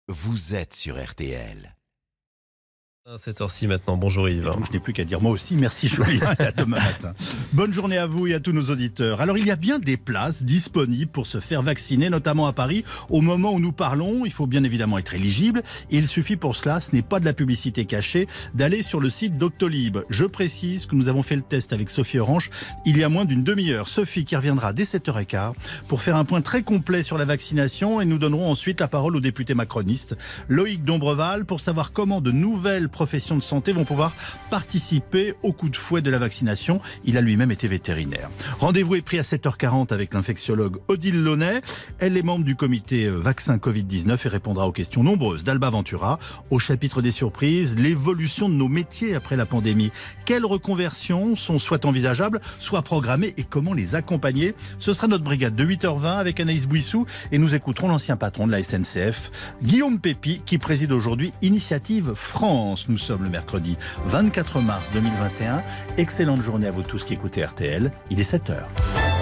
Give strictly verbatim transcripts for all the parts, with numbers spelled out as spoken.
Vous êtes sur R T L. À cette heure-ci maintenant, bonjour Yves. Donc, je n'ai plus qu'à dire moi aussi, merci Julien, et à demain matin. Bonne journée à vous et à tous nos auditeurs. Alors il y a bien des places disponibles pour se faire vacciner, notamment à Paris. Au moment où nous parlons, il faut bien évidemment être éligible. Et il suffit pour cela, ce n'est pas de la publicité cachée, d'aller sur le site Doctolib. Je précise que nous avons fait le test avec Sophie Orange il y a moins d'une demi-heure. Sophie qui reviendra dès sept heures quinze pour faire un point très complet sur la vaccination et nous donnerons ensuite la parole au député macroniste Loïc Dombreval pour savoir comment de nouvelles professions de santé vont pouvoir participer au coup de fouet de la vaccination. Il a lui-même été vétérinaire. Rendez-vous est pris à sept heures quarante avec l'infectiologue Odile Launay. Elle est membre du comité vaccin covid dix-neuf et répondra aux questions nombreuses d'Alba Ventura. Au chapitre des surprises, l'évolution de nos métiers après la pandémie. Quelles reconversions sont soit envisageables, soit programmées et comment les accompagner? Ce sera notre brigade de huit heures vingt avec Anaïs Bouissou et nous écouterons l'ancien patron de la S N C F, Guillaume Pépi, qui préside aujourd'hui Initiative France. Nous sommes le mercredi vingt-quatre mars deux mille vingt et un. Excellente journée à vous tous qui écoutez R T L. Il est sept heures.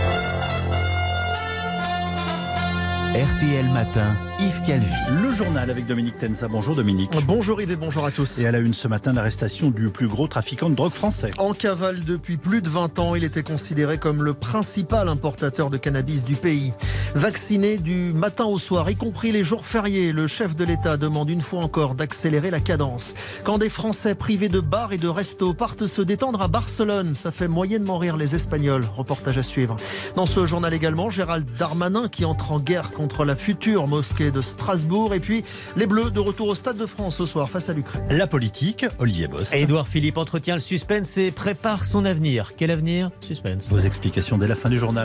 R T L Matin, Yves Calvi. Le journal avec Dominique Tenza. Bonjour Dominique. Bonjour Yves et bonjour à tous. Et à la une ce matin, l'arrestation du plus gros trafiquant de drogue français. En cavale depuis plus de vingt ans, il était considéré comme le principal importateur de cannabis du pays. Vacciné du matin au soir, y compris les jours fériés, le chef de l'État demande une fois encore d'accélérer la cadence. Quand des Français privés de bars et de restos partent se détendre à Barcelone, ça fait moyennement rire les Espagnols. Reportage à suivre. Dans ce journal également, Gérald Darmanin qui entre en guerre contre la future mosquée de Strasbourg. Et puis les Bleus de retour au Stade de France ce soir face à l'Ukraine. La politique, Olivier Bost. Édouard Philippe entretient le suspense et prépare son avenir. Quel avenir? Suspense. Vos explications dès la fin du journal.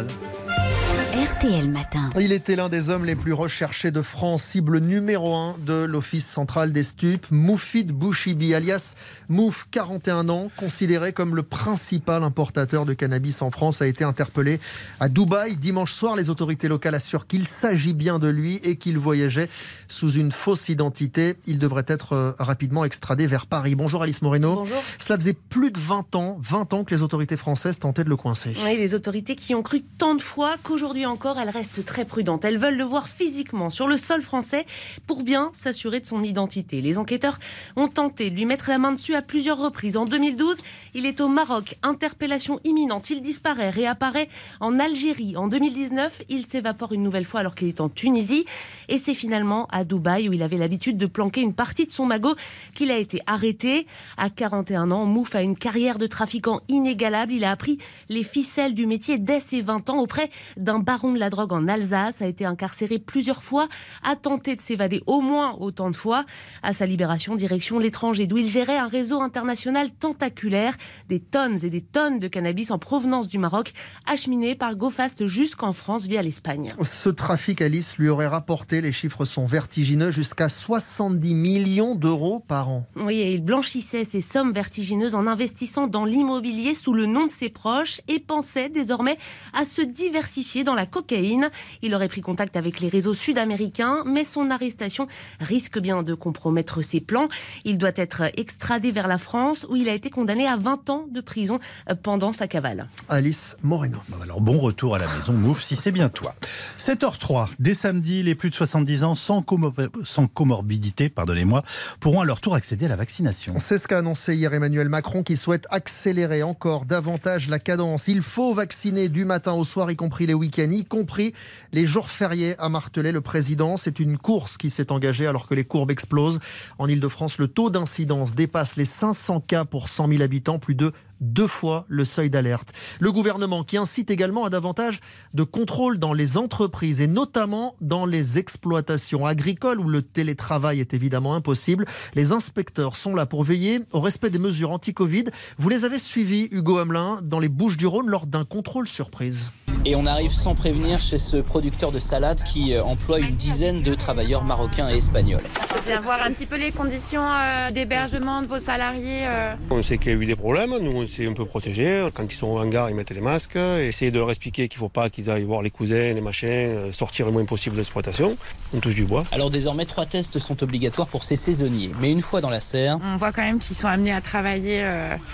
R T L Matin. Il était l'un des hommes les plus recherchés de France, cible numéro un de l'Office central des stupes. Moufid Bouchibi, alias Mouf, quarante et un ans, considéré comme le principal importateur de cannabis en France, a été interpellé à Dubaï. Dimanche soir, les autorités locales assurent qu'il s'agit bien de lui et qu'il voyageait sous une fausse identité. Il devrait être rapidement extradé vers Paris. Bonjour Alice Moreno. Bonjour. Cela faisait plus de vingt ans, vingt ans que les autorités françaises tentaient de le coincer. Oui, les autorités qui ont cru tant de fois qu'aujourd'hui encore, elles restent très prudentes. Elles veulent le voir physiquement sur le sol français pour bien s'assurer de son identité. Les enquêteurs ont tenté de lui mettre la main dessus à plusieurs reprises. En deux mille douze, il est au Maroc. Interpellation imminente. Il disparaît, réapparaît en Algérie. En deux mille dix-neuf, il s'évapore une nouvelle fois alors qu'il est en Tunisie. Et c'est finalement à Dubaï où il avait l'habitude de planquer une partie de son magot qu'il a été arrêté. À quarante et un ans, Mouf a une carrière de trafiquant inégalable. Il a appris les ficelles du métier dès ses vingt ans auprès d'un baron de la drogue en Alsace, a été incarcéré plusieurs fois, a tenté de s'évader au moins autant de fois. À sa libération, direction l'étranger, d'où il gérait un réseau international tentaculaire, des tonnes et des tonnes de cannabis en provenance du Maroc, acheminées par GoFast jusqu'en France via l'Espagne. Ce trafic, Alice, lui aurait rapporté, les chiffres sont vertigineux, jusqu'à soixante-dix millions d'euros par an. Oui, et il blanchissait ces sommes vertigineuses en investissant dans l'immobilier sous le nom de ses proches et pensait désormais à se diversifier dans la cocaïne. Il aurait pris contact avec les réseaux sud-américains, mais son arrestation risque bien de compromettre ses plans. Il doit être extradé vers la France, où il a été condamné à vingt ans de prison pendant sa cavale. Alice Moreno. Alors bon retour à la maison, Mouf, si c'est bien toi. sept heures trois, dès samedi, les plus de soixante-dix ans sans, comor- sans comorbidité pardonnez-moi, pourront à leur tour accéder à la vaccination. C'est ce qu'a annoncé hier Emmanuel Macron, qui souhaite accélérer encore davantage la cadence. Il faut vacciner du matin au soir, y compris les week-ends, y compris les jours fériés, a martelé le président. C'est une course qui s'est engagée alors que les courbes explosent. En Ile-de-France, le taux d'incidence dépasse les cinq cents cas pour cent mille habitants, plus de deux fois le seuil d'alerte. Le gouvernement qui incite également à davantage de contrôle dans les entreprises et notamment dans les exploitations agricoles où le télétravail est évidemment impossible. Les inspecteurs sont là pour veiller au respect des mesures anti-Covid. Vous les avez suivis, Hugo Hamelin, dans les Bouches-du-Rhône lors d'un contrôle surprise. Et on arrive sans prévenir chez ce producteur de salade qui emploie une dizaine de travailleurs marocains et espagnols. C'est voir un petit peu les conditions euh, d'hébergement de vos salariés. Euh. On sait qu'il y a eu des problèmes, nous on s'est un peu protégés. Quand ils sont au hangar, ils mettent les masques. Essayer de leur expliquer qu'il ne faut pas qu'ils aillent voir les cousins, les machins, sortir le moins possible de l'exploitation. On touche du bois. Alors désormais, trois tests sont obligatoires pour ces saisonniers. Mais une fois dans la serre... On voit quand même qu'ils sont amenés à travailler... Euh...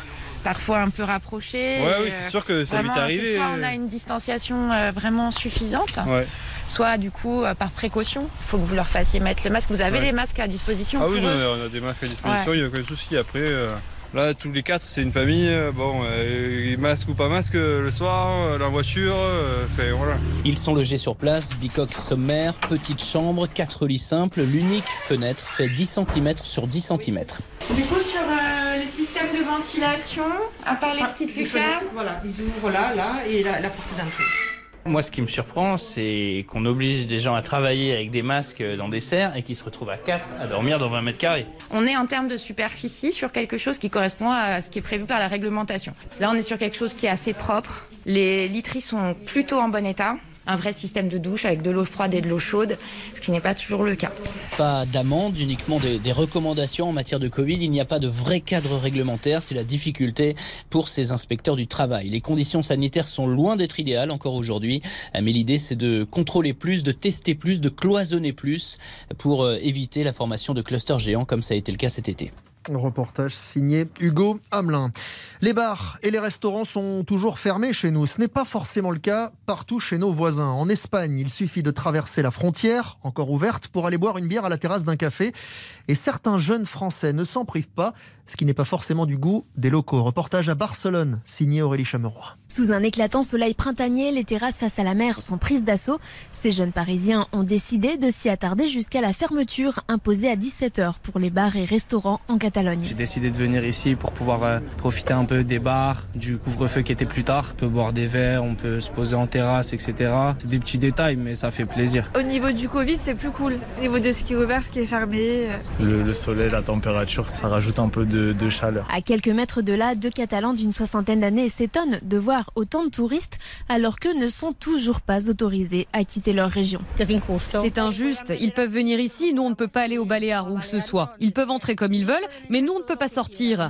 parfois un peu rapprochés. Ouais, oui, c'est sûr que ça m'est arrivé. Soit on a une distanciation euh, vraiment suffisante, ouais. soit du coup euh, par précaution, il faut que vous leur fassiez mettre le masque. Vous avez ouais. les masques à disposition? Ah oui, non, on a des masques à disposition, ouais. il n'y a aucun souci. Après, euh, là, tous les quatre, c'est une famille. Euh, bon, euh, masque ou pas masque, euh, le soir, euh, la voiture, euh, fait, voilà. Ils sont logés sur place, bicoque sommaire, petite chambre, quatre lits simples. L'unique fenêtre fait dix centimètres sur dix centimètres. Du coup, sur euh, le système de ventilation, à part les ah, petites lucarnes, voilà, ils ouvrent là, là, et la, la porte d'entrée. Moi, ce qui me surprend, c'est qu'on oblige des gens à travailler avec des masques dans des serres et qu'ils se retrouvent à quatre à dormir dans vingt mètres carrés. On est en termes de superficie sur quelque chose qui correspond à ce qui est prévu par la réglementation. Là, on est sur quelque chose qui est assez propre. Les literies sont plutôt en bon état. Un vrai système de douche avec de l'eau froide et de l'eau chaude, ce qui n'est pas toujours le cas. Pas d'amende, uniquement des, des recommandations en matière de Covid. Il n'y a pas de vrai cadre réglementaire. C'est la difficulté pour ces inspecteurs du travail. Les conditions sanitaires sont loin d'être idéales encore aujourd'hui. Mais l'idée, c'est de contrôler plus, de tester plus, de cloisonner plus pour éviter la formation de clusters géants comme ça a été le cas cet été. Reportage signé Hugo Hamelin. Les bars et les restaurants sont toujours fermés chez nous. Ce n'est pas forcément le cas partout chez nos voisins. En Espagne, il suffit de traverser la frontière, encore ouverte, pour aller boire une bière à la terrasse d'un café. Et certains jeunes Français ne s'en privent pas, ce qui n'est pas forcément du goût des locaux. Reportage à Barcelone, signé Aurélie Chameroy. Sous un éclatant soleil printanier, les terrasses face à la mer sont prises d'assaut. Ces jeunes Parisiens ont décidé de s'y attarder jusqu'à la fermeture imposée à dix-sept heures pour les bars et restaurants en Catalogne. J'ai décidé de venir ici pour pouvoir euh, profiter un peu des bars, du couvre-feu qui était plus tard. On peut boire des verres, on peut se poser en terrasse, et cetera. C'est des petits détails, mais ça fait plaisir. Au niveau du Covid, c'est plus cool. Au niveau de ce qui est ouvert, ce qui est fermé. Le, le soleil, la température, ça rajoute un peu de, de chaleur. À quelques mètres de là, deux Catalans d'une soixantaine d'années s'étonnent de voir autant de touristes alors qu'eux ne sont toujours pas autorisés à quitter leur région. C'est injuste. Ils peuvent venir ici, nous on ne peut pas aller aux Baléares ou que ce soit. Ils peuvent entrer comme ils veulent, mais nous on ne peut pas sortir.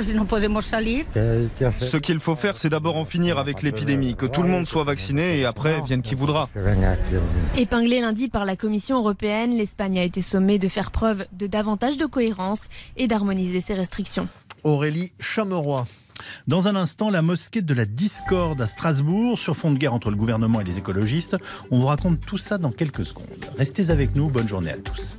Ce qu'il faut faire, c'est d'abord en finir avec l'épidémie, que tout le monde soit vacciné et après vienne qui voudra. Épinglé lundi par la Commission européenne, l'Espagne a été sommée de faire preuve de davantage de cohérence et d'harmoniser ses restrictions. Aurélie Chameroy. Dans un instant, la mosquée de la discorde à Strasbourg, sur fond de guerre entre le gouvernement et les écologistes. On vous raconte tout ça dans quelques secondes. Restez avec nous, bonne journée à tous.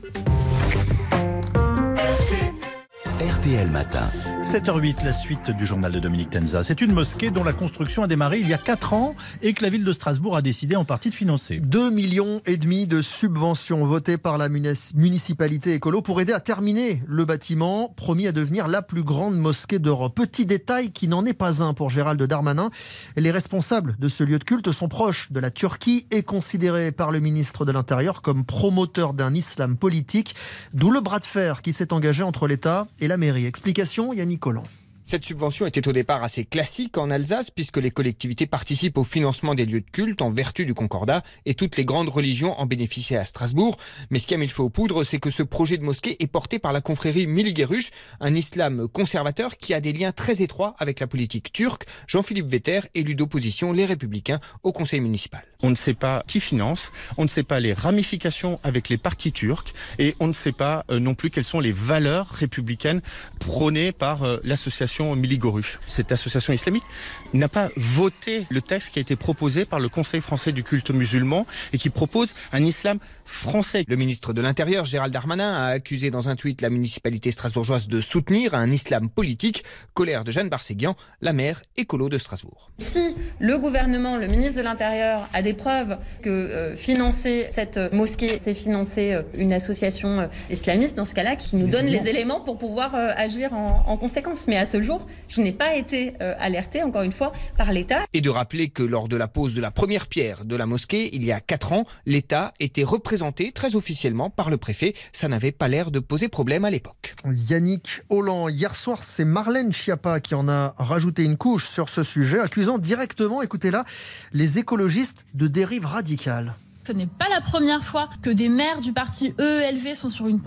R T L Matin. sept heures huit, la suite du journal de Dominique Tenza. C'est une mosquée dont la construction a démarré il y a quatre ans et que la ville de Strasbourg a décidé en partie de financer. deux millions et demi de subventions votées par la municipalité écolo pour aider à terminer le bâtiment, promis à devenir la plus grande mosquée d'Europe. Petit détail qui n'en est pas un pour Gérald Darmanin. Les responsables de ce lieu de culte sont proches de la Turquie et considérés par le ministre de l'Intérieur comme promoteurs d'un islam politique, d'où le bras de fer qui s'est engagé entre l'État et la mairie. Explication, Yannick Collant. Cette subvention était au départ assez classique en Alsace puisque les collectivités participent au financement des lieux de culte en vertu du Concordat et toutes les grandes religions en bénéficiaient à Strasbourg. Mais ce qui a mis le feu aux poudres, c'est que ce projet de mosquée est porté par la confrérie Milli-Guerrush, un islam conservateur qui a des liens très étroits avec la politique turque. Jean-Philippe Vetter, élu d'opposition Les Républicains au conseil municipal. On ne sait pas qui finance, on ne sait pas les ramifications avec les partis turcs et on ne sait pas euh, non plus quelles sont les valeurs républicaines prônées par euh, l'association Milli-Guerrush. Cette association islamique n'a pas voté le texte qui a été proposé par le Conseil français du culte musulman et qui propose un islam français. Le ministre de l'Intérieur, Gérald Darmanin, a accusé dans un tweet la municipalité strasbourgeoise de soutenir un islam politique. Colère de Jeanne Barséguian, la maire écolo de Strasbourg. Si le gouvernement, le ministre de l'Intérieur a des preuves que euh, financer cette mosquée, c'est financer euh, une association euh, islamiste, dans ce cas-là, qui nous donne les éléments pour pouvoir euh, agir en, en conséquence. Mais à ce jour, je n'ai pas été euh, alertée, encore une fois, par l'État. Et de rappeler que lors de la pose de la première pierre de la mosquée, il y a quatre ans, l'État était représenté très officiellement par le préfet. Ça n'avait pas l'air de poser problème à l'époque. Yannick Holland, hier soir, c'est Marlène Schiappa qui en a rajouté une couche sur ce sujet, accusant directement, écoutez-la, les écologistes de dérive radicale. Ce n'est pas la première fois que des maires du parti E E L V sont sur une pente très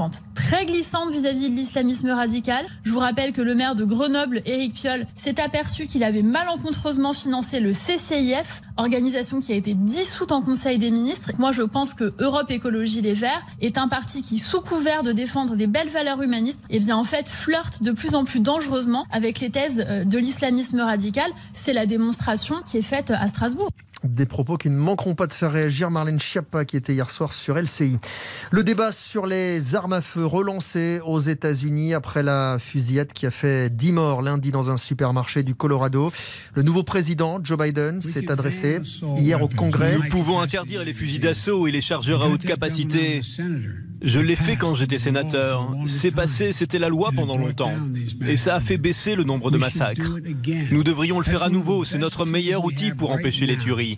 très glissante vis-à-vis de l'islamisme radical. Je vous rappelle que le maire de Grenoble, Éric Piolle, s'est aperçu qu'il avait malencontreusement financé le C C I F, organisation qui a été dissoute en Conseil des ministres. Moi, je pense que Europe Écologie Les Verts est un parti qui, sous couvert de défendre des belles valeurs humanistes, eh bien, en fait, flirte de plus en plus dangereusement avec les thèses de l'islamisme radical. C'est la démonstration qui est faite à Strasbourg. Des propos qui ne manqueront pas de faire réagir Marlène Schiappa, qui était hier soir sur L C I. Le débat sur les armes à feu relancé aux États-Unis après la fusillade qui a fait dix morts lundi dans un supermarché du Colorado. Le nouveau président, Joe Biden, s'est adressé hier au Congrès. Nous pouvons interdire les fusils d'assaut et les chargeurs à haute capacité. Je l'ai fait quand j'étais sénateur. C'est passé, c'était la loi pendant longtemps. Et ça a fait baisser le nombre de massacres. Nous devrions le faire à nouveau. C'est notre meilleur outil pour empêcher les tueries.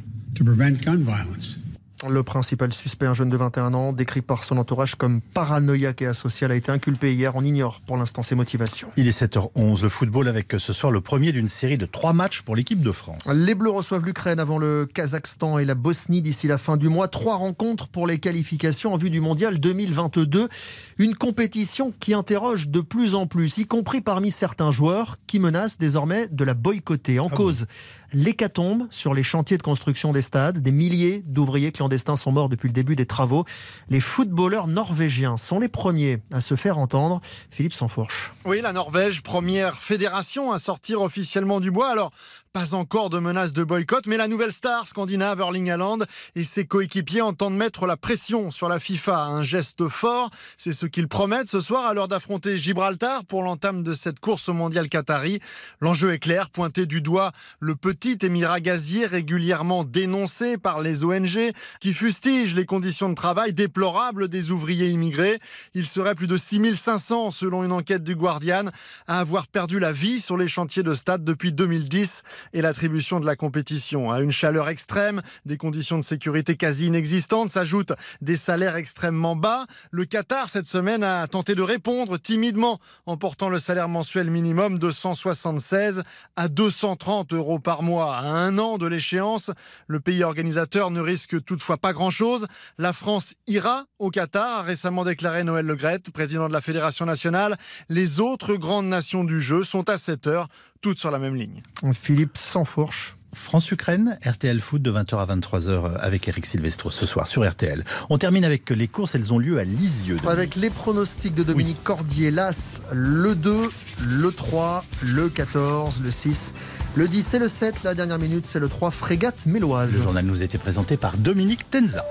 Le principal suspect, un jeune de vingt et un ans, décrit par son entourage comme paranoïaque et asocial, a été inculpé hier. On ignore pour l'instant ses motivations. Il est sept heures onze, le football avec ce soir le premier d'une série de trois matchs pour l'équipe de France. Les Bleus reçoivent l'Ukraine avant le Kazakhstan et la Bosnie d'ici la fin du mois. Trois rencontres pour les qualifications en vue du Mondial deux mille vingt-deux. Une compétition qui interroge de plus en plus, y compris parmi certains joueurs qui menacent désormais de la boycotter. En ah cause, bon. l'hécatombe sur les chantiers de construction des stades. Des milliers d'ouvriers clandestins sont morts depuis le début des travaux. Les footballeurs norvégiens sont les premiers à se faire entendre. Philippe Sansfourche. Oui, la Norvège, première fédération à sortir officiellement du bois. Alors, pas encore de menace de boycott, mais la nouvelle star scandinave Erling Haaland et ses coéquipiers entendent mettre la pression sur la FIFA. Un geste fort, c'est ce qu'ils promettent ce soir à l'heure d'affronter Gibraltar pour l'entame de cette course au mondial qatari. L'enjeu est clair, pointer du doigt le petit émirat gazier régulièrement dénoncé par les O N G qui fustigent les conditions de travail déplorables des ouvriers immigrés. Il serait plus de six mille cinq cents selon une enquête du Guardian à avoir perdu la vie sur les chantiers de stade depuis deux mille dix. Et l'attribution de la compétition à une chaleur extrême, des conditions de sécurité quasi inexistantes, s'ajoutent des salaires extrêmement bas. Le Qatar, cette semaine, a tenté de répondre timidement en portant le salaire mensuel minimum de cent soixante-seize à deux cent trente euros par mois. À un an de l'échéance, le pays organisateur ne risque toutefois pas grand-chose. La France ira au Qatar, a récemment déclaré Noël Le Graët, président de la Fédération nationale. Les autres grandes nations du jeu sont à cette heure toutes sur la même ligne. Philippe Sansfourche. France-Ukraine, R T L Foot de vingt heures à vingt-trois heures avec Eric Silvestro ce soir sur R T L. On termine avec les courses, elles ont lieu à Lisieux. Dominique. Avec les pronostics de Dominique oui. Cordier, l'As, le deux, le trois, le quatorze, le six, le dix et le sept. La dernière minute, c'est le trois, Frégate Méloise. Le journal nous a été présenté par Dominique Tenza.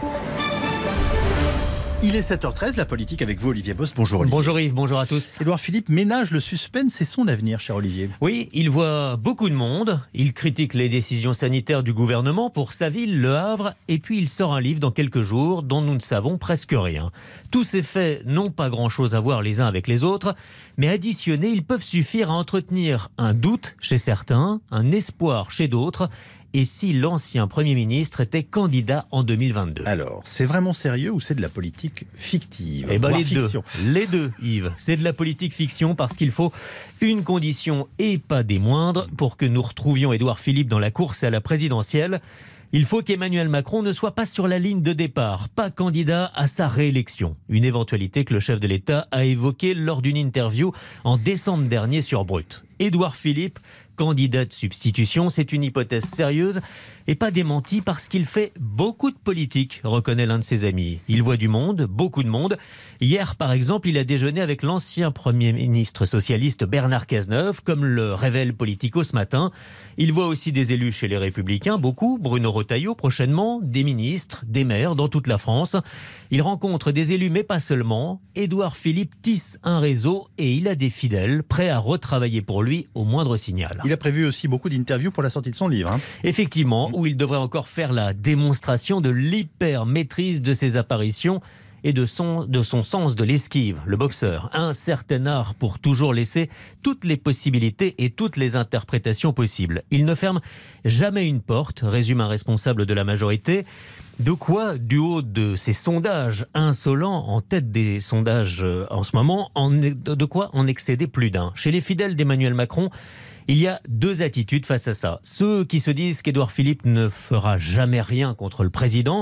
Il est sept heures treize, la politique avec vous, Olivier Bost. Bonjour Olivier. Bonjour Yves, bonjour à tous. Édouard Philippe ménage le suspense et son avenir, cher Olivier. Oui, il voit beaucoup de monde, il critique les décisions sanitaires du gouvernement pour sa ville, Le Havre, et puis il sort un livre dans quelques jours dont nous ne savons presque rien. Tous ces faits n'ont pas grand-chose à voir les uns avec les autres, mais additionnés, ils peuvent suffire à entretenir un doute chez certains, un espoir chez d'autres. Et si l'ancien Premier ministre était candidat en deux mille vingt-deux? Alors, c'est vraiment sérieux ou c'est de la politique fictive? Eh ben les fiction. deux, les deux, Yves. C'est de la politique fiction parce qu'il faut une condition et pas des moindres pour que nous retrouvions Édouard Philippe dans la course à la présidentielle. Il faut qu'Emmanuel Macron ne soit pas sur la ligne de départ, pas candidat à sa réélection. Une éventualité que le chef de l'État a évoquée lors d'une interview en décembre dernier sur Brut. Édouard Philippe, candidat de substitution, c'est une hypothèse sérieuse et pas démentie parce qu'il fait beaucoup de politique, reconnaît l'un de ses amis. Il voit du monde, beaucoup de monde. Hier, par exemple, il a déjeuné avec l'ancien Premier ministre socialiste Bernard Cazeneuve, comme le révèle Politico ce matin. Il voit aussi des élus chez les Républicains, beaucoup, Bruno Retailleau prochainement, des ministres, des maires dans toute la France. Il rencontre des élus, mais pas seulement. Édouard Philippe tisse un réseau et il a des fidèles prêts à retravailler pour lui au moindre signal. Il a prévu aussi beaucoup d'interviews pour la sortie de son livre. Hein. Effectivement, où il devrait encore faire la démonstration de l'hyper-maîtrise de ses apparitions et de son, de son sens de l'esquive, le boxeur. Un certain art pour toujours laisser toutes les possibilités et toutes les interprétations possibles. Il ne ferme jamais une porte, résume un responsable de la majorité. De quoi, du haut de ces sondages insolents, en tête des sondages en ce moment, en, de quoi en excéder plus d'un. Chez les fidèles d'Emmanuel Macron, il y a deux attitudes face à ça. Ceux qui se disent qu'Édouard Philippe ne fera jamais rien contre le président,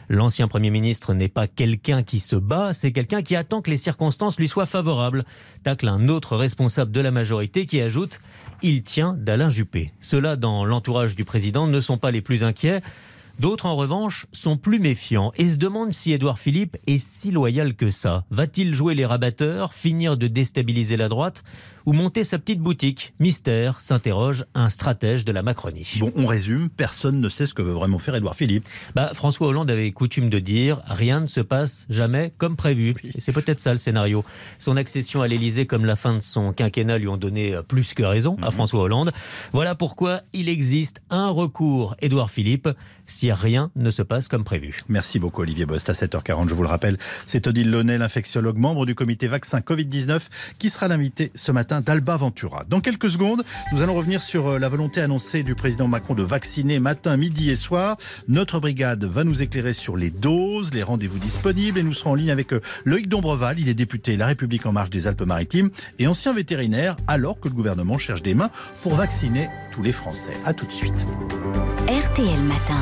L'ancien Premier ministre n'est pas quelqu'un qui se bat, c'est quelqu'un qui attend que les circonstances lui soient favorables. Tacle un autre responsable de la majorité qui ajoute « Il tient d'Alain Juppé ». Ceux-là, dans l'entourage du président, ne sont pas les plus inquiets. D'autres, en revanche, sont plus méfiants et se demandent si Édouard Philippe est si loyal que ça. Va-t-il jouer les rabatteurs, finir de déstabiliser la droite ou monter sa petite boutique? Mystère, s'interroge un stratège de la Macronie. Bon, on résume, personne ne sait ce que veut vraiment faire Édouard Philippe. Bah, François Hollande avait coutume de dire « Rien ne se passe jamais comme prévu ». Et c'est peut-être ça le scénario. Son accession à l'Élysée comme la fin de son quinquennat lui ont donné plus que raison à François Hollande. Voilà pourquoi il existe un recours Édouard Philippe si rien ne se passe comme prévu. Merci beaucoup Olivier Bost. À sept heures quarante, je vous le rappelle, c'est Odile Launay, l'infectiologue, membre du comité vaccin covid dix-neuf, qui sera l'invité ce matin d'Alba Ventura. Dans quelques secondes, nous allons revenir sur la volonté annoncée du président Macron de vacciner matin, midi et soir. Notre brigade va nous éclairer sur les doses, les rendez-vous disponibles et nous serons en ligne avec Loïc Dombreval. Il est député La République En Marche des Alpes-Maritimes et ancien vétérinaire, alors que le gouvernement cherche des mains pour vacciner tous les Français. A tout de suite. R T L Matin.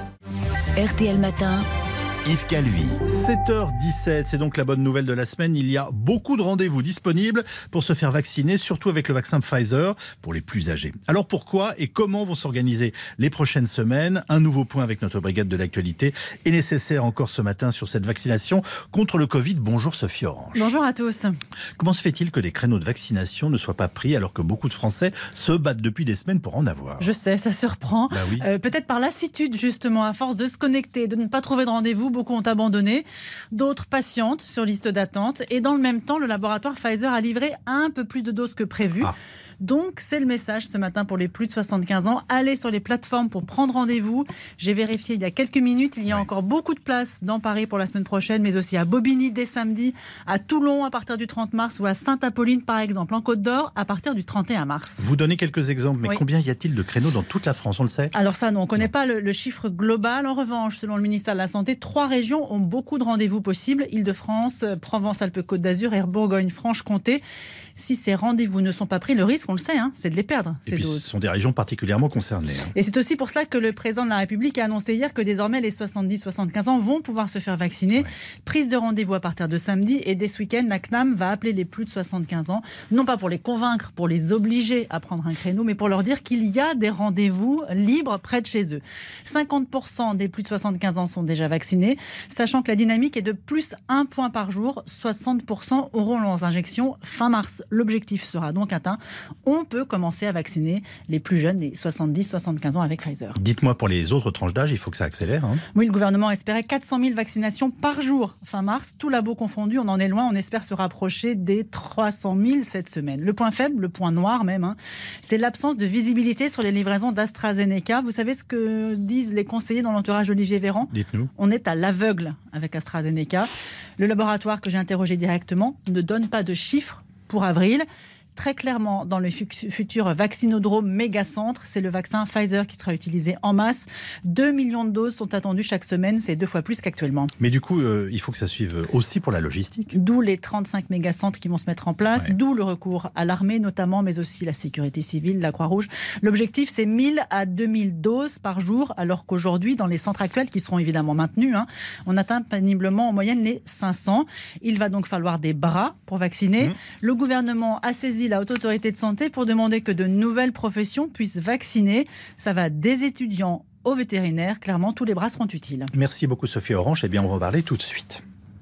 R T L Matin. Yves Calvi. sept heures dix-sept, c'est donc la bonne nouvelle de la semaine. Il y a beaucoup de rendez-vous disponibles pour se faire vacciner, surtout avec le vaccin Pfizer pour les plus âgés. Alors pourquoi et comment vont s'organiser les prochaines semaines? Un nouveau point avec notre brigade de l'actualité est nécessaire encore ce matin sur cette vaccination contre le Covid. Bonjour Sophie Orange. Bonjour à tous. Comment se fait-il que les créneaux de vaccination ne soient pas pris alors que beaucoup de Français se battent depuis des semaines pour en avoir? Je sais, ça surprend. Bah oui. euh, Peut-être par lassitude justement, à force de se connecter, de ne pas trouver de rendez-vous. Beaucoup ont abandonné, d'autres patientent sur liste d'attente et dans le même temps, le laboratoire Pfizer a livré un peu plus de doses que prévu. Ah. Donc, c'est le message ce matin pour les plus de soixante-quinze ans. Allez sur les plateformes pour prendre rendez-vous. J'ai vérifié il y a quelques minutes. Il y a ouais. encore beaucoup de places dans Paris pour la semaine prochaine, mais aussi à Bobigny dès samedi, à Toulon à partir du trente mars ou à Sainte-Apolline, par exemple, en Côte d'Or, à partir du trente et un mars. Vous donnez quelques exemples, mais oui. combien y a-t-il de créneaux dans toute la France? On le sait? Alors ça, non, on ne connaît pas le, le chiffre global. En revanche, selon le ministère de la Santé, trois régions ont beaucoup de rendez-vous possibles. Île-de-France, Provence-Alpes-Côte d'Azur et Bourgogne-Franche-Comté. Si ces rendez-vous ne sont pas pris, le risque, on le sait, hein, c'est de les perdre. Et puis, doses. Ce sont des régions particulièrement concernées. Hein. Et c'est aussi pour cela que le président de la République a annoncé hier que désormais les soixante-dix soixante-quinze ans vont pouvoir se faire vacciner. Ouais. Prise de rendez-vous à partir de samedi. Et dès ce week-end, la C N A M va appeler les plus de soixante-quinze ans, non pas pour les convaincre, pour les obliger à prendre un créneau, mais pour leur dire qu'il y a des rendez-vous libres près de chez eux. cinquante pour cent des plus de soixante-quinze ans sont déjà vaccinés, sachant que la dynamique est de plus un point par jour. soixante pour cent auront leurs injections fin mars. L'objectif sera donc atteint. On peut commencer à vacciner les plus jeunes, les soixante-dix soixante-quinze ans avec Pfizer. Dites-moi, pour les autres tranches d'âge, il faut que ça accélère. Hein. Oui, le gouvernement espérait quatre cent mille vaccinations par jour fin mars. Tout labo confondu, on en est loin. On espère se rapprocher des trois cent mille cette semaine. Le point faible, le point noir même, hein, c'est l'absence de visibilité sur les livraisons d'AstraZeneca. Vous savez ce que disent les conseillers dans l'entourage d'Olivier Véran? Dites-nous. On est à l'aveugle avec AstraZeneca. Le laboratoire que j'ai interrogé directement ne donne pas de chiffres pour avril. Très clairement, dans le futur vaccinodrome méga-centre, c'est le vaccin Pfizer qui sera utilisé en masse. deux millions de doses sont attendues chaque semaine, c'est deux fois plus qu'actuellement. Mais du coup, euh, il faut que ça suive aussi pour la logistique. D'où les trente-cinq méga-centres qui vont se mettre en place, ouais. D'où le recours à l'armée notamment, mais aussi la sécurité civile, la Croix-Rouge. L'objectif, c'est mille à deux mille doses par jour, alors qu'aujourd'hui, dans les centres actuels, qui seront évidemment maintenus, hein, on atteint péniblement en moyenne les cinq cents. Il va donc falloir des bras pour vacciner. Mmh. Le gouvernement a saisi la Haute Autorité de Santé pour demander que de nouvelles professions puissent vacciner. Ça va des étudiants aux vétérinaires. Clairement, tous les bras seront utiles. Merci beaucoup Sophie Orange. Eh bien, on va en parler tout de suite.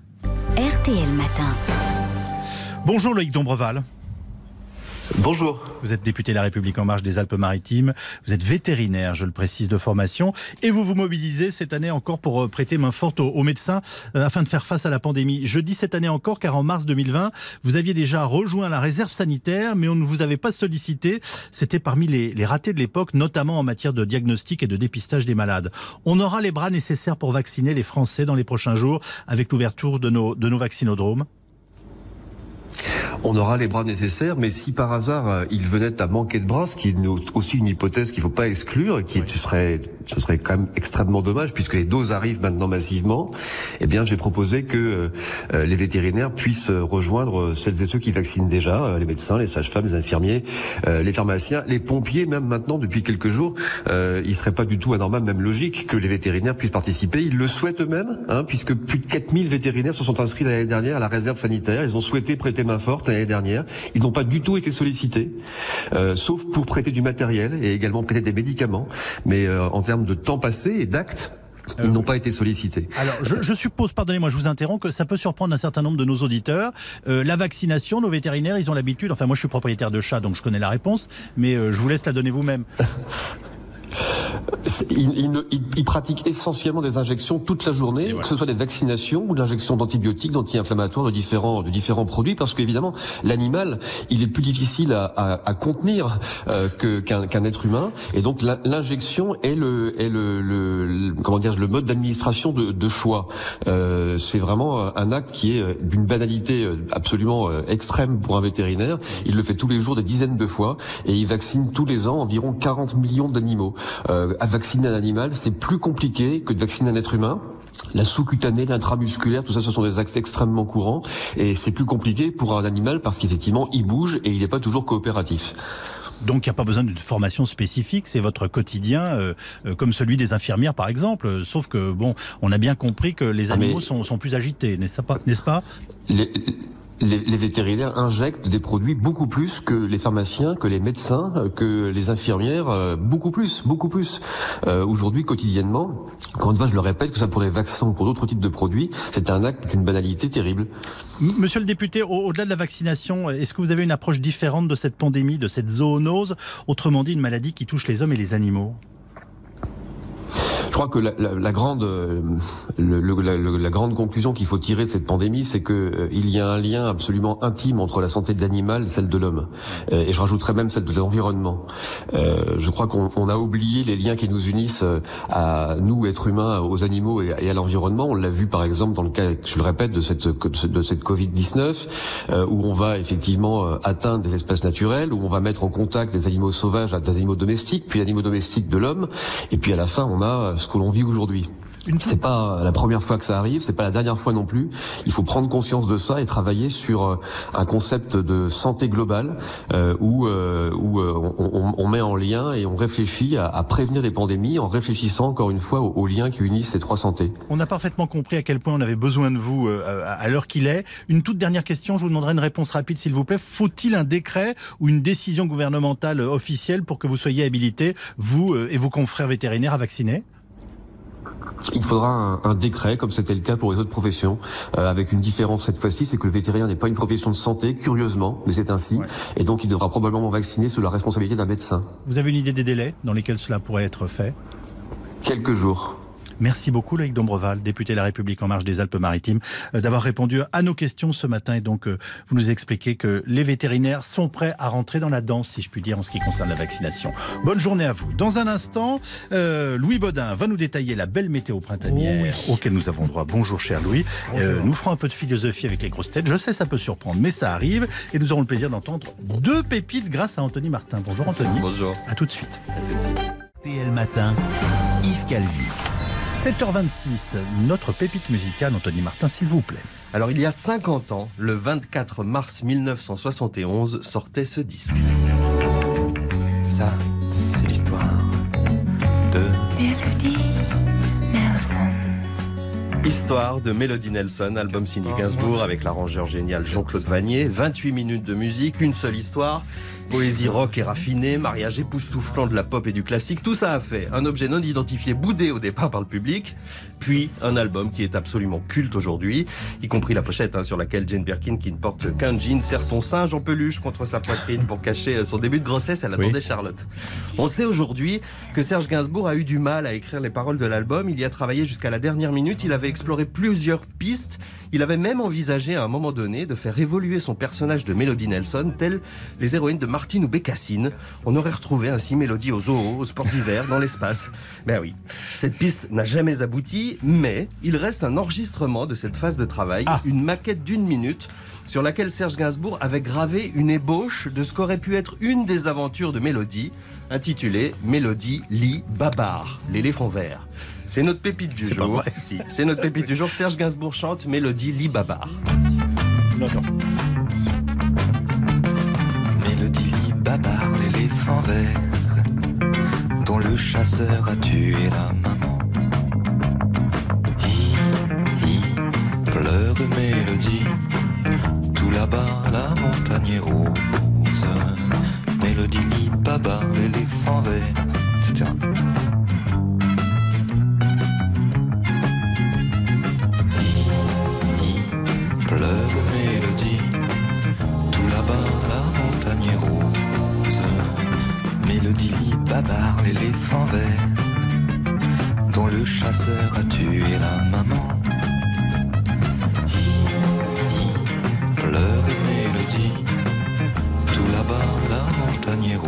R T L Matin. Bonjour Loïc Dombreval. Bonjour. Vous êtes député La République En Marche des Alpes-Maritimes. Vous êtes vétérinaire, je le précise, de formation. Et vous vous mobilisez cette année encore pour prêter main forte aux, aux médecins euh, afin de faire face à la pandémie. Je dis cette année encore car en mars deux mille vingt, vous aviez déjà rejoint la réserve sanitaire, mais on ne vous avait pas sollicité. C'était parmi les, les ratés de l'époque, notamment en matière de diagnostic et de dépistage des malades. On aura les bras nécessaires pour vacciner les Français dans les prochains jours avec l'ouverture de nos, de nos vaccinodromes. On aura les bras nécessaires, mais si par hasard il venait à manquer de bras, ce qui est aussi une hypothèse qu'il ne faut pas exclure, et qui oui. serait, ce serait quand même extrêmement dommage puisque les doses arrivent maintenant massivement, eh bien j'ai proposé que euh, les vétérinaires puissent rejoindre celles et ceux qui vaccinent déjà, euh, les médecins, les sages-femmes, les infirmiers, euh, les pharmaciens, les pompiers, même maintenant depuis quelques jours. Euh, il serait pas du tout anormal, même logique, que les vétérinaires puissent participer. Ils le souhaitent eux-mêmes, hein, puisque plus de quatre mille vétérinaires se sont inscrits l'année dernière à la réserve sanitaire. Ils ont souhaité prêter main forte l'année dernière. Ils n'ont pas du tout été sollicités, euh, sauf pour prêter du matériel et également prêter des médicaments. Mais euh, en termes de temps passé et d'actes, ils n'ont pas été sollicités. Alors, je, je suppose, pardonnez-moi, je vous interromps, que ça peut surprendre un certain nombre de nos auditeurs. Euh, la vaccination, nos vétérinaires, ils ont l'habitude, enfin moi je suis propriétaire de chat, donc je connais la réponse, mais euh, je vous laisse la donner vous-même. Ils, ils, ils, ils pratiquent essentiellement des injections toute la journée, voilà. Que ce soit des vaccinations ou l'injection d'antibiotiques, d'anti-inflammatoires, de différents, de différents produits, parce qu'évidemment, l'animal, il est plus difficile à, à, à contenir euh, que, qu'un, qu'un être humain, et donc l'injection est le, est le, le, le comment dire, le mode d'administration de, de choix. Euh, c'est vraiment un acte qui est d'une banalité absolument extrême pour un vétérinaire. Il le fait tous les jours, des dizaines de fois, et il vaccine tous les ans environ quarante millions d'animaux. Euh, à vacciner un animal, c'est plus compliqué que de vacciner un être humain. La sous-cutanée, l'intramusculaire, tout ça, ce sont des actes extrêmement courants, et c'est plus compliqué pour un animal parce qu'effectivement, il bouge et il n'est pas toujours coopératif. Donc il n'y a pas besoin d'une formation spécifique, c'est votre quotidien, euh, euh, comme celui des infirmières par exemple, sauf que bon, on a bien compris que les animaux ah mais... sont, sont plus agités, n'est-ce pas, n'est-ce pas les... Les, les vétérinaires injectent des produits beaucoup plus que les pharmaciens, que les médecins, que les infirmières, beaucoup plus, beaucoup plus. Euh, aujourd'hui, quotidiennement, quand une fois, je le répète, que ce soit pour les vaccins ou pour d'autres types de produits, c'est un acte d'une banalité terrible. Monsieur le député, au- au-delà de la vaccination, est-ce que vous avez une approche différente de cette pandémie, de cette zoonose, autrement dit une maladie qui touche les hommes et les animaux ? Je crois que la, la, la grande, le, le, la, la grande conclusion qu'il faut tirer de cette pandémie, c'est que euh, il y a un lien absolument intime entre la santé de l'animal et celle de l'homme. Euh, et je rajouterais même celle de l'environnement. Euh, je crois qu'on on a oublié les liens qui nous unissent à nous, êtres humains, aux animaux et, et à l'environnement. On l'a vu par exemple dans le cas, je le répète, de cette de cette covid dix-neuf, euh, où on va effectivement euh, atteindre des espèces naturelles, où on va mettre en contact des animaux sauvages à des animaux domestiques, puis animaux domestiques de l'homme, et puis à la fin on a ce que l'on vit aujourd'hui. C'est pas la première fois que ça arrive, c'est pas la dernière fois non plus. Il faut prendre conscience de ça et travailler sur un concept de santé globale euh, où, euh, où euh, on, on met en lien et on réfléchit à, à prévenir les pandémies en réfléchissant encore une fois aux, aux liens qui unissent ces trois santé. On a parfaitement compris à quel point on avait besoin de vous euh, à l'heure qu'il est. Une toute dernière question, je vous demanderai une réponse rapide s'il vous plaît. Faut-il un décret ou une décision gouvernementale officielle pour que vous soyez habilités, vous euh, et vos confrères vétérinaires, à vacciner ? Il faudra un, un décret, comme c'était le cas pour les autres professions, euh, avec une différence cette fois-ci, c'est que le vétérinaire n'est pas une profession de santé, curieusement, mais c'est ainsi, ouais. Et donc il devra probablement vacciner sous la responsabilité d'un médecin. Vous avez une idée des délais dans lesquels cela pourrait être fait ? Quelques jours. Merci beaucoup Loïc Dombreval, député de La République En Marche des Alpes-Maritimes, d'avoir répondu à nos questions ce matin. Et donc, vous nous expliquez que les vétérinaires sont prêts à rentrer dans la danse, si je puis dire, en ce qui concerne la vaccination. Bonne journée à vous. Dans un instant, euh, Louis Baudin va nous détailler la belle météo printanière oh oui. auquel nous avons droit. Bonjour cher Louis. Euh, nous ferons un peu de philosophie avec les grosses têtes. Je sais, ça peut surprendre, mais ça arrive. Et nous aurons le plaisir d'entendre deux pépites grâce à Anthony Martin. Bonjour Anthony. Bonjour. À tout de suite. R T L Matin, Yves Calvi. sept heures vingt-six, notre pépite musicale, Anthony Martin, s'il vous plaît. Alors, il y a cinquante ans, le vingt-quatre mars mille neuf cent soixante et onze, sortait ce disque. Ça, c'est l'histoire de... Melody Nelson. Histoire de Melody Nelson, album signé Gainsbourg avec l'arrangeur génial Jean-Claude Vannier. vingt-huit minutes de musique, une seule histoire. Poésie rock et raffinée, mariage époustouflant de la pop et du classique, tout ça a fait un objet non identifié boudé au départ par le public, puis un album qui est absolument culte aujourd'hui, y compris la pochette hein, sur laquelle Jane Birkin, qui ne porte qu'un jean, serre son singe en peluche contre sa poitrine pour cacher son début de grossesse, elle attendait oui. Charlotte. On sait aujourd'hui que Serge Gainsbourg a eu du mal à écrire les paroles de l'album, il y a travaillé jusqu'à la dernière minute, il avait exploré exploré plusieurs pistes. Il avait même envisagé à un moment donné de faire évoluer son personnage de Melody Nelson, tel les héroïnes de Martine ou Bécassine. On aurait retrouvé ainsi Melody au zoo, au sport d'hiver, dans l'espace. Ben oui, cette piste n'a jamais abouti, mais il reste un enregistrement de cette phase de travail, ah. une maquette d'une minute, sur laquelle Serge Gainsbourg avait gravé une ébauche de ce qu'aurait pu être une des aventures de Mélodie, intitulée Mélodie lit Babar, l'éléphant vert. C'est notre pépite du c'est jour. Si, c'est notre pépite du jour. Serge Gainsbourg chante Mélodie lit Babar. Non, non. Mélodie lit Babar, l'éléphant vert, dont le chasseur a tué la maman. Hi, hi, pleure Mélodie. Tout là-bas, la montagne est rose. Mélodie lit Babar, l'éléphant vert, et cetera. Hi, hi, pleure Mélodie. Tout là-bas, la montagne est rose. Mélodie lit Babar, l'éléphant vert, dont le chasseur a tué la maman. Pleure Mélodie, tout là-bas la montagne est rose.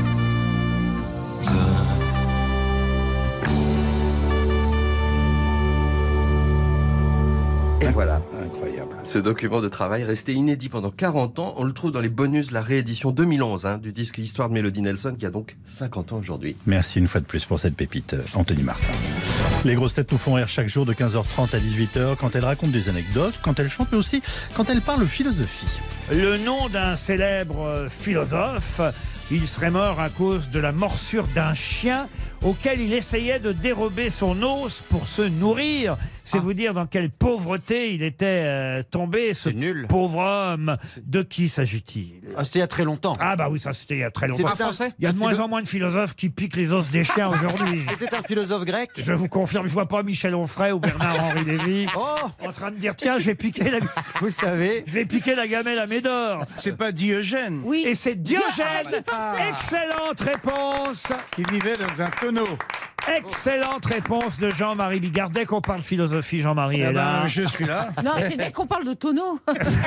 Et voilà. Incroyable. Ce document de travail resté inédit pendant quarante ans, on le trouve dans les bonus de la réédition deux mille onze hein, du disque Histoire de Melody Nelson qui a donc cinquante ans aujourd'hui. Merci une fois de plus pour cette pépite, Anthony Martin. Les grosses têtes nous font rire chaque jour de quinze heures trente à dix-huit heures quand elles racontent des anecdotes, quand elles chantent, mais aussi quand elles parlent philosophie. Le nom d'un célèbre philosophe, il serait mort à cause de la morsure d'un chien auquel il essayait de dérober son os pour se nourrir. C'est ah. vous dire dans quelle pauvreté il était euh, tombé, ce nul. pauvre homme. De qui s'agit-il? ah, C'était il y a très longtemps. Ah bah oui, ça c'était il y a très longtemps. C'est pas français? Il y a de moins en moins de philosophes qui piquent les os des chiens aujourd'hui. C'était un philosophe grec? Je vous confirme, je vois pas Michel Onfray ou Bernard-Henri Lévy oh en train de dire tiens, je vais piquer la... Vous savez, je vais piquer la gamelle à Médor. C'est pas Diogène? Oui. Et c'est Diogène. Ah. Excellente réponse. Il vivait dans un tonneau. Excellente réponse de Jean-Marie Bigard. Dès qu'on parle philosophie, Jean-Marie est eh là. Ben, je suis là. Non, c'est dès qu'on parle de tonneau.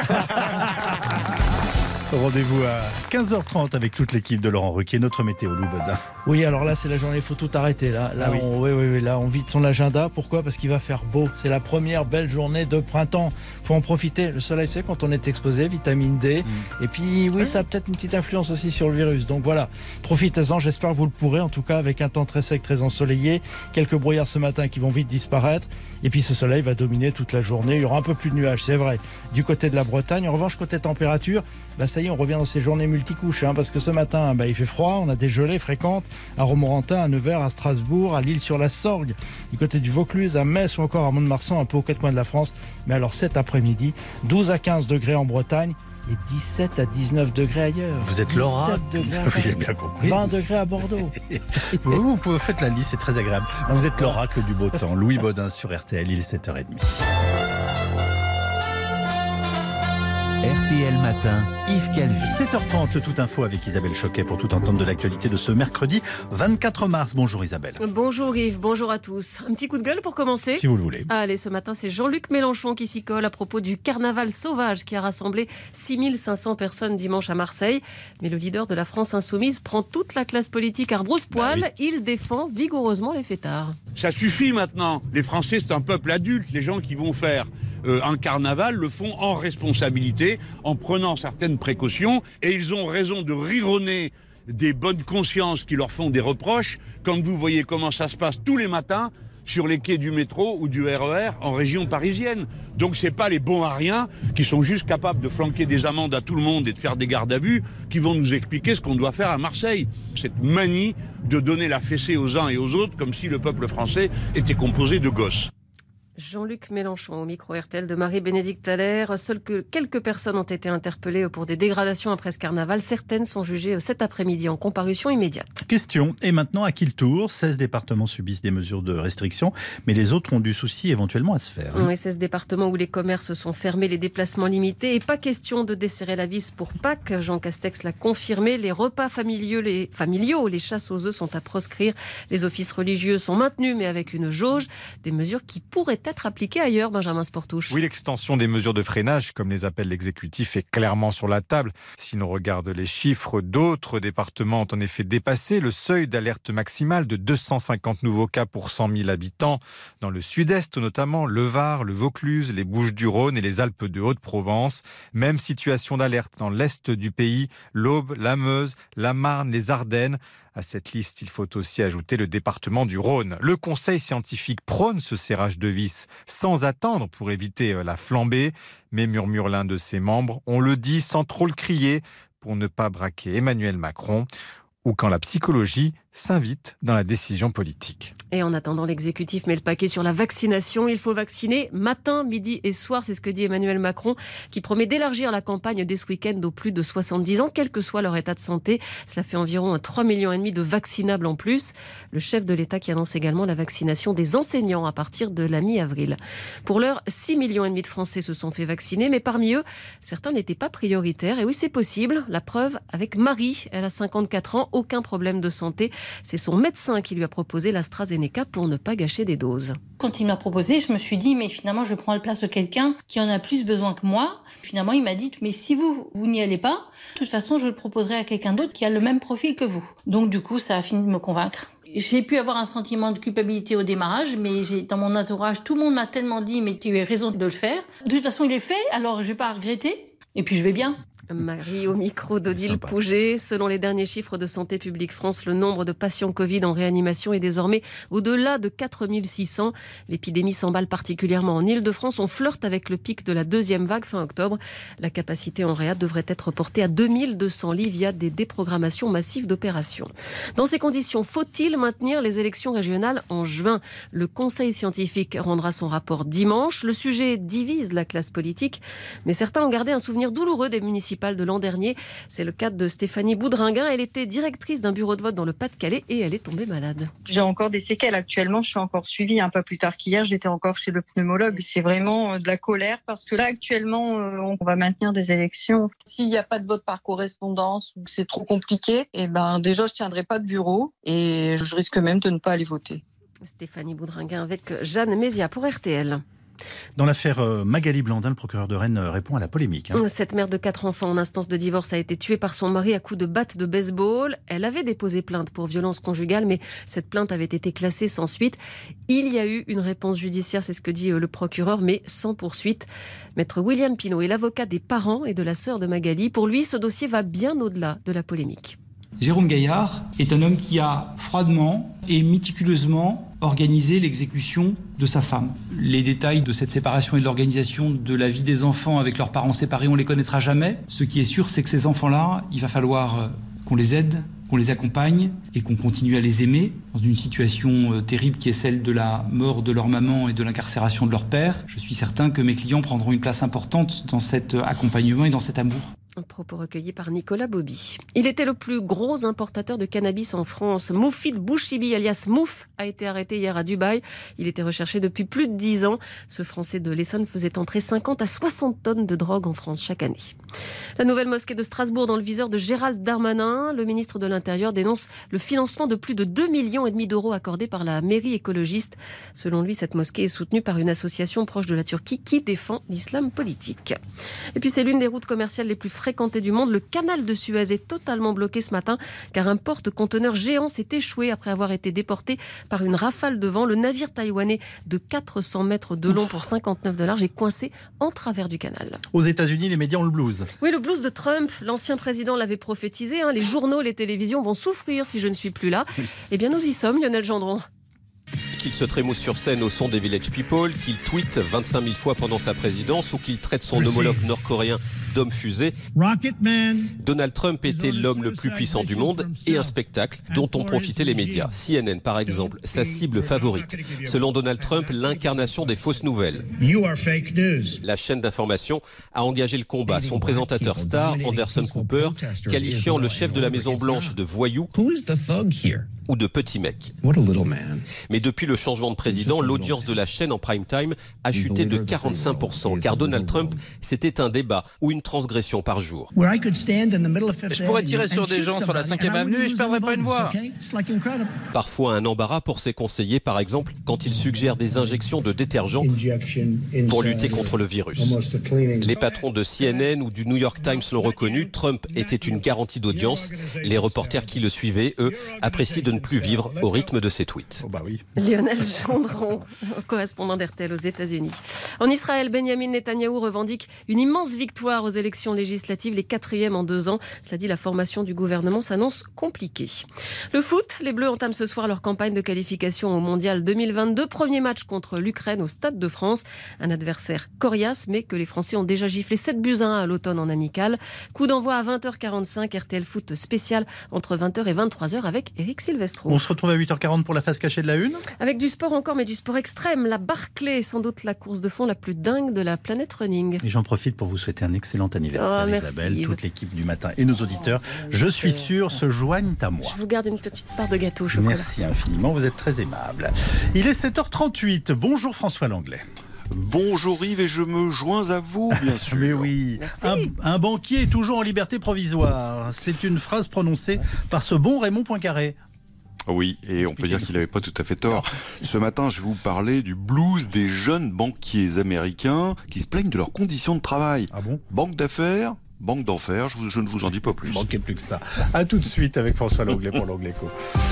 Rendez-vous à quinze heures trente avec toute l'équipe de Laurent Ruquier, notre météo, Louis Baudin. Oui, alors là, c'est la journée, il faut tout arrêter. Là, là, ah oui. on, oui, oui, oui, là, on vide son agenda. Pourquoi? Parce qu'il va faire beau. C'est la première belle journée de printemps. Il faut en profiter. Le soleil, c'est quand on est exposé, vitamine D. Mmh. Et puis, oui, ça a peut-être une petite influence aussi sur le virus. Donc voilà, profitez-en. J'espère que vous le pourrez, en tout cas, avec un temps très sec, très ensoleillé. Quelques brouillards ce matin qui vont vite disparaître. Et puis, ce soleil va dominer toute la journée. Il y aura un peu plus de nuages, c'est vrai, du côté de la Bretagne. En revanche, côté température, bah, ça y est, on revient dans ces journées multicouches, hein, parce que ce matin, bah, il fait froid, on a des gelées fréquentes à Romorantin, à Nevers, à Strasbourg, à L'Île-sur-la-Sorgue, du côté du Vaucluse, à Metz ou encore à Mont-de-Marsan, un peu aux quatre coins de la France. Mais alors cet après-midi, douze à quinze degrés en Bretagne et dix-sept à dix-neuf degrés ailleurs. Vous êtes l'oracle. J'ai bien compris. vingt degrés à Bordeaux. vous, vous pouvez faire la liste, c'est très agréable. Vous êtes l'oracle du beau temps. Louis Baudin sur R T L, il est sept heures trente. R T L Matin, Yves Calvi. sept heures trente, le Tout Info avec Isabelle Choquet pour tout entendre de l'actualité de ce mercredi vingt-quatre mars. Bonjour Isabelle. Bonjour Yves, bonjour à tous. Un petit coup de gueule pour commencer? Si vous le voulez. Allez, ce matin, c'est Jean-Luc Mélenchon qui s'y colle à propos du carnaval sauvage qui a rassemblé six mille cinq cents personnes dimanche à Marseille. Mais le leader de la France Insoumise prend toute la classe politique à rebrousse-poil. Bah oui. Il défend vigoureusement les fêtards. Ça suffit maintenant. Les Français, c'est un peuple adulte. Les gens qui vont faire Euh, un carnaval le font en responsabilité, en prenant certaines précautions, et ils ont raison de rironner des bonnes consciences qui leur font des reproches quand vous voyez comment ça se passe tous les matins sur les quais du métro ou du R E R en région parisienne. Donc c'est pas les bons à rien qui sont juste capables de flanquer des amendes à tout le monde et de faire des gardes à vue qui vont nous expliquer ce qu'on doit faire à Marseille. Cette manie de donner la fessée aux uns et aux autres comme si le peuple français était composé de gosses. Jean-Luc Mélenchon au micro R T L de Marie-Bénédicte Allaire. Seules que quelques personnes ont été interpellées pour des dégradations après ce carnaval. Certaines sont jugées cet après-midi en comparution immédiate. Question, et maintenant à qui le tour? seize départements subissent des mesures de restriction, mais les autres ont du souci éventuellement à se faire. Hein. Oui, seize départements où les commerces sont fermés, les déplacements limités et pas question de desserrer la vis pour Pâques. Jean Castex l'a confirmé. Les repas familiaux, les, familiaux, les chasses aux œufs sont à proscrire. Les offices religieux sont maintenus mais avec une jauge. Des mesures qui pourraient être appliquée ailleurs, Benjamin Sportouche. Oui, l'extension des mesures de freinage, comme les appelle l'exécutif, est clairement sur la table. Si l'on regarde les chiffres, d'autres départements ont en effet dépassé le seuil d'alerte maximale de deux cent cinquante nouveaux cas pour cent mille habitants. Dans le sud-est notamment, le Var, le Vaucluse, les Bouches-du-Rhône et les Alpes de Haute-Provence. Même situation d'alerte dans l'est du pays, l'Aube, la Meuse, la Marne, les Ardennes. À cette liste, il faut aussi ajouter le département du Rhône. Le conseil scientifique prône ce serrage de vis sans attendre pour éviter la flambée. Mais murmure l'un de ses membres, on le dit sans trop le crier pour ne pas braquer Emmanuel Macron. Ou quand la psychologie s'invite dans la décision politique. Et en attendant, l'exécutif met le paquet sur la vaccination. Il faut vacciner matin, midi et soir. C'est ce que dit Emmanuel Macron, qui promet d'élargir la campagne dès ce week-end aux plus de soixante-dix ans, quel que soit leur état de santé. Cela fait environ trois millions et demi de vaccinables en plus. Le chef de l'État qui annonce également la vaccination des enseignants à partir de la mi-avril. Pour l'heure, six millions et demi de Français se sont fait vacciner, mais parmi eux, certains n'étaient pas prioritaires. Et oui, c'est possible. La preuve avec Marie. Elle a cinquante-quatre ans, aucun problème de santé. C'est son médecin qui lui a proposé l'AstraZeneca pour ne pas gâcher des doses. Quand il m'a proposé, je me suis dit, mais finalement, je prends la place de quelqu'un qui en a plus besoin que moi. Finalement, il m'a dit, mais si vous, vous n'y allez pas, de toute façon, je le proposerai à quelqu'un d'autre qui a le même profil que vous. Donc, du coup, ça a fini de me convaincre. J'ai pu avoir un sentiment de culpabilité au démarrage, mais j'ai, dans mon entourage, tout le monde m'a tellement dit, mais tu as raison de le faire. De toute façon, il est fait, alors je vais pas regretter. Et puis, je vais bien. Marie au micro d'Odile Pouget. Selon les derniers chiffres de Santé publique France, le nombre de patients Covid en réanimation est désormais au-delà de quatre mille six cents. L'épidémie s'emballe particulièrement en Ile-de-France. On flirte avec le pic de la deuxième vague fin octobre. La capacité en réa devrait être portée à deux mille deux cents lits via des déprogrammations massives d'opérations. Dans ces conditions, faut-il maintenir les élections régionales en juin ? Le Conseil scientifique rendra son rapport dimanche. Le sujet divise la classe politique, mais certains ont gardé un souvenir douloureux des municipales de l'an dernier. C'est le cas de Stéphanie Boudringuin. Elle était directrice d'un bureau de vote dans le Pas-de-Calais et elle est tombée malade. J'ai encore des séquelles actuellement. Je suis encore suivie un peu plus tard qu'hier. J'étais encore chez le pneumologue. C'est vraiment de la colère parce que là, actuellement, on va maintenir des élections. S'il n'y a pas de vote par correspondance ou que c'est trop compliqué, eh ben, déjà, je ne tiendrai pas de bureau et je risque même de ne pas aller voter. Stéphanie Boudringuin avec Jeanne Mézia pour R T L. Dans l'affaire Magali Blandin, le procureur de Rennes répond à la polémique. Hein. Cette mère de quatre enfants en instance de divorce a été tuée par son mari à coups de batte de baseball. Elle avait déposé plainte pour violence conjugale, mais cette plainte avait été classée sans suite. Il y a eu une réponse judiciaire, c'est ce que dit le procureur, mais sans poursuite. Maître William Pinault est l'avocat des parents et de la sœur de Magali. Pour lui, ce dossier va bien au-delà de la polémique. Jérôme Gaillard est un homme qui a froidement et méticuleusement organisé l'exécution de sa femme. Les détails de cette séparation et de l'organisation de la vie des enfants avec leurs parents séparés, on ne les connaîtra jamais. Ce qui est sûr, c'est que ces enfants-là, il va falloir qu'on les aide, qu'on les accompagne et qu'on continue à les aimer dans une situation terrible qui est celle de la mort de leur maman et de l'incarcération de leur père. Je suis certain que mes clients prendront une place importante dans cet accompagnement et dans cet amour. Un propos recueilli par Nicolas Bobby. Il était le plus gros importateur de cannabis en France. Moufid Bouchibi, alias Mouf, a été arrêté hier à Dubaï. Il était recherché depuis plus de dix ans. Ce Français de l'Essonne faisait entrer cinquante à soixante tonnes de drogue en France chaque année. La nouvelle mosquée de Strasbourg dans le viseur de Gérald Darmanin. Le ministre de l'Intérieur dénonce le financement de plus de deux virgule cinq millions d'euros accordé par la mairie écologiste. Selon lui, cette mosquée est soutenue par une association proche de la Turquie qui défend l'islam politique. Et puis c'est l'une des routes commerciales les plus fréquentées du monde. Le canal de Suez est totalement bloqué ce matin car un porte-conteneur géant s'est échoué après avoir été déporté par une rafale de vent. Le navire taïwanais de quatre cents mètres de long pour cinquante-neuf de large est coincé en travers du canal. Aux États-Unis, les médias ont le blues. Oui, le blues de Trump. L'ancien président l'avait prophétisé. Hein. Les journaux, les télévisions vont souffrir si je ne suis plus là. Oui. Eh bien, nous y sommes, Lionel Gendron. Qu'il se trémousse sur scène au son des Village People, qu'il tweete vingt-cinq mille fois pendant sa présidence ou qu'il traite son homologue nord-coréen d'homme fusée, Donald Trump était l'homme le plus puissant du monde et un spectacle dont ont profité les médias. C N N, par exemple, sa cible favorite. Selon Donald Trump, l'incarnation des fausses nouvelles. La chaîne d'information a engagé le combat. Son présentateur star, Anderson Cooper, qualifiant le chef de la Maison-Blanche de voyou ou de petit mec. Mais depuis le changement de président, l'audience de la chaîne en prime time a chuté de quarante-cinq pour cent, car Donald Trump, c'était un débat ou une transgression par jour. Je pourrais tirer sur des gens sur la cinquième avenue et je ne perdrais pas une voix. Parfois un embarras pour ses conseillers, par exemple, quand il suggère des injections de détergent pour lutter contre le virus. Les patrons de C N N ou du New York Times l'ont reconnu, Trump était une garantie d'audience. Les reporters qui le suivaient, eux, apprécient de ne plus vivre au rythme de ses tweets. Oh bah oui. Lionel Gendron, correspondant d'R T L aux États-Unis. En Israël, Benjamin Netanyahou revendique une immense victoire aux élections législatives, les quatrièmes en deux ans. Cela dit, la formation du gouvernement s'annonce compliquée. Le foot, les Bleus entament ce soir leur campagne de qualification au Mondial deux mille vingt-deux. Premier match contre l'Ukraine au Stade de France. Un adversaire coriace, mais que les Français ont déjà giflé sept buts à un à l'automne en amical. Coup d'envoi à vingt heures quarante-cinq, R T L Foot spécial entre vingt heures et vingt-trois heures avec Eric Silvestro. On se retrouve à huit heures quarante pour la face cachée de la une. Avec du sport encore, mais du sport extrême. La Barclay, sans doute la course de fond la plus dingue de la planète running. Et j'en profite pour vous souhaiter un excellent anniversaire, oh, Isabelle. Merci. Toute l'équipe du matin et nos auditeurs, je suis sûr, se joignent à moi. Je vous garde une petite part de gâteau au chocolat. Merci infiniment, vous êtes très aimable. Il est sept heures trente-huit. Bonjour François Langlais. Bonjour Yves, et je me joins à vous, bien sûr. Mais oui, un, un banquier est toujours en liberté provisoire. C'est une phrase prononcée par ce bon Raymond Poincaré. Oui, et on peut dire qu'il n'avait pas tout à fait tort. Ce matin, je vais vous parler du blues des jeunes banquiers américains qui se plaignent de leurs conditions de travail. Ah bon ? Banque d'affaires, banque d'enfer, je, je ne vous en dis pas plus. Il manquait plus que ça. A tout de suite avec François Langlais pour l'Angleco.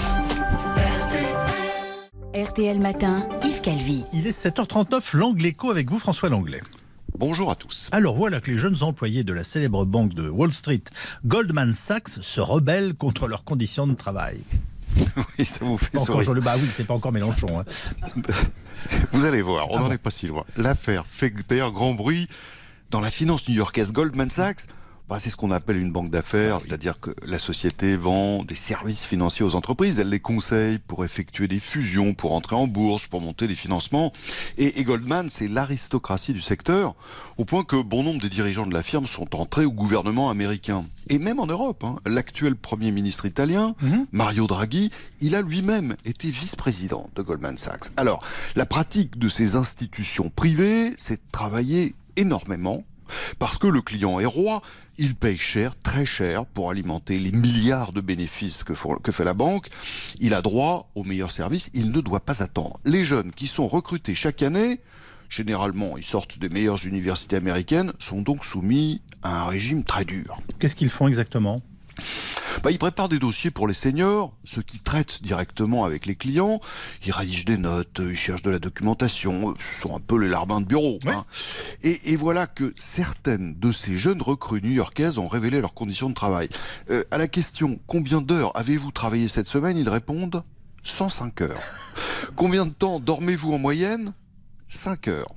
R T L Matin, Yves Calvi. Il est sept heures trente-neuf, l'Angleco avec vous François Langlais. Bonjour à tous. Alors voilà que les jeunes employés de la célèbre banque de Wall Street, Goldman Sachs, se rebellent contre leurs conditions de travail. Oui, ça vous fait encore sourire. Bah oui, c'est pas encore Mélenchon. Hein. Vous allez voir, on n'en ah bon. est pas si loin. L'affaire fait d'ailleurs grand bruit dans la finance new-yorkaise. Goldman Sachs, bah, c'est ce qu'on appelle une banque d'affaires, ah, oui. C'est-à-dire que la société vend des services financiers aux entreprises, elle les conseille pour effectuer des fusions, pour entrer en bourse, pour monter des financements. Et, et Goldman, c'est l'aristocratie du secteur, au point que bon nombre des dirigeants de la firme sont entrés au gouvernement américain. Et même en Europe, hein, l'actuel Premier ministre italien, mm-hmm. Mario Draghi, il a lui-même été vice-président de Goldman Sachs. Alors, la pratique de ces institutions privées, c'est de travailler énormément, parce que le client est roi, il paye cher, très cher, pour alimenter les milliards de bénéfices que, faut, que fait la banque. Il a droit aux meilleurs services, il ne doit pas attendre. Les jeunes qui sont recrutés chaque année, généralement ils sortent des meilleures universités américaines, sont donc soumis à un régime très dur. Qu'est-ce qu'ils font exactement ? Bah, ils préparent des dossiers pour les seniors, ceux qui traitent directement avec les clients. Ils rédigent des notes, ils cherchent de la documentation, ce sont un peu les larbins de bureau. Oui. Hein. Et, et voilà que certaines de ces jeunes recrues new-yorkaises ont révélé leurs conditions de travail. Euh, à la question « Combien d'heures avez-vous travaillé cette semaine ?» ils répondent « cent cinq heures ». Combien de temps dormez-vous en moyenne ? cinq heures.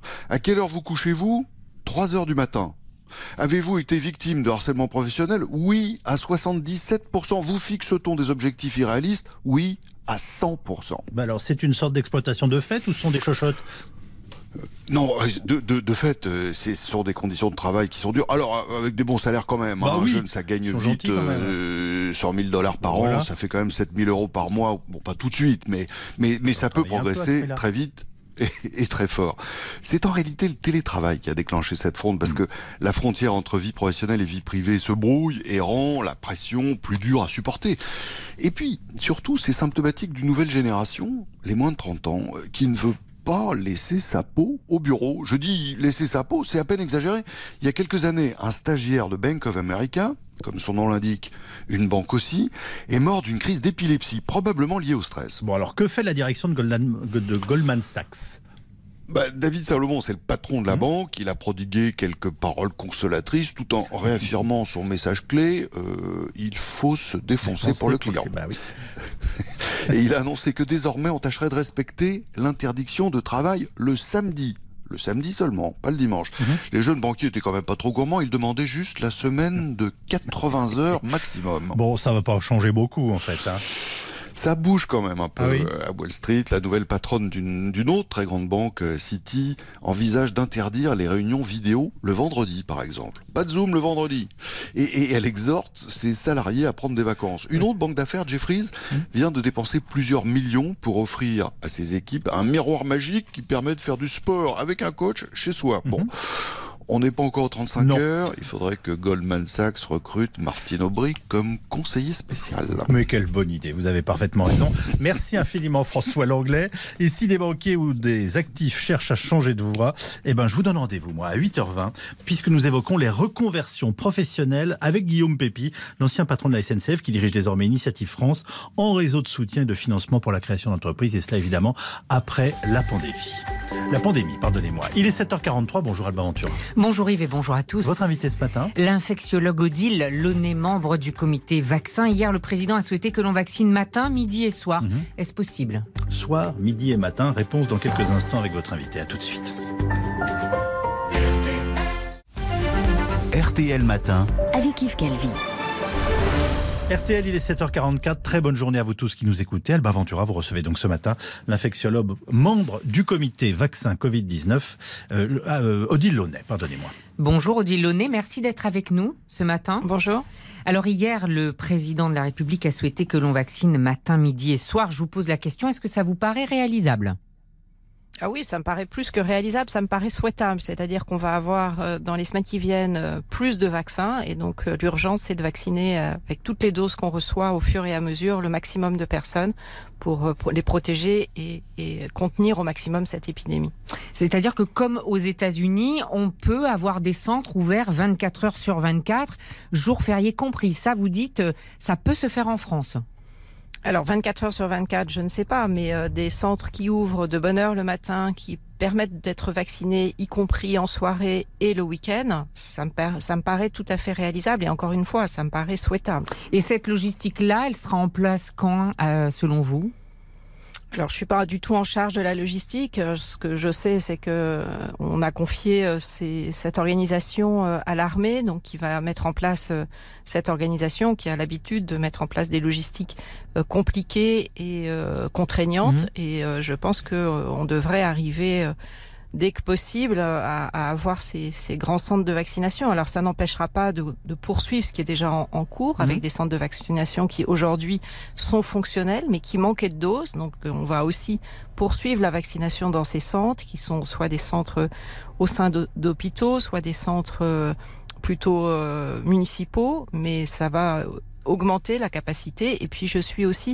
À quelle heure vous couchez-vous ? trois heures du matin. Avez-vous été victime de harcèlement professionnel ? Oui, à soixante-dix-sept pour cent. Vous fixe-t-on des objectifs irréalistes ? Oui, à cent pour cent. Bah alors, c'est une sorte d'exploitation de fait ou ce sont des chochottes ? euh, Non, de, de, de fait, euh, ce sont des conditions de travail qui sont dures. Alors, avec des bons salaires quand même. Bah hein, oui. Un jeune, ça gagne vite euh, cent mille dollars par voilà. an. Ça fait quand même sept mille euros par mois. Bon, pas tout de suite, mais, mais, mais ça peut progresser très vite. Et, et très fort. C'est en réalité le télétravail qui a déclenché cette fronde, parce que la frontière entre vie professionnelle et vie privée se brouille et rend la pression plus dure à supporter. Et puis, surtout, c'est symptomatique d'une nouvelle génération, les moins de trente ans, qui ne veut pas laisser sa peau au bureau. Je dis laisser sa peau, c'est à peine exagéré. Il y a quelques années, un stagiaire de Bank of America, comme son nom l'indique, une banque aussi, est mort d'une crise d'épilepsie, probablement liée au stress. Bon, alors que fait la direction de Goldman, de Goldman Sachs ? Bah, David Salomon, c'est le patron de la mmh. banque. Il a prodigué quelques paroles consolatrices tout en réaffirmant son message clé. Euh, il faut se défoncer Défoncer pour le client. Bah oui. Et il a annoncé que désormais, on tâcherait de respecter l'interdiction de travail le samedi. Le samedi seulement, pas le dimanche. Mmh. Les jeunes banquiers étaient quand même pas trop gourmands, ils demandaient juste la semaine de quatre-vingts heures maximum. Bon, ça va pas changer beaucoup en fait. Hein. Ça bouge quand même un peu ah oui. à Wall Street. La nouvelle patronne d'une, d'une autre très grande banque, Citi, envisage d'interdire les réunions vidéo le vendredi, par exemple. Pas de Zoom le vendredi. et, et elle exhorte ses salariés à prendre des vacances. Une autre banque d'affaires, Jefferies, vient de dépenser plusieurs millions pour offrir à ses équipes un miroir magique qui permet de faire du sport avec un coach chez soi. Bon. On n'est pas encore aux trente-cinq non. heures. Il faudrait que Goldman Sachs recrute Martine Aubry comme conseiller spécial. Mais quelle bonne idée, vous avez parfaitement raison. Merci infiniment François Langlais. Et si des banquiers ou des actifs cherchent à changer de voie, eh ben, je vous donne rendez-vous moi à huit heures vingt, puisque nous évoquons les reconversions professionnelles avec Guillaume Pépi, l'ancien patron de la S N C F qui dirige désormais Initiative France en réseau de soutien et de financement pour la création d'entreprises. Et cela évidemment après la pandémie. La pandémie, pardonnez-moi. Il est sept heures quarante-trois, bonjour Alba Ventura. Bonjour Yves et bonjour à tous. Votre invité ce matin ? L'infectiologue Odile Launay, membre du comité vaccin. Hier, le président a souhaité que l'on vaccine matin, midi et soir. Mmh. Est-ce possible ? Soir, midi et matin. Réponse dans quelques instants avec votre invité. À tout de suite. R T L Matin avec Yves Calvi. R T L, il est sept heures quarante-quatre. Très bonne journée à vous tous qui nous écoutez. Alba Ventura, vous recevez donc ce matin l'infectiologue, membre du comité vaccin covid dix-neuf, euh, euh, Odile Launay, pardonnez-moi. Bonjour Odile Launay, merci d'être avec nous ce matin. Bonjour. Alors hier, le président de la République a souhaité que l'on vaccine matin, midi et soir. Je vous pose la question, est-ce que ça vous paraît réalisable ? Ah oui, ça me paraît plus que réalisable, ça me paraît souhaitable. C'est-à-dire qu'on va avoir euh, dans les semaines qui viennent euh, plus de vaccins et donc euh, l'urgence c'est de vacciner euh, avec toutes les doses qu'on reçoit au fur et à mesure le maximum de personnes pour, euh, pour les protéger et, et contenir au maximum cette épidémie. C'est-à-dire que comme aux États-Unis, on peut avoir des centres ouverts vingt-quatre heures sur vingt-quatre, jours fériés compris. Ça, vous dites, euh, ça peut se faire en France ? Alors vingt-quatre heures sur vingt-quatre, je ne sais pas, mais euh, des centres qui ouvrent de bonne heure le matin, qui permettent d'être vaccinés, y compris en soirée et le week-end, ça me, par- ça me paraît tout à fait réalisable et encore une fois, ça me paraît souhaitable. Et cette logistique-là, elle sera en place quand, euh, selon vous ? Alors, je suis pas du tout en charge de la logistique. Ce que je sais, c'est que on a confié ces, cette organisation à l'armée, donc qui va mettre en place cette organisation, qui a l'habitude de mettre en place des logistiques compliquées et contraignantes. Mmh. Et je pense que on devrait arriver dès que possible à, à avoir ces, ces grands centres de vaccination. Alors ça n'empêchera pas de, de poursuivre ce qui est déjà en, en cours, mmh. avec des centres de vaccination qui aujourd'hui sont fonctionnels mais qui manquaient de doses. Donc on va aussi poursuivre la vaccination dans ces centres qui sont soit des centres au sein d'hôpitaux, soit des centres plutôt euh, municipaux, mais ça va augmenter la capacité. Et puis je suis aussi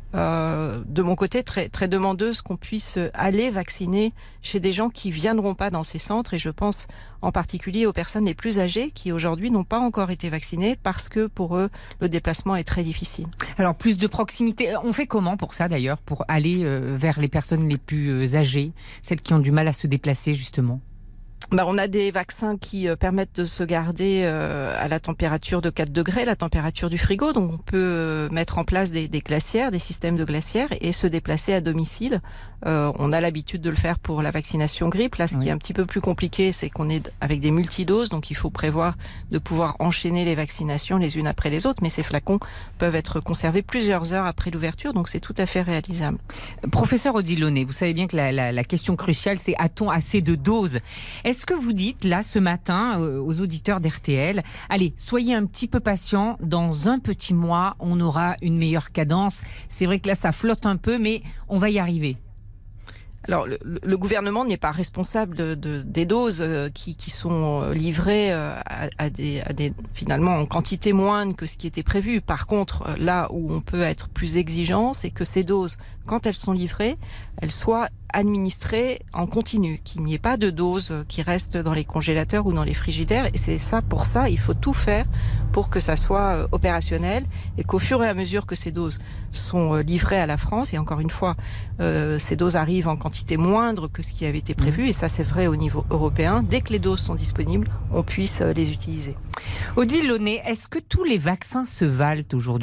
Euh, de mon côté très très demandeuse qu'on puisse aller vacciner chez des gens qui viendront pas dans ces centres, et je pense en particulier aux personnes les plus âgées qui aujourd'hui n'ont pas encore été vaccinées parce que pour eux le déplacement est très difficile. Alors plus de proximité, on fait comment pour ça d'ailleurs, pour aller euh, vers les personnes les plus âgées, celles qui ont du mal à se déplacer justement? Bah, on a des vaccins qui euh, permettent de se garder euh, à la température de quatre degrés, la température du frigo. Donc on peut euh, mettre en place des, des glacières, des systèmes de glacières et se déplacer à domicile. Euh, on a l'habitude de le faire pour la vaccination grippe. Là, ce oui. qui est un petit peu plus compliqué, c'est qu'on est avec des multidoses. Donc il faut prévoir de pouvoir enchaîner les vaccinations les unes après les autres. Mais ces flacons peuvent être conservés plusieurs heures après l'ouverture. Donc c'est tout à fait réalisable. Professeur Odile Launay, vous savez bien que la, la, la question cruciale, c'est a-t-on assez de doses ? Est-ce que vous dites là ce matin euh, aux auditeurs d'R T L, allez, soyez un petit peu patients, dans un petit mois, on aura une meilleure cadence. C'est vrai que là, ça flotte un peu, mais on va y arriver. Alors, le, le gouvernement n'est pas responsable de, de, des doses euh, qui, qui sont livrées euh, à, à, des, à des, finalement, en quantité moindre que ce qui était prévu. Par contre, là où on peut être plus exigeant, c'est que ces doses, quand elles sont livrées, elles soient administrées en continu, qu'il n'y ait pas de doses qui restent dans les congélateurs ou dans les frigidaires. Et c'est ça, pour ça, il faut tout faire pour que ça soit opérationnel et qu'au fur et à mesure que ces doses sont livrées à la France, et encore une fois, euh, ces doses arrivent en quantité moindre que ce qui avait été prévu, mmh. et ça c'est vrai au niveau européen, dès que les doses sont disponibles, on puisse les utiliser. Odile Launay, est-ce que tous les vaccins se valent aujourd'hui ?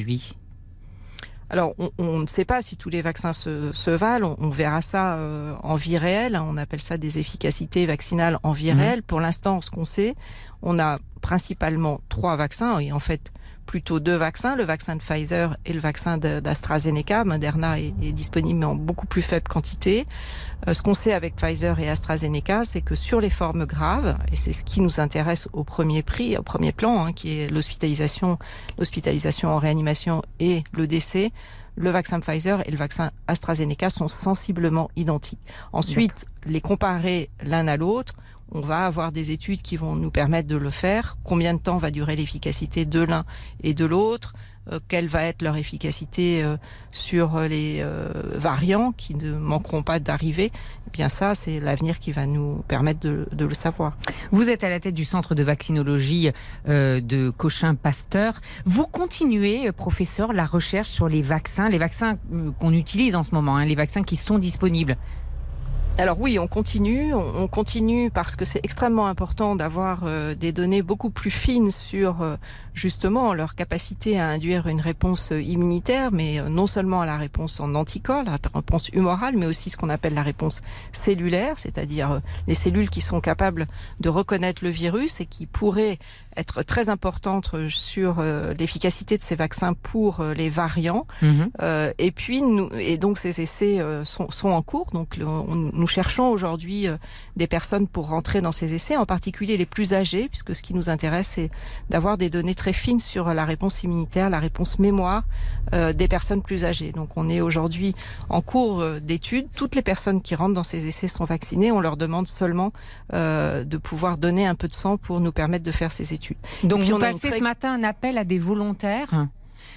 Alors, on, on ne sait pas si tous les vaccins se, se valent. On, on verra ça euh, en vie réelle. On appelle ça des efficacités vaccinales en vie mmh. réelle. Pour l'instant, ce qu'on sait, on a principalement trois vaccins et en fait plutôt deux vaccins, le vaccin de Pfizer et le vaccin de, d'AstraZeneca. Moderna est, est disponible mais en beaucoup plus faible quantité. Euh, ce qu'on sait avec Pfizer et AstraZeneca, c'est que sur les formes graves, et c'est ce qui nous intéresse au premier prix, au premier plan, hein, qui est l'hospitalisation, l'hospitalisation en réanimation et le décès, le vaccin Pfizer et le vaccin AstraZeneca sont sensiblement identiques. Ensuite, D'accord. les comparer l'un à l'autre, on va avoir des études qui vont nous permettre de le faire. Combien de temps va durer l'efficacité de l'un et de l'autre ? Euh, quelle va être leur efficacité euh, sur les euh, variants qui ne manqueront pas d'arriver? Eh bien ça, c'est l'avenir qui va nous permettre de, de le savoir. Vous êtes à la tête du centre de vaccinologie euh, de Cochin-Pasteur. Vous continuez, professeur, la recherche sur les vaccins, les vaccins qu'on utilise en ce moment, hein, les vaccins qui sont disponibles. Alors oui, on continue, on continue parce que c'est extrêmement important d'avoir euh, des données beaucoup plus fines sur euh, justement leur capacité à induire une réponse immunitaire, mais euh, non seulement à la réponse en anticorps, la réponse humorale, mais aussi ce qu'on appelle la réponse cellulaire, c'est-à-dire euh, les cellules qui sont capables de reconnaître le virus et qui pourraient être très importantes sur euh, l'efficacité de ces vaccins pour euh, les variants. Mmh. Euh, et puis, nous, et donc ces essais euh, sont, sont en cours. Donc, le, on, nous cherchons aujourd'hui euh, des personnes pour rentrer dans ces essais, en particulier les plus âgés, puisque ce qui nous intéresse, c'est d'avoir des données très fines sur la réponse immunitaire, la réponse mémoire euh, des personnes plus âgées. Donc, on est aujourd'hui en cours euh, d'études. Toutes les personnes qui rentrent dans ces essais sont vaccinées. On leur demande seulement euh, de pouvoir donner un peu de sang pour nous permettre de faire ces études. Donc vous passez très... ce matin un appel à des volontaires.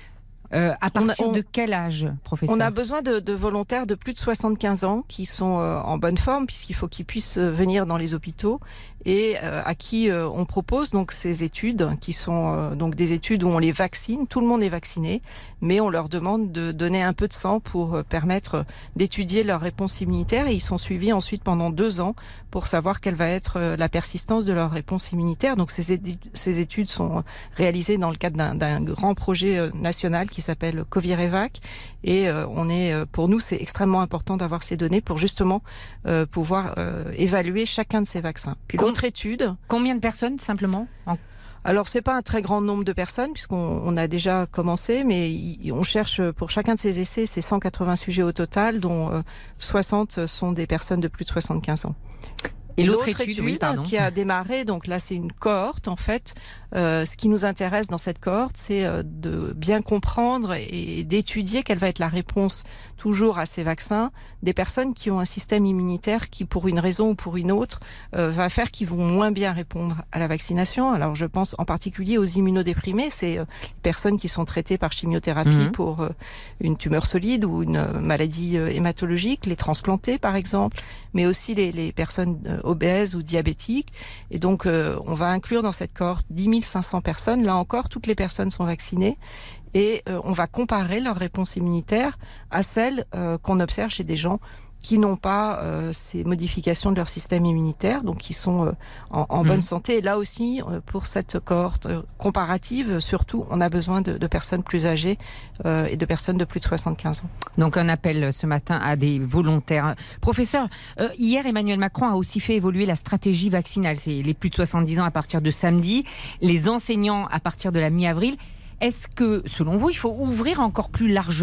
Euh, à partir on a, on, de quel âge, professeur? On a besoin de, de volontaires de plus de soixante-quinze ans qui sont euh, en bonne forme, puisqu'il faut qu'ils puissent venir dans les hôpitaux et euh, à qui euh, on propose donc ces études qui sont euh, donc des études où on les vaccine. Tout le monde est vacciné, mais on leur demande de donner un peu de sang pour euh, permettre d'étudier leur réponse immunitaire, et ils sont suivis ensuite pendant deux ans pour savoir quelle va être euh, la persistance de leur réponse immunitaire. Donc ces, édu- ces études sont réalisées dans le cadre d'un, d'un grand projet euh, national qui s'appelle Covirevac, et euh, on est euh, pour nous c'est extrêmement important d'avoir ces données pour justement euh, pouvoir euh, évaluer chacun de ces vaccins. Puis Com- l'autre étude, combien de personnes simplement en... Alors c'est pas un très grand nombre de personnes puisqu'on on a déjà commencé, mais y, on cherche pour chacun de ces essais, c'est cent quatre-vingts sujets au total, dont euh, soixante sont des personnes de plus de soixante-quinze ans. Et l'autre, l'autre étude, étude oui, qui a démarré, donc là c'est une cohorte en fait. Euh, ce qui nous intéresse dans cette cohorte, c'est euh, de bien comprendre et d'étudier quelle va être la réponse toujours à ces vaccins des personnes qui ont un système immunitaire qui, pour une raison ou pour une autre, euh, va faire qu'ils vont moins bien répondre à la vaccination. Alors je pense en particulier aux immunodéprimés, c'est euh, les personnes qui sont traitées par chimiothérapie mmh. pour euh, une tumeur solide ou une euh, maladie euh, hématologique, les transplantés par exemple, mais aussi les, les personnes euh, obèses ou diabétiques. Et donc euh, on va inclure dans cette cohorte dix mille cinq cents personnes. Là encore, toutes les personnes sont vaccinées et euh, on va comparer leur réponse immunitaire à celle euh, qu'on observe chez des gens qui n'ont pas euh, ces modifications de leur système immunitaire, donc qui sont euh, en, en mmh. bonne santé. Et là aussi, euh, pour cette cohorte euh, comparative, surtout, on a besoin de, de personnes plus âgées euh, et de personnes de plus de soixante-quinze ans. Donc un appel ce matin à des volontaires. Professeur, euh, hier Emmanuel Macron a aussi fait évoluer la stratégie vaccinale. C'est les plus de soixante-dix ans à partir de samedi, les enseignants à partir de la mi-avril. Est-ce que, selon vous, il faut ouvrir encore plus largement ?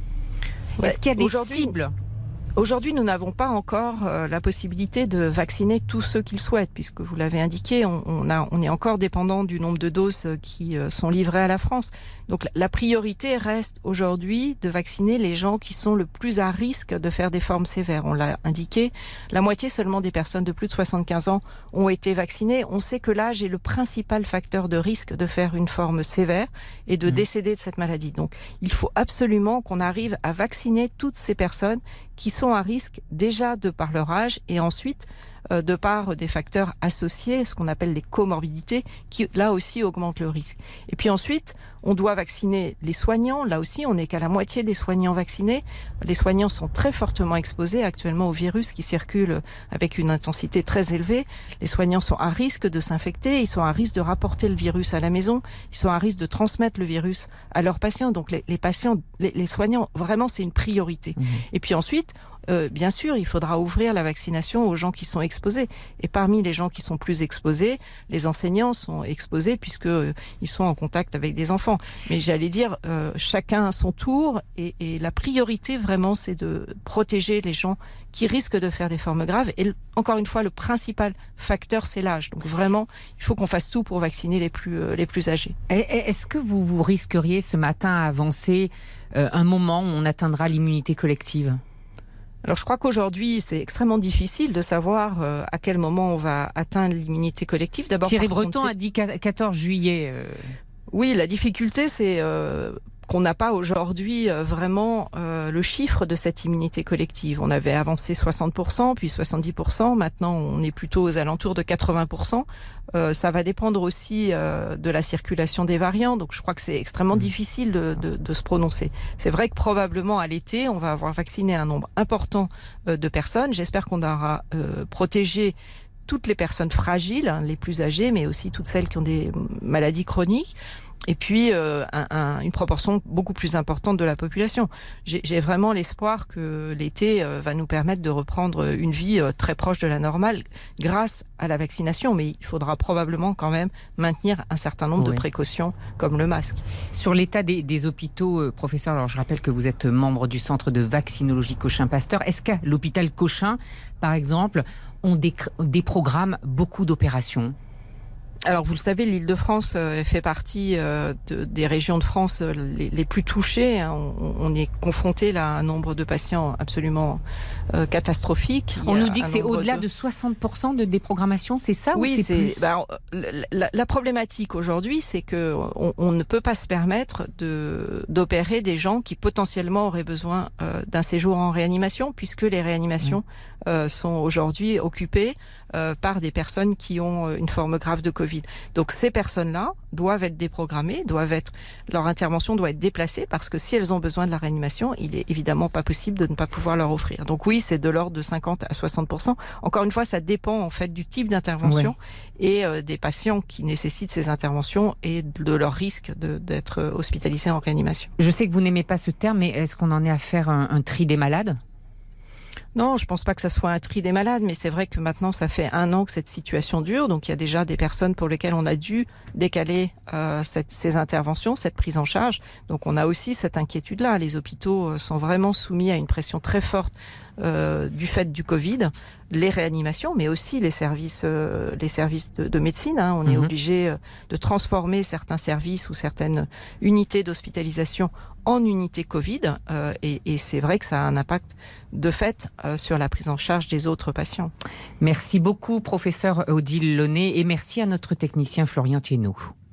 ouais, Est-ce qu'il y a des cibles ? Aujourd'hui, nous n'avons pas encore euh, la possibilité de vacciner tous ceux qu'ils souhaitent, puisque vous l'avez indiqué, on, on, a, on est encore dépendant du nombre de doses qui euh, sont livrées à la France. Donc la priorité reste aujourd'hui de vacciner les gens qui sont le plus à risque de faire des formes sévères. On l'a indiqué, la moitié seulement des personnes de plus de soixante-quinze ans ont été vaccinées. On sait que l'âge est le principal facteur de risque de faire une forme sévère et de mmh. décéder de cette maladie. Donc il faut absolument qu'on arrive à vacciner toutes ces personnes qui sont à risque déjà de par leur âge et ensuite euh, de par des facteurs associés, ce qu'on appelle les comorbidités, qui là aussi augmentent le risque. Et puis ensuite, on doit vacciner les soignants. Là aussi, on n'est qu'à la moitié des soignants vaccinés. Les soignants sont très fortement exposés actuellement au virus qui circule avec une intensité très élevée. Les soignants sont à risque de s'infecter, ils sont à risque de rapporter le virus à la maison, ils sont à risque de transmettre le virus à leurs patients. Donc les, les patients, les, les soignants, vraiment, c'est une priorité. Mmh. Et puis ensuite, euh, bien sûr, il faudra ouvrir la vaccination aux gens qui sont exposés. Et parmi les gens qui sont plus exposés, les enseignants sont exposés puisque euh, ils sont en contact avec des enfants. Mais j'allais dire, euh, chacun à son tour. Et, et la priorité, vraiment, c'est de protéger les gens qui risquent de faire des formes graves. Et encore une fois, le principal facteur, c'est l'âge. Donc vraiment, il faut qu'on fasse tout pour vacciner les plus, euh, les plus âgés. Est-ce que vous vous risqueriez ce matin à avancer euh, un moment où on atteindra l'immunité collective ? Alors je crois qu'aujourd'hui, c'est extrêmement difficile de savoir euh, à quel moment on va atteindre l'immunité collective. D'abord, Thierry Breton sait... a dit quatorze juillet. Euh... Oui, la difficulté, c'est... Euh... qu'on n'a pas aujourd'hui euh, vraiment euh, le chiffre de cette immunité collective. On avait avancé soixante pour cent, puis soixante-dix pour cent. Maintenant, on est plutôt aux alentours de quatre-vingts pour cent. Euh, ça va dépendre aussi euh, de la circulation des variants. Donc, je crois que c'est extrêmement difficile de, de, de se prononcer. C'est vrai que probablement à l'été, on va avoir vacciné un nombre important euh, de personnes. J'espère qu'on aura euh, protégé toutes les personnes fragiles, hein, les plus âgées, mais aussi toutes celles qui ont des maladies chroniques. Et puis euh, un, un, une proportion beaucoup plus importante de la population. J'ai, j'ai vraiment l'espoir que l'été euh, va nous permettre de reprendre une vie euh, très proche de la normale grâce à la vaccination, mais il faudra probablement quand même maintenir un certain nombre oui. de précautions comme le masque. Sur l'état des, des hôpitaux, euh, professeur, alors je rappelle que vous êtes membre du centre de vaccinologie Cochin-Pasteur. Est-ce qu'à l'hôpital Cochin, par exemple, on dé- déprogramme beaucoup d'opérations ? Alors vous le savez, l'Île-de-France euh, fait partie euh, de, des régions de France euh, les, les plus touchées. Hein. On, on est confronté là à un nombre de patients absolument euh, catastrophique. On nous dit que c'est au-delà de... de soixante pour cent de déprogrammation, c'est ça oui, ou c'est, c'est plus bah, la, la problématique aujourd'hui, c'est que on, on ne peut pas se permettre de d'opérer des gens qui potentiellement auraient besoin euh, d'un séjour en réanimation, puisque les réanimations mmh. euh, sont aujourd'hui occupées euh, par des personnes qui ont une forme grave de Covid. Donc ces personnes-là doivent être déprogrammées, doivent être, leur intervention doit être déplacée parce que si elles ont besoin de la réanimation, il est évidemment pas possible de ne pas pouvoir leur offrir. Donc oui, c'est de l'ordre de cinquante à soixante pour cent. Encore une fois, ça dépend en fait du type d'intervention ouais. et euh, des patients qui nécessitent ces interventions et de leur risque de, d'être hospitalisés en réanimation. Je sais que vous n'aimez pas ce terme, mais est-ce qu'on en est à faire un, un tri des malades ? Non, je pense pas que ça soit un tri des malades, mais c'est vrai que maintenant, ça fait un an que cette situation dure. Donc, il y a déjà des personnes pour lesquelles on a dû décaler euh, cette, ces interventions, cette prise en charge. Donc, on a aussi cette inquiétude-là. Les hôpitaux sont vraiment soumis à une pression très forte euh, du fait du Covid, les réanimations, mais aussi les services, euh, les services de, de médecine. Hein. On mmh. est obligé de transformer certains services ou certaines unités d'hospitalisation en unité Covid, euh, et, et c'est vrai que ça a un impact de fait euh, sur la prise en charge des autres patients. Merci beaucoup, professeur Odile Launay, et merci à notre technicien Florian Thienot.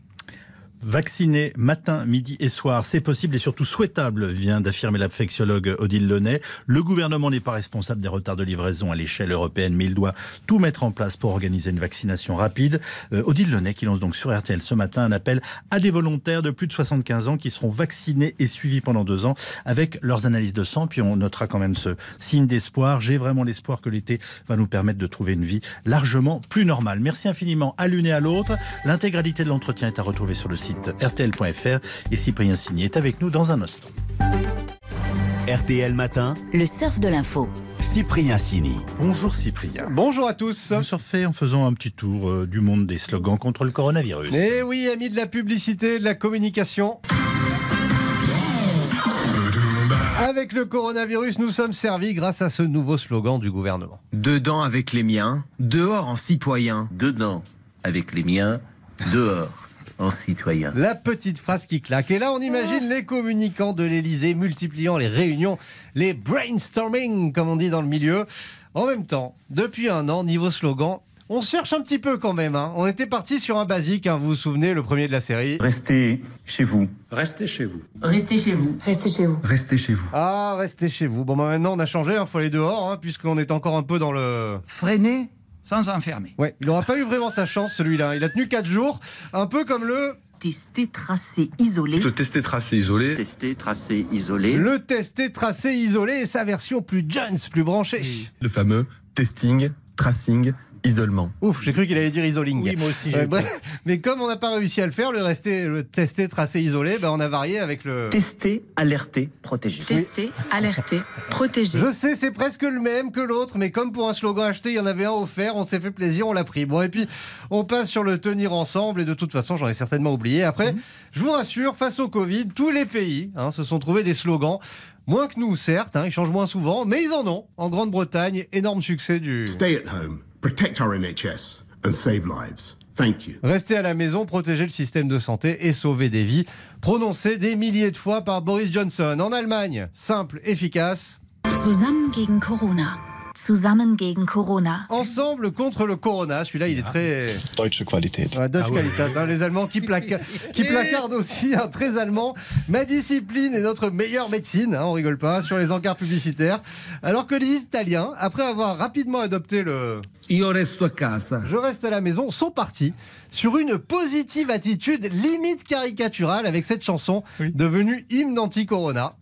Vacciner matin, midi et soir, c'est possible et surtout souhaitable, vient d'affirmer l'infectiologue Odile Launay. Le gouvernement n'est pas responsable des retards de livraison à l'échelle européenne, mais il doit tout mettre en place pour organiser une vaccination rapide. Euh, Odile Launay qui lance donc sur R T L ce matin un appel à des volontaires de plus de soixante-quinze ans qui seront vaccinés et suivis pendant deux ans avec leurs analyses de sang. Puis on notera quand même ce signe d'espoir. J'ai vraiment l'espoir que l'été va nous permettre de trouver une vie largement plus normale. Merci infiniment à l'une et à l'autre. L'intégralité de l'entretien est à retrouver sur le site R T L point F R et Cyprien Signé est avec nous dans un instant. R T L Matin, le surf de l'info. Cyprien Signy. Bonjour Cyprien. Bonjour à tous. Vous surfez en faisant un petit tour euh, du monde des slogans contre le coronavirus. Eh oui, amis de la publicité, de la communication. Avec le coronavirus, nous sommes servis grâce à ce nouveau slogan du gouvernement. Dedans avec les miens, dehors en citoyen. Dedans avec les miens, dehors en citoyen. La petite phrase qui claque. Et là, on imagine les communicants de l'Élysée multipliant les réunions, les brainstorming, comme on dit dans le milieu. En même temps, depuis un an, niveau slogan, on se cherche un petit peu quand même. Hein. On était parti sur un basique, hein, vous vous souvenez, le premier de la série. Restez chez vous. Restez chez vous. Restez chez vous. Restez chez vous. Restez chez vous. Ah, restez chez vous. Bon, bah maintenant, on a changé, il hein, faut aller dehors, hein, puisqu'on est encore un peu dans le... Freiner sans enfermer. Ouais, il n'aura pas eu vraiment sa chance celui-là. Il a tenu quatre jours, un peu comme le... Tester, tracer, isoler. Le tester, tracer, isoler. Tester, tracer, isoler. Le tester, tracer, isoler et sa version plus Jones, plus branchée. Le fameux testing, tracing, Isolement. Ouf, j'ai cru qu'il allait dire isoling. Oui, moi aussi. Euh, bref, mais comme on n'a pas réussi à le faire, le rester, le tester, tracer, isoler, ben on a varié avec le... Tester, alerter, protéger. Tester, alerter, protéger. Je sais, c'est presque le même que l'autre, mais comme pour un slogan acheté, il y en avait un offert, on s'est fait plaisir, on l'a pris. Bon, et puis, on passe sur le tenir ensemble, et de toute façon, j'en ai certainement oublié. Après, mmh. je vous rassure, face au Covid, tous les pays hein, se sont trouvés des slogans. Moins que nous, certes, hein, ils changent moins souvent, mais ils en ont. En Grande-Bretagne, énorme succès du... Stay at home, protect our N H S and save lives. Thank you. Rester à la maison, protéger le système de santé et sauver des vies. Prononcé des milliers de fois par Boris Johnson. En Allemagne, simple, efficace. Zusammen gegen Corona. Zusammen gegen Corona. Ensemble contre le Corona. Celui-là, il est très... Deutsche Qualität. Ouais, Deutsche ah, Qualität. oui, oui. Hein, les Allemands qui, placa... qui placardent aussi, hein, très allemand. Ma discipline est notre meilleure médecine. Hein, on rigole pas sur les encarts publicitaires. Alors que les Italiens, après avoir rapidement adopté le... Io resto a casa. Je reste à la maison, sont partis sur une positive attitude limite caricaturale avec cette chanson oui. devenue hymne anti-Corona.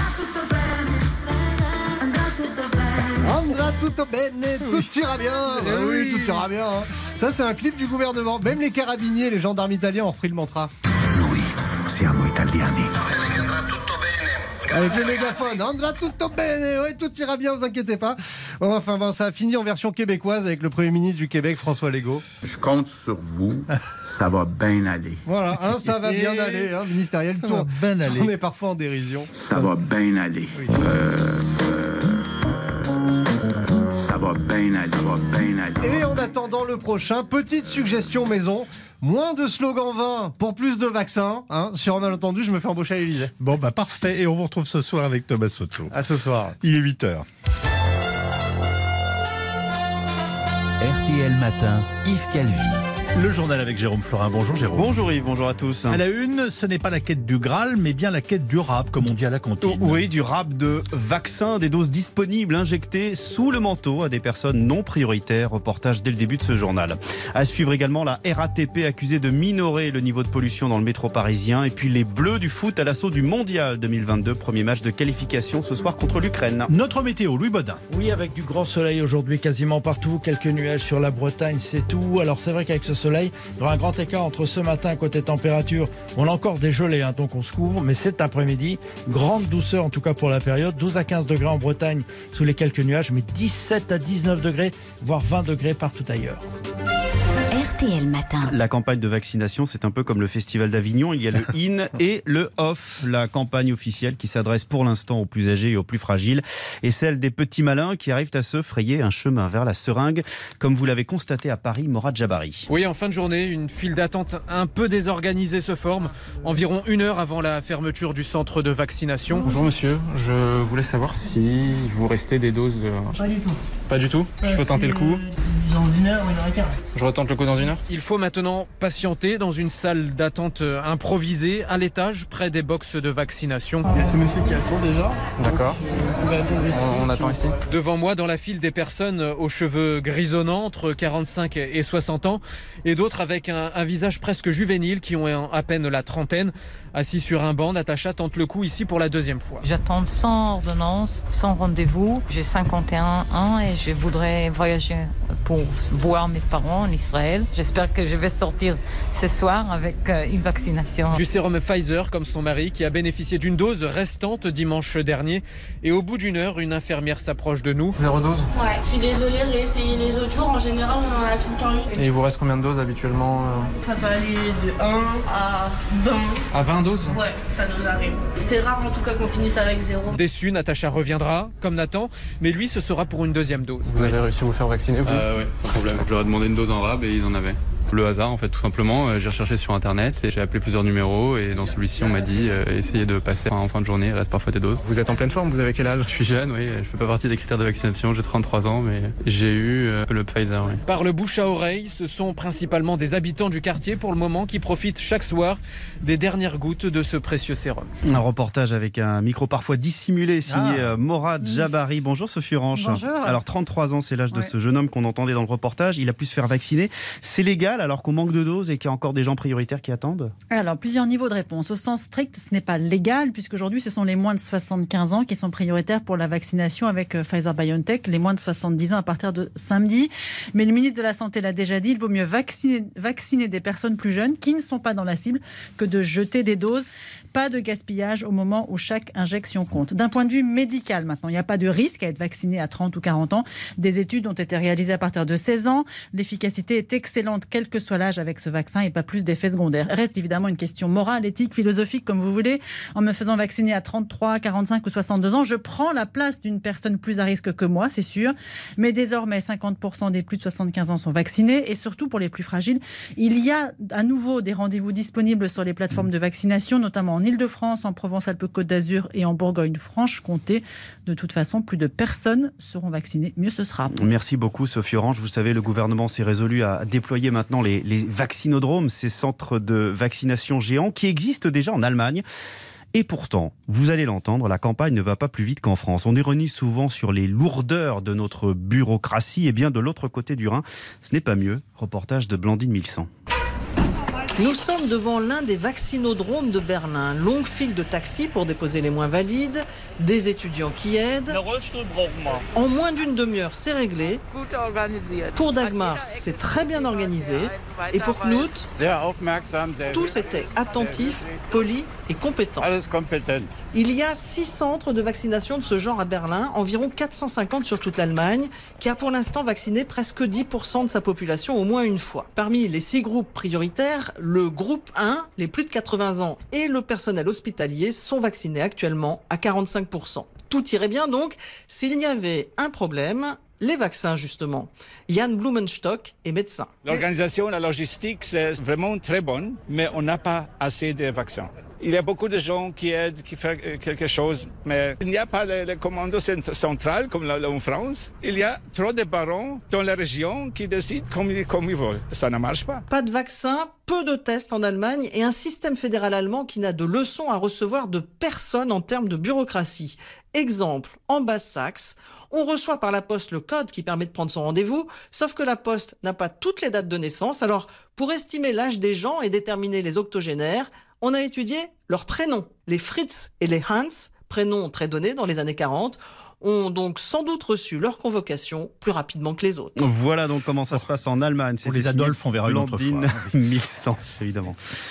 Andra tutto bene, tout oui. ira bien. Oui, oui, tout ira bien. Hein. Ça, c'est un clip du gouvernement. Même les carabiniers, les gendarmes italiens ont repris le mantra. Noi siamo italiani. Avec le mégaphone, Andra tutto bene, oui, tout ira bien, vous inquiétez pas. Bon, enfin, bon, ça a fini en version québécoise avec le Premier ministre du Québec, François Legault. Je compte sur vous, ça va bien aller. Voilà, hein, ça va bien aller, hein, ministériel. Ça tour, va bien aller. On est parfois en dérision. Ça, ça va bien aller. Oui. Euh, euh, ça va bien aller, ça va bien aller. Et en attendant le prochain, petite suggestion maison. Moins de slogans vains pour plus de vaccins. Hein. Sur un malentendu, je me fais embaucher à l'Élysée. Bon, bah parfait. Et on vous retrouve ce soir avec Thomas Soto. À ce soir. Il est huit heures. R T L Matin, Yves Calvi. Le journal avec Jérôme Florin. Bonjour Jérôme. Bonjour Yves, bonjour à tous. À la une, ce n'est pas la quête du Graal, mais bien la quête du rap, comme on dit à la cantine. Oui, du rap de vaccins, des doses disponibles injectées sous le manteau à des personnes non prioritaires. Reportage dès le début de ce journal. À suivre également la R A T P accusée de minorer le niveau de pollution dans le métro parisien. Et puis les Bleus du foot à l'assaut du Mondial deux mille vingt-deux. Premier match de qualification ce soir contre l'Ukraine. Notre météo, Louis Baudin. Oui, avec du grand soleil aujourd'hui quasiment partout. Quelques nuages sur la Bretagne, c'est tout. Alors c'est vrai qu'avec ce soleil, il y aura un grand écart entre ce matin côté température. On a encore des gelées, hein, donc on se couvre. Mais cet après-midi, grande douceur en tout cas pour la période. douze à quinze degrés en Bretagne sous les quelques nuages, mais dix-sept à dix-neuf degrés, voire vingt degrés partout ailleurs. R T L Matin. La campagne de vaccination, c'est un peu comme le Festival d'Avignon. Il y a le in et le off. La campagne officielle qui s'adresse pour l'instant aux plus âgés et aux plus fragiles. Et celle des petits malins qui arrivent à se frayer un chemin vers la seringue. Comme vous l'avez constaté à Paris, Morad Jabari. Oui, en fin de journée, une file d'attente un peu désorganisée se forme. Environ une heure avant la fermeture du centre de vaccination. Bonjour monsieur, je voulais savoir si vous restez des doses de... Pas du tout. Pas du tout Je peux tenter le coup dans une heure ou une heure et quart. Je retente le coup dans une heure. Il faut maintenant patienter dans une salle d'attente improvisée à l'étage près des boxes de vaccination. C'est monsieur qui attend déjà. D'accord. On, on attend ici. Devant moi, dans la file, des personnes aux cheveux grisonnants entre quarante-cinq et soixante ans et d'autres avec un, un visage presque juvénile qui ont à peine la trentaine. Assis sur un banc, Natacha tente le coup ici pour la deuxième fois. J'attends sans ordonnance, sans rendez-vous. J'ai cinquante et un ans et je voudrais voyager pour voir mes parents en Israël. J'espère que je vais sortir ce soir avec une vaccination. Du sérum Pfizer comme son mari qui a bénéficié d'une dose restante dimanche dernier. Et au bout d'une heure, une infirmière s'approche de nous. Zéro dose ? Ouais, je suis désolée, j'ai essayé les autres jours. En général, on en a tout le temps eu. Et il vous reste combien de doses habituellement ? Ça peut aller de un à vingt. À vingt doses ? Ouais, ça nous arrive. C'est rare en tout cas qu'on finisse avec zéro. Déçu, Natacha reviendra, comme Nathan, mais lui, ce sera pour une deuxième dose. Vous avez réussi à vous faire vacciner, vous ? euh, Oui, sans problème. Je leur ai demandé une dose en rab et ils en avaient. Le hasard, en fait, tout simplement. J'ai recherché sur Internet et j'ai appelé plusieurs numéros et dans celui-ci, on m'a dit euh, essayez de passer en fin de journée, il reste parfois tes doses. Vous êtes en pleine forme, vous avez quel âge ? Je suis jeune, oui. Je fais pas partie des critères de vaccination, j'ai trente-trois ans, mais j'ai eu euh, le Pfizer, oui. Par le bouche à oreille, ce sont principalement des habitants du quartier pour le moment qui profitent chaque soir des dernières gouttes de ce précieux sérum. Un reportage avec un micro parfois dissimulé signé ah. Morad Jabari. Bonjour Sophie Ranch. Bonjour. Alors trente-trois ans, c'est l'âge de ouais. ce jeune homme qu'on entendait dans le reportage. Il a pu se faire vacciner. C'est légal alors qu'on manque de doses et qu'il y a encore des gens prioritaires qui attendent ? Alors, plusieurs niveaux de réponse. Au sens strict, ce n'est pas légal, puisqu'aujourd'hui, ce sont les moins de soixante-quinze ans qui sont prioritaires pour la vaccination avec Pfizer-BioNTech, les moins de soixante-dix ans à partir de samedi. Mais le ministre de la Santé l'a déjà dit, il vaut mieux vacciner, vacciner des personnes plus jeunes qui ne sont pas dans la cible que de jeter des doses. Pas de gaspillage au moment où chaque injection compte. D'un point de vue médical, maintenant, il n'y a pas de risque à être vacciné à trente ou quarante ans. Des études ont été réalisées à partir de seize ans. L'efficacité est excellente, quel que soit l'âge, avec ce vaccin et pas plus d'effets secondaires. Reste évidemment une question morale, éthique, philosophique, comme vous voulez. En me faisant vacciner à trente-trois, quarante-cinq ou soixante-deux ans, je prends la place d'une personne plus à risque que moi, c'est sûr. Mais désormais, cinquante pour cent des plus de soixante-quinze ans sont vaccinés. Et surtout, pour les plus fragiles, il y a à nouveau des rendez-vous disponibles sur les plateformes de vaccination, notamment en Île-de-France, en Provence-Alpes-Côte d'Azur et en Bourgogne-Franche-Comté. De toute façon, plus de personnes seront vaccinées. Mieux ce sera. Merci beaucoup, Sophie Orange. Vous savez, le gouvernement s'est résolu à déployer maintenant les, les vaccinodromes, ces centres de vaccination géants qui existent déjà en Allemagne. Et pourtant, vous allez l'entendre, la campagne ne va pas plus vite qu'en France. On ironise souvent sur les lourdeurs de notre bureaucratie. Et bien de l'autre côté du Rhin, ce n'est pas mieux. Reportage de Blandine Milsan. Nous sommes devant l'un des vaccinodromes de Berlin. Longue file de taxis pour déposer les moins valides, des étudiants qui aident. En moins d'une demi-heure, c'est réglé. Pour Dagmar, c'est très bien organisé. Et pour Knut, tous étaient attentifs, polis et compétents. Il y a six centres de vaccination de ce genre à Berlin, environ quatre cent cinquante sur toute l'Allemagne, qui a pour l'instant vacciné presque dix pour cent de sa population au moins une fois. Parmi les six groupes prioritaires, le groupe un, les plus de quatre-vingts ans et le personnel hospitalier sont vaccinés actuellement à quarante-cinq pour cent. Tout irait bien donc s'il y avait un problème, les vaccins justement. Yann Blumenstock est médecin. L'organisation, la logistique, c'est vraiment très bonne, mais on n'a pas assez de vaccins. Il y a beaucoup de gens qui aident, qui font quelque chose, mais il n'y a pas le, le commando central comme là, là en France. Il y a trop de barons dans la région qui décident comme, comme ils veulent. Ça ne marche pas. Pas de vaccins, peu de tests en Allemagne et un système fédéral allemand qui n'a de leçons à recevoir de personne en termes de bureaucratie. Exemple, en Basse-Saxe, on reçoit par la poste le code qui permet de prendre son rendez-vous, sauf que la poste n'a pas toutes les dates de naissance. Alors, pour estimer l'âge des gens et déterminer les octogénaires, on a étudié leurs prénoms. Les Fritz et les Hans, prénoms très donnés dans les années quarante, ont donc sans doute reçu leur convocation plus rapidement que les autres. Voilà donc comment ça se passe en Allemagne. Pour les Adolphes, on verra une autre fois. mille cent, évidemment.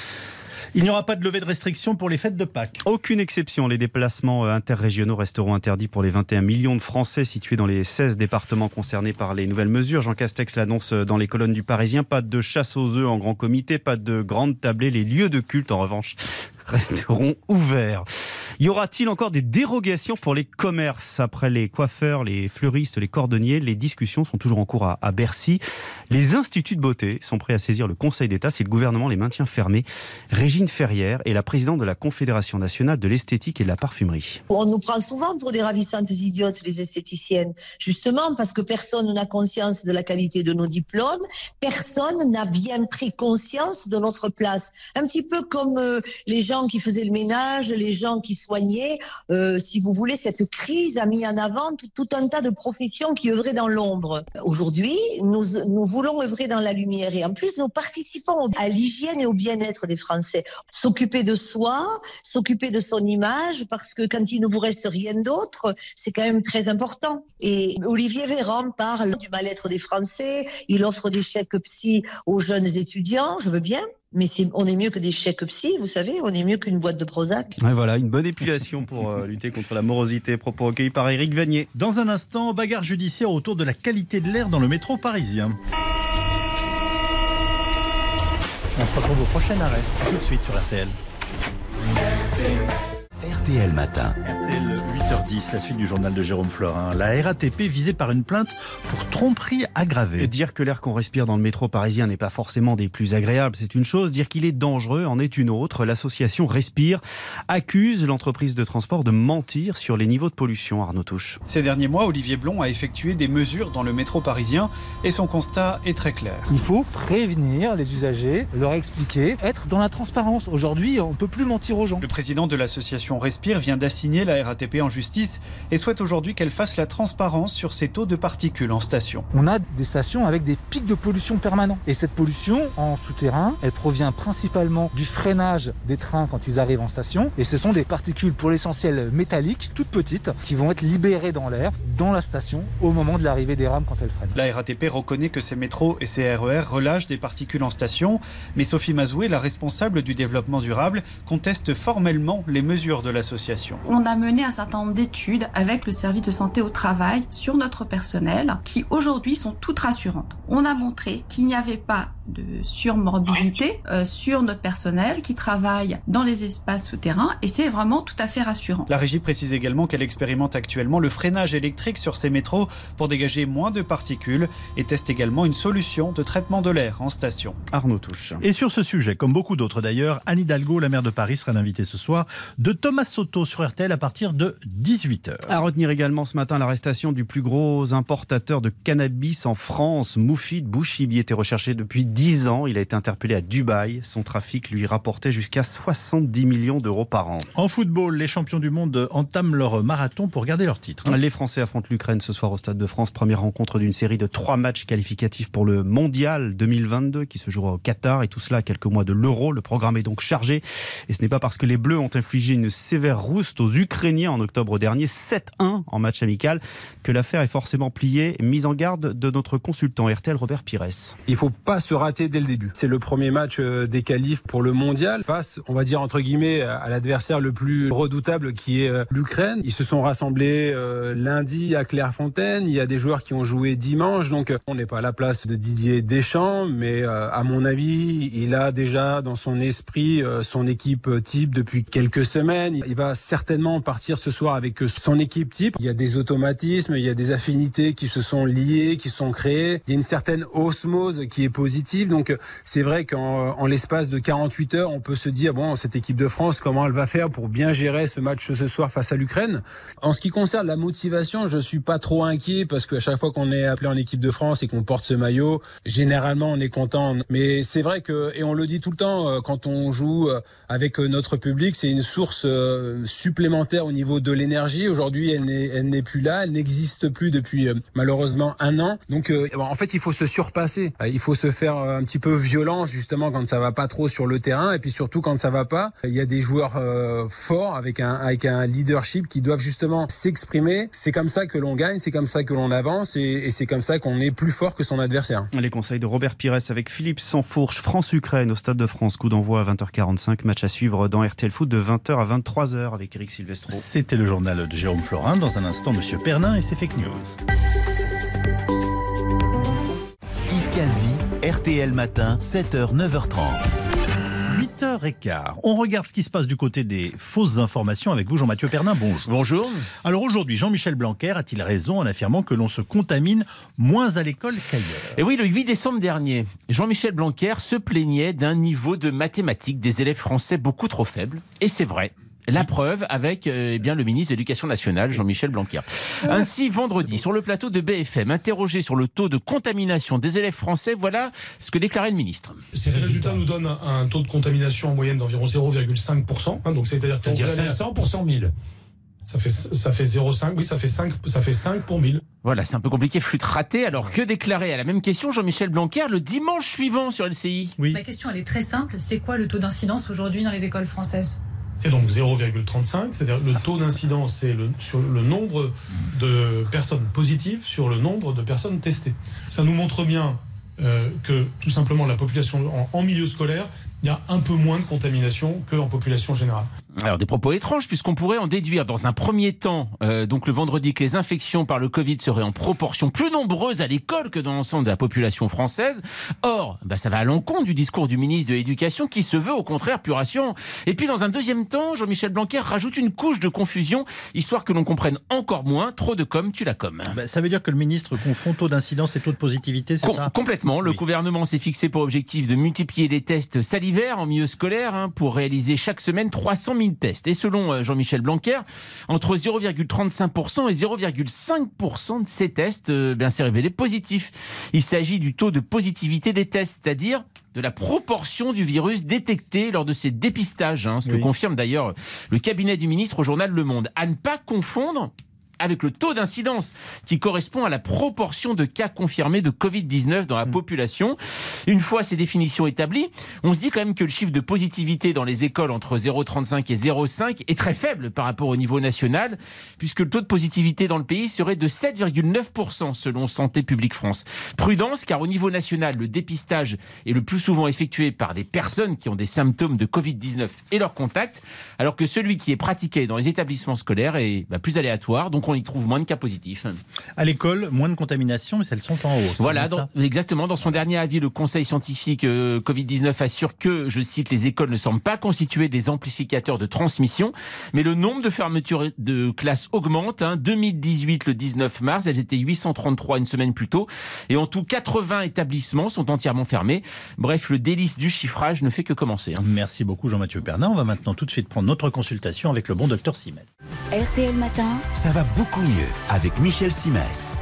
Il n'y aura pas de levée de restrictions pour les fêtes de Pâques. Aucune exception. Les déplacements interrégionaux resteront interdits pour les vingt et un millions de Français situés dans les seize départements concernés par les nouvelles mesures. Jean Castex l'annonce dans les colonnes du Parisien. Pas de chasse aux œufs en grand comité, pas de grandes tablées. Les lieux de culte, en revanche, resteront ouverts. Y aura-t-il encore des dérogations pour les commerces? Après les coiffeurs, les fleuristes, les cordonniers, les discussions sont toujours en cours à, à Bercy. Les instituts de beauté sont prêts à saisir le Conseil d'État si le gouvernement les maintient fermés. Régine Ferrière est la présidente de la Confédération nationale de l'esthétique et de la parfumerie. On nous prend souvent pour des ravissantes idiotes, les esthéticiennes, justement parce que personne n'a conscience de la qualité de nos diplômes, personne n'a bien pris conscience de notre place. Un petit peu comme euh, les gens qui faisaient le ménage, les gens qui soignaient, euh, si vous voulez, cette crise a mis en avant tout, tout un tas de professions qui œuvraient dans l'ombre. Aujourd'hui, nous, nous voulons œuvrer dans la lumière et en plus, nous participons à l'hygiène et au bien-être des Français. S'occuper de soi, s'occuper de son image, parce que quand il ne vous reste rien d'autre, c'est quand même très important. Et Olivier Véran parle du mal-être des Français, il offre des chèques psy aux jeunes étudiants, je veux bien. Mais c'est, on est mieux que des chèques psy, vous savez, on est mieux qu'une boîte de Prozac. Et voilà, une bonne épilation pour euh, lutter contre la morosité. Propos recueillis par Éric Vanier. Dans un instant, bagarre judiciaire autour de la qualité de l'air dans le métro parisien. On se retrouve au prochain arrêt, tout de suite sur R T L. R T L Matin. R T L huit heures dix, la suite du journal de Jérôme Florin. La R A T P visée par une plainte pour tromperie aggravée. Et dire que l'air qu'on respire dans le métro parisien n'est pas forcément des plus agréables, c'est une chose. Dire qu'il est dangereux en est une autre. L'association Respire accuse l'entreprise de transport de mentir sur les niveaux de pollution. Arnaud Touche. Ces derniers mois, Olivier Blond a effectué des mesures dans le métro parisien et son constat est très clair. Il faut prévenir les usagers, leur expliquer, être dans la transparence. Aujourd'hui, on ne peut plus mentir aux gens. Le président de l'association l'association Respire vient d'assigner la R A T P en justice et souhaite aujourd'hui qu'elle fasse la transparence sur ces taux de particules en station. On a des stations avec des pics de pollution permanents. Et cette pollution en souterrain, elle provient principalement du freinage des trains quand ils arrivent en station. Et ce sont des particules pour l'essentiel métalliques, toutes petites, qui vont être libérées dans l'air, dans la station, au moment de l'arrivée des rames quand elles freinent. La R A T P reconnaît que ces métros et ces R E R relâchent des particules en station, mais Sophie Mazoué, la responsable du développement durable, conteste formellement les mesures de l'association. On a mené un certain nombre d'études avec le service de santé au travail sur notre personnel qui aujourd'hui sont toutes rassurantes. On a montré qu'il n'y avait pas de surmorbidité euh, sur notre personnel qui travaille dans les espaces souterrains et c'est vraiment tout à fait rassurant. La régie précise également qu'elle expérimente actuellement le freinage électrique sur ces métros pour dégager moins de particules et teste également une solution de traitement de l'air en station. Arnaud Touche. Et sur ce sujet, comme beaucoup d'autres d'ailleurs, Anne Hidalgo, la maire de Paris, sera l'invitée ce soir de Thomas Soto sur R T L à partir de dix-huit heures. À retenir également ce matin l'arrestation du plus gros importateur de cannabis en France, Moufid Bouchibi, était recherché depuis dix ans. Il a été interpellé à Dubaï. Son trafic lui rapportait jusqu'à soixante-dix millions d'euros par an. En football, les champions du monde entament leur marathon pour garder leur titre. Les Français affrontent l'Ukraine ce soir au Stade de France. Première rencontre d'une série de trois matchs qualificatifs pour le Mondial deux mille vingt-deux qui se jouera au Qatar. Et tout cela à quelques mois de l'Euro. Le programme est donc chargé. Et ce n'est pas parce que les Bleus ont infligé une sévère rouste aux Ukrainiens en octobre dernier, sept un en match amical, que l'affaire est forcément pliée. Mise en garde de notre consultant R T L, Robert Pires. Il ne faut pas se rater dès le début. C'est le premier match des qualifs pour le mondial face, on va dire entre guillemets, à l'adversaire le plus redoutable qui est l'Ukraine. Ils se sont rassemblés euh, lundi à Clairefontaine. Il y a des joueurs qui ont joué dimanche, donc on n'est pas à la place de Didier Deschamps, mais euh, à mon avis, il a déjà dans son esprit euh, son équipe type depuis quelques semaines. Il va certainement partir ce soir avec son équipe type. Il y a des automatismes, il y a des affinités qui se sont liées, qui sont créées. Il y a une certaine osmose qui est positive, donc c'est vrai qu'en en l'espace de quarante-huit heures, on peut se dire, bon, cette équipe de France, comment elle va faire pour bien gérer ce match ce soir face à l'Ukraine. En ce qui concerne la motivation, je suis pas trop inquiet parce qu'à chaque fois qu'on est appelé en équipe de France et qu'on porte ce maillot, généralement on est content. Mais c'est vrai que, et on le dit tout le temps, quand on joue avec notre public, c'est une source supplémentaire au niveau de l'énergie. Aujourd'hui, elle n'est, elle n'est plus là, elle n'existe plus depuis malheureusement un an. Donc en fait, il faut se surpasser. Il faut se faire un petit peu violence justement quand ça va pas trop sur le terrain et puis surtout quand ça va pas. Il y a des joueurs euh, forts avec un avec un leadership qui doivent justement s'exprimer. C'est comme ça que l'on gagne, c'est comme ça que l'on avance et, et c'est comme ça qu'on est plus fort que son adversaire. Les conseils de Robert Pires avec Philippe Sansfourche. France-Ukraine au Stade de France. Coup d'envoi à vingt heures quarante-cinq. Match à suivre dans R T L Foot de vingt heures à vingt-trois heures avec Eric Silvestro. C'était le journal de Jérôme Florin. Dans un instant, Monsieur Pernin et ses fake news. Yves Calvi, R T L Matin, sept heures, neuf heures trente. huit heures quinze. On regarde ce qui se passe du côté des fausses informations avec vous, Jean-Mathieu Pernin. Bonjour. Bonjour. Alors aujourd'hui, Jean-Michel Blanquer a-t-il raison en affirmant que l'on se contamine moins à l'école qu'ailleurs ? Et oui, le huit décembre dernier, Jean-Michel Blanquer se plaignait d'un niveau de mathématiques des élèves français beaucoup trop faible. Et c'est vrai. La preuve avec euh, eh bien, le ministre de l'Éducation nationale, Jean-Michel Blanquer. Ainsi, vendredi, sur le plateau de B F M, interrogé sur le taux de contamination des élèves français, voilà ce que déclarait le ministre. Ces résultats nous donnent un, un taux de contamination en moyenne d'environ zéro virgule cinq pour cent. Hein, donc c'est-à-dire qu'on C'est-à-dire cinq cents pour cent mille. Ça fait, ça fait zéro virgule cinq, oui, ça fait cinq, ça fait cinq pour mille. Voilà, c'est un peu compliqué, flûte ratée. Alors que déclarait à la même question Jean-Michel Blanquer le dimanche suivant sur L C I ? Oui. La question, elle est très simple. C'est quoi le taux d'incidence aujourd'hui dans les écoles françaises ? C'est donc zéro virgule trente-cinq, c'est-à-dire le taux d'incidence, c'est le, sur le nombre de personnes positives sur le nombre de personnes testées. Ça nous montre bien euh, que tout simplement la population en, en milieu scolaire, il y a un peu moins de contamination qu'en population générale. Alors des propos étranges puisqu'on pourrait en déduire dans un premier temps, euh, donc le vendredi, que les infections par le Covid seraient en proportion plus nombreuses à l'école que dans l'ensemble de la population française. Or, bah, ça va à l'encontre du discours du ministre de l'Éducation qui se veut au contraire plus rassurant. Et puis dans un deuxième temps, Jean-Michel Blanquer rajoute une couche de confusion, histoire que l'on comprenne encore moins, trop de com, tu la com. Bah, ça veut dire que le ministre confond taux d'incidence et taux de positivité, c'est Com- ça ? Complètement. Le oui. gouvernement s'est fixé pour objectif de multiplier les tests salivaires en milieu scolaire hein, pour réaliser chaque semaine trois cent mille tests. Et selon Jean-Michel Blanquer, entre zéro virgule trente-cinq pour cent et zéro virgule cinq pour cent de ces tests euh, bien, s'est révélé positif. Il s'agit du taux de positivité des tests, c'est-à-dire de la proportion du virus détecté lors de ces dépistages, hein, ce que oui. confirme d'ailleurs le cabinet du ministre au journal Le Monde. À ne pas confondre avec le taux d'incidence qui correspond à la proportion de cas confirmés de covid dix-neuf dans la population. Une fois ces définitions établies, on se dit quand même que le chiffre de positivité dans les écoles entre zéro virgule trente-cinq et zéro virgule cinq est très faible par rapport au niveau national, puisque le taux de positivité dans le pays serait de sept virgule neuf pour cent selon Santé publique France. Prudence, car au niveau national, le dépistage est le plus souvent effectué par des personnes qui ont des symptômes de covid dix-neuf et leurs contacts, alors que celui qui est pratiqué dans les établissements scolaires est bah, plus aléatoire, donc on y trouve moins de cas positifs. À l'école, moins de contaminations, mais elles sont en hausse. Voilà, dans, exactement. Dans son dernier avis, le Conseil scientifique euh, covid dix-neuf assure que, je cite, les écoles ne semblent pas constituer des amplificateurs de transmission, mais le nombre de fermetures de classes augmente. Hein. deux mille dix-huit, le dix-neuf mars, elles étaient huit cent trente-trois une semaine plus tôt, et en tout, quatre-vingts établissements sont entièrement fermés. Bref, le délice du chiffrage ne fait que commencer. Hein. Merci beaucoup Jean-Mathieu Pernin. On va maintenant tout de suite prendre notre consultation avec le bon docteur Simès. R T L Matin, ça va beaucoup mieux avec Michel Simès.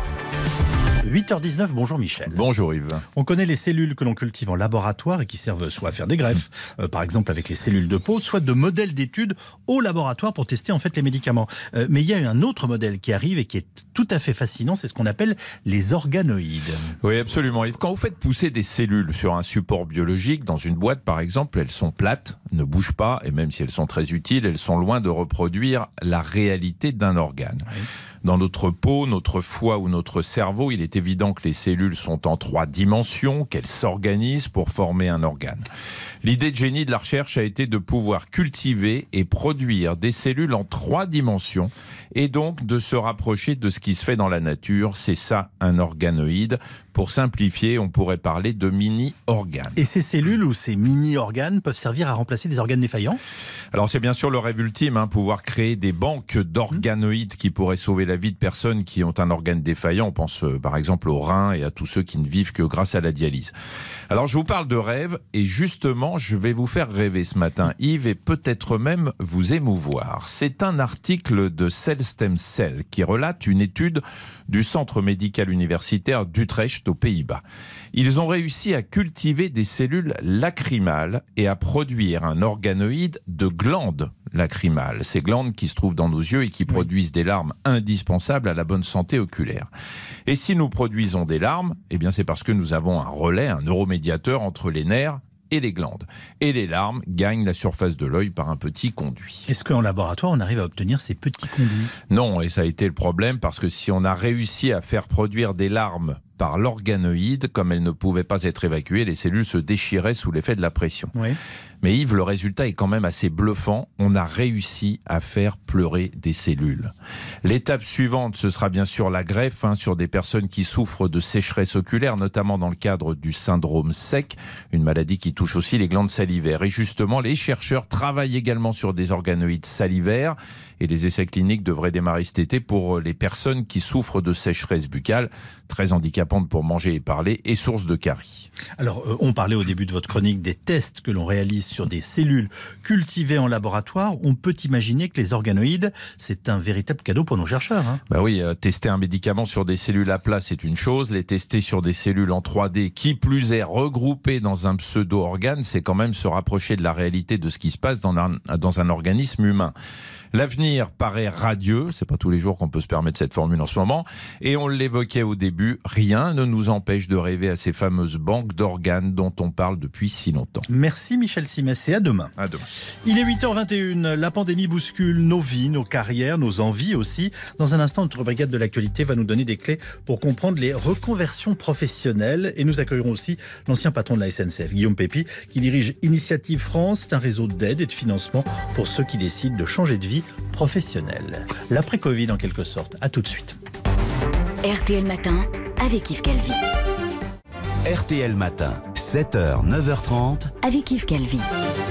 huit heures dix-neuf, bonjour Michel. Bonjour Yves. On connaît les cellules que l'on cultive en laboratoire et qui servent soit à faire des greffes, euh, par exemple avec les cellules de peau, soit de modèles d'études au laboratoire pour tester en fait les médicaments. Euh, mais il y a un autre modèle qui arrive et qui est tout à fait fascinant, c'est ce qu'on appelle les organoïdes. Oui, absolument Yves. Quand vous faites pousser des cellules sur un support biologique, dans une boîte par exemple, elles sont plates, ne bougent pas, et même si elles sont très utiles, elles sont loin de reproduire la réalité d'un organe. Oui. Dans notre peau, notre foie ou notre cerveau, il est évident que les cellules sont en trois dimensions, qu'elles s'organisent pour former un organe. L'idée de génie de la recherche a été de pouvoir cultiver et produire des cellules en trois dimensions et donc de se rapprocher de ce qui se fait dans la nature. C'est ça, un organoïde. Pour simplifier, on pourrait parler de mini-organes. Et ces cellules ou ces mini-organes peuvent servir à remplacer des organes défaillants ? Alors c'est bien sûr le rêve ultime, hein, pouvoir créer des banques d'organoïdes qui pourraient sauver la vie de personnes qui ont un organe défaillant. On pense euh, par exemple aux reins et à tous ceux qui ne vivent que grâce à la dialyse. Alors je vous parle de rêve et justement je vais vous faire rêver ce matin, Yves, et peut-être même vous émouvoir. C'est un article de Cell Stem Cell qui relate une étude du centre médical universitaire d'Utrecht aux Pays-Bas. Ils ont réussi à cultiver des cellules lacrymales et à produire un organoïde de glandes lacrymales. Ces glandes qui se trouvent dans nos yeux et qui produisent des larmes indispensables à la bonne santé oculaire. Et si nous produisons des larmes, eh bien c'est parce que nous avons un relais, un neuromédiateur entre les nerfs et les glandes. Et les larmes gagnent la surface de l'œil par un petit conduit. Est-ce qu'en laboratoire, on arrive à obtenir ces petits conduits ? Non, et ça a été le problème parce que si on a réussi à faire produire des larmes par l'organoïde, comme elles ne pouvaient pas être évacuées, les cellules se déchiraient sous l'effet de la pression. Oui. Mais Yves, le résultat est quand même assez bluffant. On a réussi à faire pleurer des cellules. L'étape suivante, ce sera bien sûr la greffe hein, sur des personnes qui souffrent de sécheresse oculaire, notamment dans le cadre du syndrome S E C, une maladie qui touche aussi les glandes salivaires. Et justement, les chercheurs travaillent également sur des organoïdes salivaires et les essais cliniques devraient démarrer cet été pour les personnes qui souffrent de sécheresse buccale, très handicapante pour manger et parler et source de caries. Alors, euh, on parlait au début de votre chronique des tests que l'on réalise sur des cellules cultivées en laboratoire. On peut imaginer que les organoïdes, c'est un véritable cadeau pour nos chercheurs. Hein. Bah oui, euh, tester un médicament sur des cellules à plat, c'est une chose. Les tester sur des cellules en trois D, qui plus est regroupées dans un pseudo-organe, c'est quand même se rapprocher de la réalité de ce qui se passe dans un, dans un organisme humain. L'avenir paraît radieux, c'est pas tous les jours qu'on peut se permettre cette formule en ce moment, et on l'évoquait au début, rien ne nous empêche de rêver à ces fameuses banques d'organes dont on parle depuis si longtemps. Merci Michel Simès, et à demain. À demain. Il est huit heures vingt et une, la pandémie bouscule nos vies, nos carrières, nos envies aussi. Dans un instant, notre brigade de l'actualité va nous donner des clés pour comprendre les reconversions professionnelles, et nous accueillerons aussi l'ancien patron de la S N C F, Guillaume Pépi, qui dirige Initiative France, c'est un réseau d'aide et de financement pour ceux qui décident de changer de vie professionnelle. L'après-Covid en quelque sorte. À tout de suite. R T L Matin avec Yves Calvi. R T L Matin, sept heures, neuf heures trente avec Yves Calvi.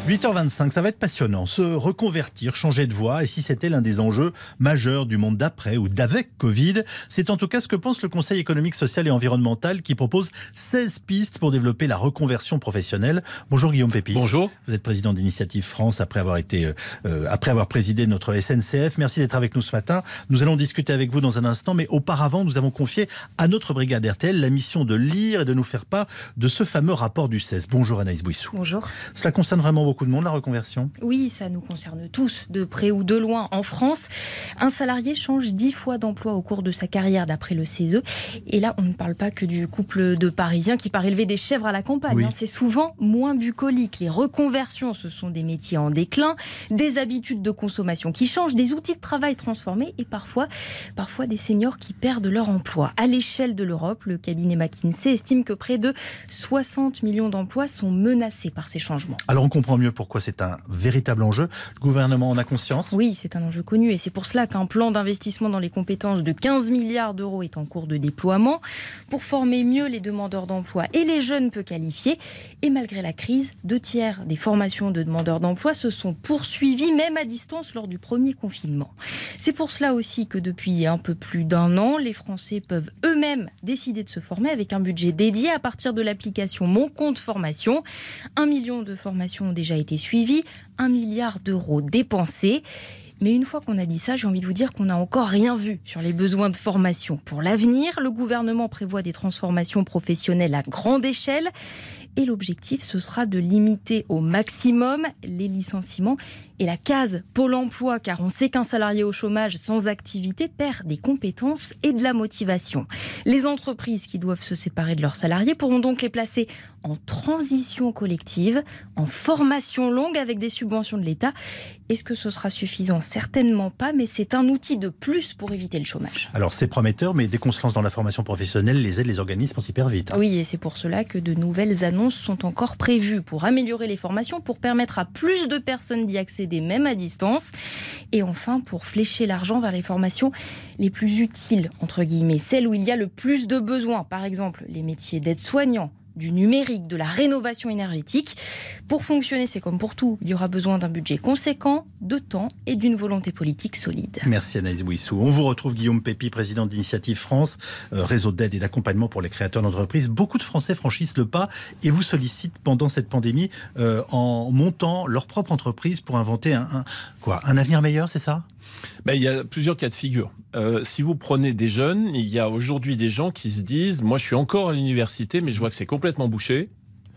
huit heures vingt-cinq, ça va être passionnant. Se reconvertir, changer de voie, et si c'était l'un des enjeux majeurs du monde d'après ou d'avec Covid, c'est en tout cas ce que pense le Conseil économique, social et environnemental qui propose seize pistes pour développer la reconversion professionnelle. Bonjour Guillaume Pépi. Bonjour. Vous êtes président d'Initiative France après avoir été, euh, après avoir présidé notre S N C F. Merci d'être avec nous ce matin. Nous allons discuter avec vous dans un instant, mais auparavant, nous avons confié à notre brigade R T L la mission de lire et de nous faire part de ce fameux rapport du seize. Bonjour Anaïs Bouissou. Bonjour. Cela concerne vraiment beaucoup de monde, la reconversion ? Oui, ça nous concerne tous, de près ou de loin. En France, un salarié change dix fois d'emploi au cours de sa carrière, d'après le C E S E. Et là, on ne parle pas que du couple de Parisiens qui part élever des chèvres à la campagne. Oui. Hein. C'est souvent moins bucolique. Les reconversions, ce sont des métiers en déclin, des habitudes de consommation qui changent, des outils de travail transformés et parfois, parfois des seniors qui perdent leur emploi. À l'échelle de l'Europe, le cabinet McKinsey estime que près de soixante millions d'emplois sont menacés par ces changements. Alors on comprend mieux pourquoi c'est un véritable enjeu. Le gouvernement en a conscience ? Oui, c'est un enjeu connu et c'est pour cela qu'un plan d'investissement dans les compétences de quinze milliards d'euros est en cours de déploiement pour former mieux les demandeurs d'emploi et les jeunes peu qualifiés. Et malgré la crise, deux tiers des formations de demandeurs d'emploi se sont poursuivies, même à distance, lors du premier confinement. C'est pour cela aussi que depuis un peu plus d'un an, les Français peuvent eux-mêmes décider de se former avec un budget dédié à partir de l'application Mon Compte Formation. Un million de formations ont déjà été suivies, un milliard d'euros dépensés. Mais une fois qu'on a dit ça, j'ai envie de vous dire qu'on n'a encore rien vu sur les besoins de formation. Pour l'avenir, le gouvernement prévoit des transformations professionnelles à grande échelle. Et l'objectif, ce sera de limiter au maximum les licenciements et la case Pôle emploi, car on sait qu'un salarié au chômage sans activité perd des compétences et de la motivation. Les entreprises qui doivent se séparer de leurs salariés pourront donc les placer en transition collective, en formation longue avec des subventions de l'État. Est-ce que ce sera suffisant ? Certainement pas, mais c'est un outil de plus pour éviter le chômage. Alors c'est prometteur, mais dès qu'on se lance dans la formation professionnelle, les aides, les organismes, on s'y perd vite. Hein. Oui, et c'est pour cela que de nouvelles annonces sont encore prévues pour améliorer les formations, pour permettre à plus de personnes d'y accéder, même à distance. Et enfin, pour flécher l'argent vers les formations les plus utiles, entre guillemets, celles où il y a le plus de besoins. Par exemple, les métiers d'aide-soignant, du numérique, de la rénovation énergétique. Pour fonctionner, c'est comme pour tout, il y aura besoin d'un budget conséquent, de temps et d'une volonté politique solide. Merci Anaïs Bouissou. On vous retrouve Guillaume Pépi, président d'Initiative France, euh, réseau d'aide et d'accompagnement pour les créateurs d'entreprises. Beaucoup de Français franchissent le pas et vous sollicitent pendant cette pandémie euh, en montant leur propre entreprise pour inventer un, un, quoi, un avenir meilleur, c'est ça ? Ben, il y a plusieurs cas de figure. Euh, si vous prenez des jeunes, il y a aujourd'hui des gens qui se disent « Moi, je suis encore à l'université, mais je vois que c'est complètement bouché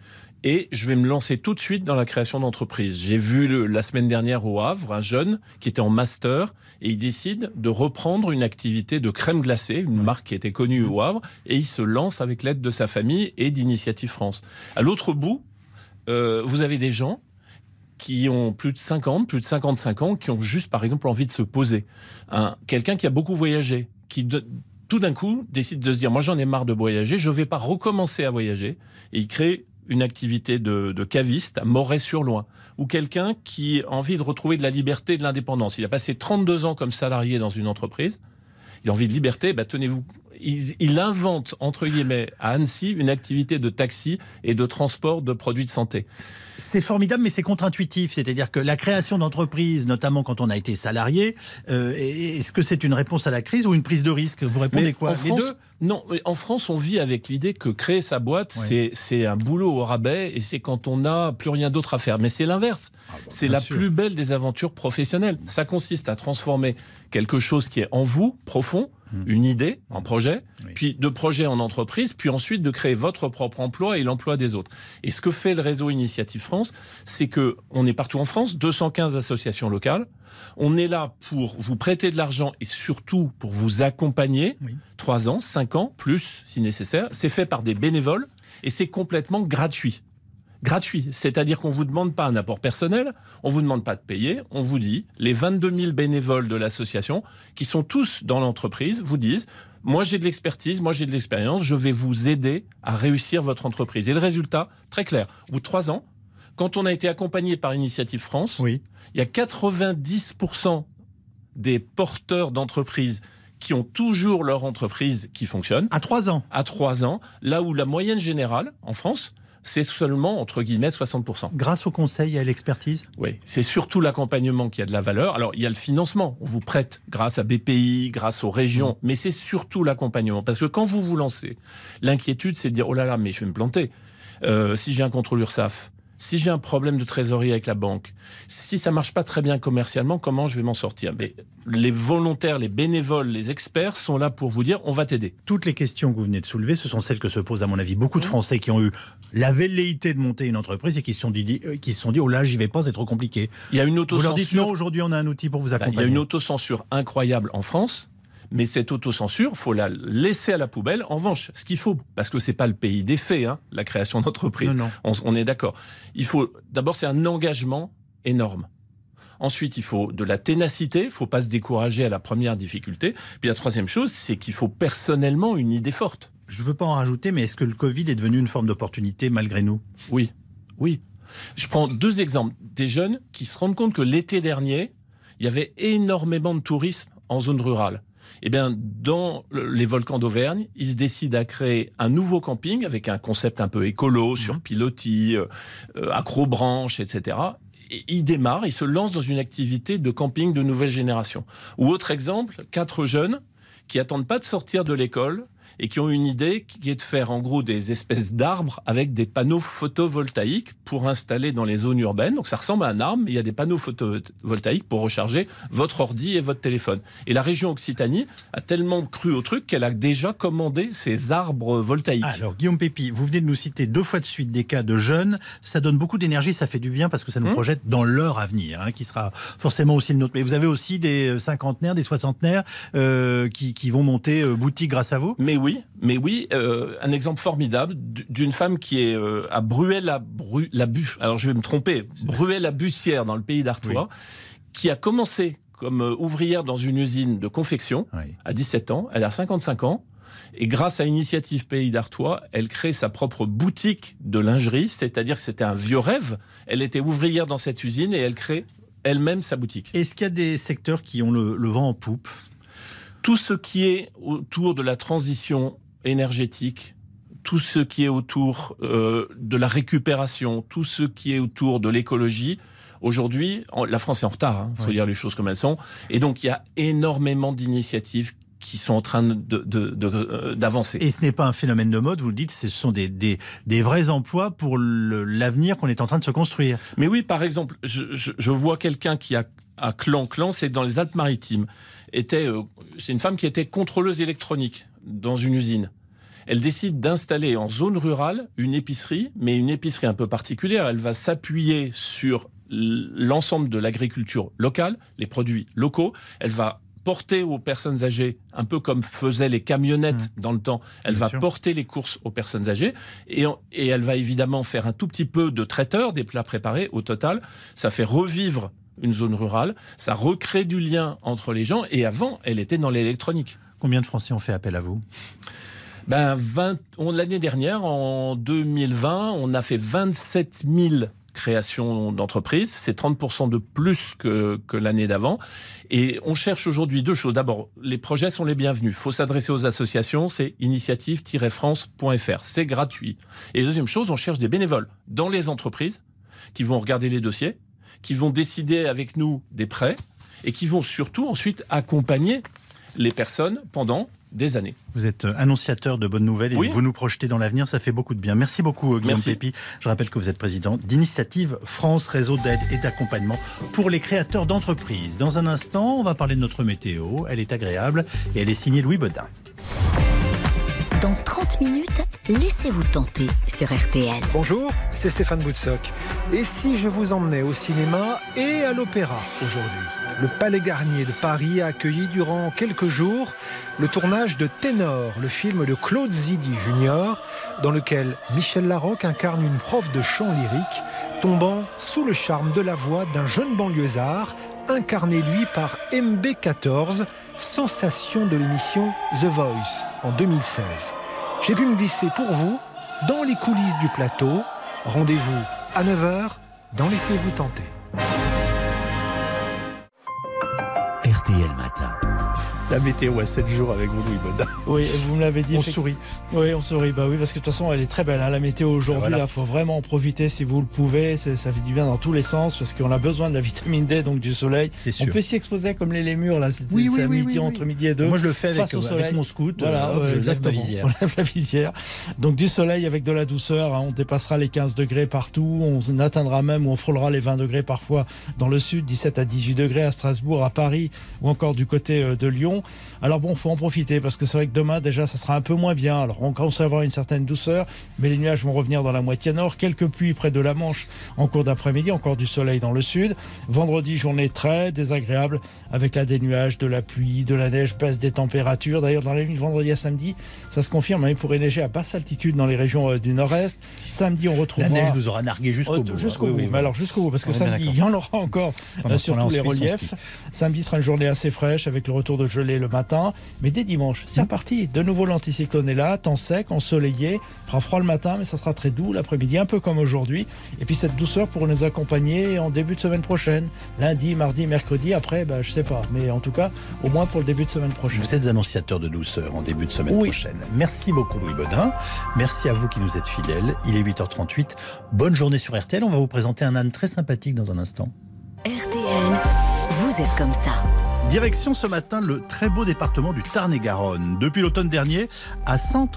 et je vais me lancer tout de suite dans la création d'entreprise. » J'ai vu le, la semaine dernière au Havre un jeune qui était en master et il décide de reprendre une activité de crème glacée, une marque qui était connue au Havre, et il se lance avec l'aide de sa famille et d'Initiative France. À l'autre bout, euh, vous avez des gens qui ont plus de cinquante, plus de cinquante-cinq ans, qui ont juste, par exemple, envie de se poser. Un, quelqu'un qui a beaucoup voyagé, qui de, tout d'un coup décide de se dire « Moi, j'en ai marre de voyager, je ne vais pas recommencer à voyager ». Et il crée une activité de, de caviste à Moret-sur-Loing. Ou quelqu'un qui a envie de retrouver de la liberté et de l'indépendance. Il a passé trente-deux ans comme salarié dans une entreprise. Il a envie de liberté, bah, tenez-vous. Il, il invente, entre guillemets, à Annecy, une activité de taxi et de transport de produits de santé. C'est formidable, mais c'est contre-intuitif. C'est-à-dire que la création d'entreprises, notamment quand on a été salarié, euh, est-ce que c'est une réponse à la crise ou une prise de risque ? Vous répondez mais quoi ? En France, les deux ? Non, en France, on vit avec l'idée que créer sa boîte, ouais. c'est, c'est un boulot au rabais et c'est quand on n'a plus rien d'autre à faire. Mais c'est l'inverse. Ah bon, c'est la sûr. plus belle des aventures professionnelles. Ça consiste à transformer quelque chose qui est en vous, profond, une idée, un projet, oui. puis de projet en entreprise, puis ensuite de créer votre propre emploi et l'emploi des autres. Et ce que fait le réseau Initiative France, c'est que on est partout en France, deux cent quinze associations locales. On est là pour vous prêter de l'argent et surtout pour vous accompagner, oui. trois ans, cinq ans, plus si nécessaire. C'est fait par des bénévoles et c'est complètement gratuit. Gratuit, c'est-à-dire qu'on ne vous demande pas un apport personnel, on ne vous demande pas de payer, on vous dit, les vingt-deux mille bénévoles de l'association, qui sont tous dans l'entreprise, vous disent, moi j'ai de l'expertise, moi j'ai de l'expérience, je vais vous aider à réussir votre entreprise. Et le résultat, très clair, au bout de trois ans, quand on a été accompagné par Initiative France, oui. il y a quatre-vingt-dix pour cent des porteurs d'entreprises qui ont toujours leur entreprise qui fonctionne. À trois ans. À trois ans, là où la moyenne générale, en France, c'est seulement, entre guillemets, soixante pour cent. Grâce au conseil et à l'expertise ? Oui, c'est surtout l'accompagnement qui a de la valeur. Alors, il y a le financement, on vous prête grâce à B P I, grâce aux régions, mmh. mais c'est surtout l'accompagnement. Parce que quand vous vous lancez, l'inquiétude, c'est de dire, oh là là, mais je vais me planter. Euh, si j'ai un contrôle URSSAF, si j'ai un problème de trésorerie avec la banque, si ça marche pas très bien commercialement, comment je vais m'en sortir ? Mais les volontaires, les bénévoles, les experts sont là pour vous dire on va t'aider. Toutes les questions que vous venez de soulever, ce sont celles que se posent à mon avis beaucoup de Français qui ont eu la velléité de monter une entreprise et qui se sont dit, qui se sont dit oh là j'y vais pas, c'est trop compliqué. Il y a une autocensure. Vous leur dites non, aujourd'hui on a un outil pour vous accompagner. Il y a une autocensure incroyable en France. Mais cette autocensure, il faut la laisser à la poubelle. En revanche, ce qu'il faut, parce que c'est pas le pays des faits, hein, la création d'entreprise, non, non. On, on est d'accord. Il faut, d'abord, c'est un engagement énorme. Ensuite, il faut de la ténacité, il ne faut pas se décourager à la première difficulté. Puis la troisième chose, c'est qu'il faut personnellement une idée forte. Je ne veux pas en rajouter, mais est-ce que le Covid est devenu une forme d'opportunité malgré nous ? Oui, oui. Je prends deux exemples. Des jeunes qui se rendent compte que l'été dernier, il y avait énormément de tourisme en zone rurale. Eh bien, dans les volcans d'Auvergne, ils se décident à créer un nouveau camping avec un concept un peu écolo, sur pilotis, euh, accrobranche, et cetera. Et ils démarrent, ils se lancent dans une activité de camping de nouvelle génération. Ou autre exemple, quatre jeunes qui attendent pas de sortir de l'école et qui ont une idée qui est de faire en gros des espèces d'arbres avec des panneaux photovoltaïques pour installer dans les zones urbaines. Donc ça ressemble à un arbre, mais il y a des panneaux photovoltaïques pour recharger votre ordi et votre téléphone. Et la région Occitanie a tellement cru au truc qu'elle a déjà commandé ces arbres voltaïques. Alors Guillaume Pépi, vous venez de nous citer deux fois de suite des cas de jeunes. Ça donne beaucoup d'énergie, ça fait du bien parce que ça nous mmh. projette dans leur avenir, hein, qui sera forcément aussi le nôtre. Mais vous avez aussi des cinquantenaires, des soixantenaires euh, qui, qui vont monter euh, boutique grâce à vous ? Mais oui. Oui, mais oui, euh, un exemple formidable d'une femme qui est euh, à Bruay-la-Bu, alors je vais me tromper, Bruay-la-Bussière dans le pays d'Artois, oui. qui a commencé comme euh, ouvrière dans une usine de confection oui. à dix-sept ans, elle a cinquante-cinq ans, et grâce à Initiative Pays d'Artois, elle crée sa propre boutique de lingerie, c'est-à-dire que c'était un vieux rêve, elle était ouvrière dans cette usine et elle crée elle-même sa boutique. Est-ce qu'il y a des secteurs qui ont le, le vent en poupe ? Tout ce qui est autour de la transition énergétique, tout ce qui est autour euh, de la récupération, tout ce qui est autour de l'écologie, aujourd'hui, la France est en retard, il hein, faut oui. dire les choses comme elles sont. Et donc, il y a énormément d'initiatives qui sont en train de, de, de, de, d'avancer. Et ce n'est pas un phénomène de mode, vous le dites, ce sont des, des, des vrais emplois pour le, l'avenir qu'on est en train de se construire. Mais oui, par exemple, je, je, je vois quelqu'un qui a à Clan, Clan, c'est dans les Alpes-Maritimes, était, euh, c'est une femme qui était contrôleuse électronique dans une usine. Elle décide d'installer en zone rurale une épicerie, mais une épicerie un peu particulière. Elle va s'appuyer sur l'ensemble de l'agriculture locale, les produits locaux. Elle va porter aux personnes âgées, un peu comme faisaient les camionnettes mmh. dans le temps. Elle Bien va sûr. porter les courses aux personnes âgées et, et elle va évidemment faire un tout petit peu de traiteur, des plats préparés. Au total, ça fait revivre une zone rurale, ça recrée du lien entre les gens, et avant, elle était dans l'électronique. Combien de Français ont fait appel à vous ? Ben, vingt, on, l'année dernière, en deux mille vingt, on a fait vingt-sept mille créations d'entreprises, c'est trente pour cent de plus que, que l'année d'avant, et on cherche aujourd'hui deux choses. D'abord, les projets sont les bienvenus, il faut s'adresser aux associations, c'est initiative tiret france point f r, c'est gratuit. Et deuxième chose, on cherche des bénévoles dans les entreprises qui vont regarder les dossiers, qui vont décider avec nous des prêts et qui vont surtout ensuite accompagner les personnes pendant des années. Vous êtes annonciateur de bonnes nouvelles et oui. vous nous projetez dans l'avenir, ça fait beaucoup de bien. Merci beaucoup Guillaume Pépi. Je rappelle que vous êtes président d'Initiative France, réseau d'aide et d'accompagnement pour les créateurs d'entreprises. Dans un instant, on va parler de notre météo. Elle est agréable et elle est signée Louis Baudin. Dans trente minutes, laissez-vous tenter sur R T L. Bonjour, c'est Stéphane Boutsock. Et si je vous emmenais au cinéma et à l'opéra aujourd'hui ? Le Palais Garnier de Paris a accueilli durant quelques jours le tournage de Ténor, le film de Claude Zidi junior, dans lequel Michel Larocque incarne une prof de chant lyrique, tombant sous le charme de la voix d'un jeune banlieusard, incarné lui par M B quatorze, sensation de l'émission The Voice en deux mille seize. J'ai pu me glisser pour vous dans les coulisses du plateau. Rendez-vous à neuf heures dans Laissez-vous tenter. R T L Matin. La météo à sept jours avec vous, Louis Baudin. Oui, vous me l'avez dit. On sourit. Oui, on sourit. Bah oui, parce que de toute façon, elle est très belle. Hein. La météo aujourd'hui, il voilà. faut vraiment en profiter si vous le pouvez. C'est, ça fait du bien dans tous les sens parce qu'on a besoin de la vitamine D, donc du soleil. C'est sûr. On peut s'y exposer comme les lémurs là. C'est, oui, c'est oui, à oui, midi, oui, entre oui. midi et deux. Moi, je le fais avec, au avec mon scout. Voilà, hop, ouais, je lève ma visière. On lève la visière. Donc du soleil avec de la douceur. Hein. On dépassera les quinze degrés partout. On atteindra même ou on frôlera les vingt degrés parfois dans le sud, dix-sept à dix-huit degrés à Strasbourg, à Paris ou encore du côté de Lyon. Alors bon, faut en profiter parce que c'est vrai que demain déjà ça sera un peu moins bien. Alors on commence à avoir une certaine douceur, mais les nuages vont revenir dans la moitié nord. Quelques pluies près de la Manche en cours d'après-midi, encore du soleil dans le sud. Vendredi, journée très désagréable avec là des nuages, de la pluie, de la neige, baisse des températures. D'ailleurs dans la nuit de vendredi à samedi, ça se confirme, hein, il pourrait neiger à basse altitude dans les régions euh, du nord-est. Samedi, on retrouvera... La neige nous aura nargué jusqu'au oh, bout. Jusqu'au hein. bout, oui, oui, mais oui. alors jusqu'au bout, parce que on samedi, il y en aura encore euh, sur tous les reliefs. Samedi sera une journée assez fraîche avec le retour de gelée le matin, mais dès dimanche, c'est reparti. De nouveau, l'anticyclone est là, temps sec, ensoleillé, fera froid le matin, mais ça sera très doux l'après-midi, un peu comme aujourd'hui. Et puis cette douceur pourrait nous accompagner en début de semaine prochaine, lundi, mardi, mercredi. Après, bah, je sais pas, mais en tout cas, au moins pour le début de semaine prochaine. Vous êtes annonciateur de douceur en début de semaine oui. prochaine. Merci beaucoup, Louis Baudin. Merci à vous qui nous êtes fidèles. Il est huit heures trente-huit. Bonne journée sur R T L. On va vous présenter un âne très sympathique dans un instant. R T L, vous êtes comme ça. Direction ce matin le très beau département du Tarn-et-Garonne. Depuis l'automne dernier, à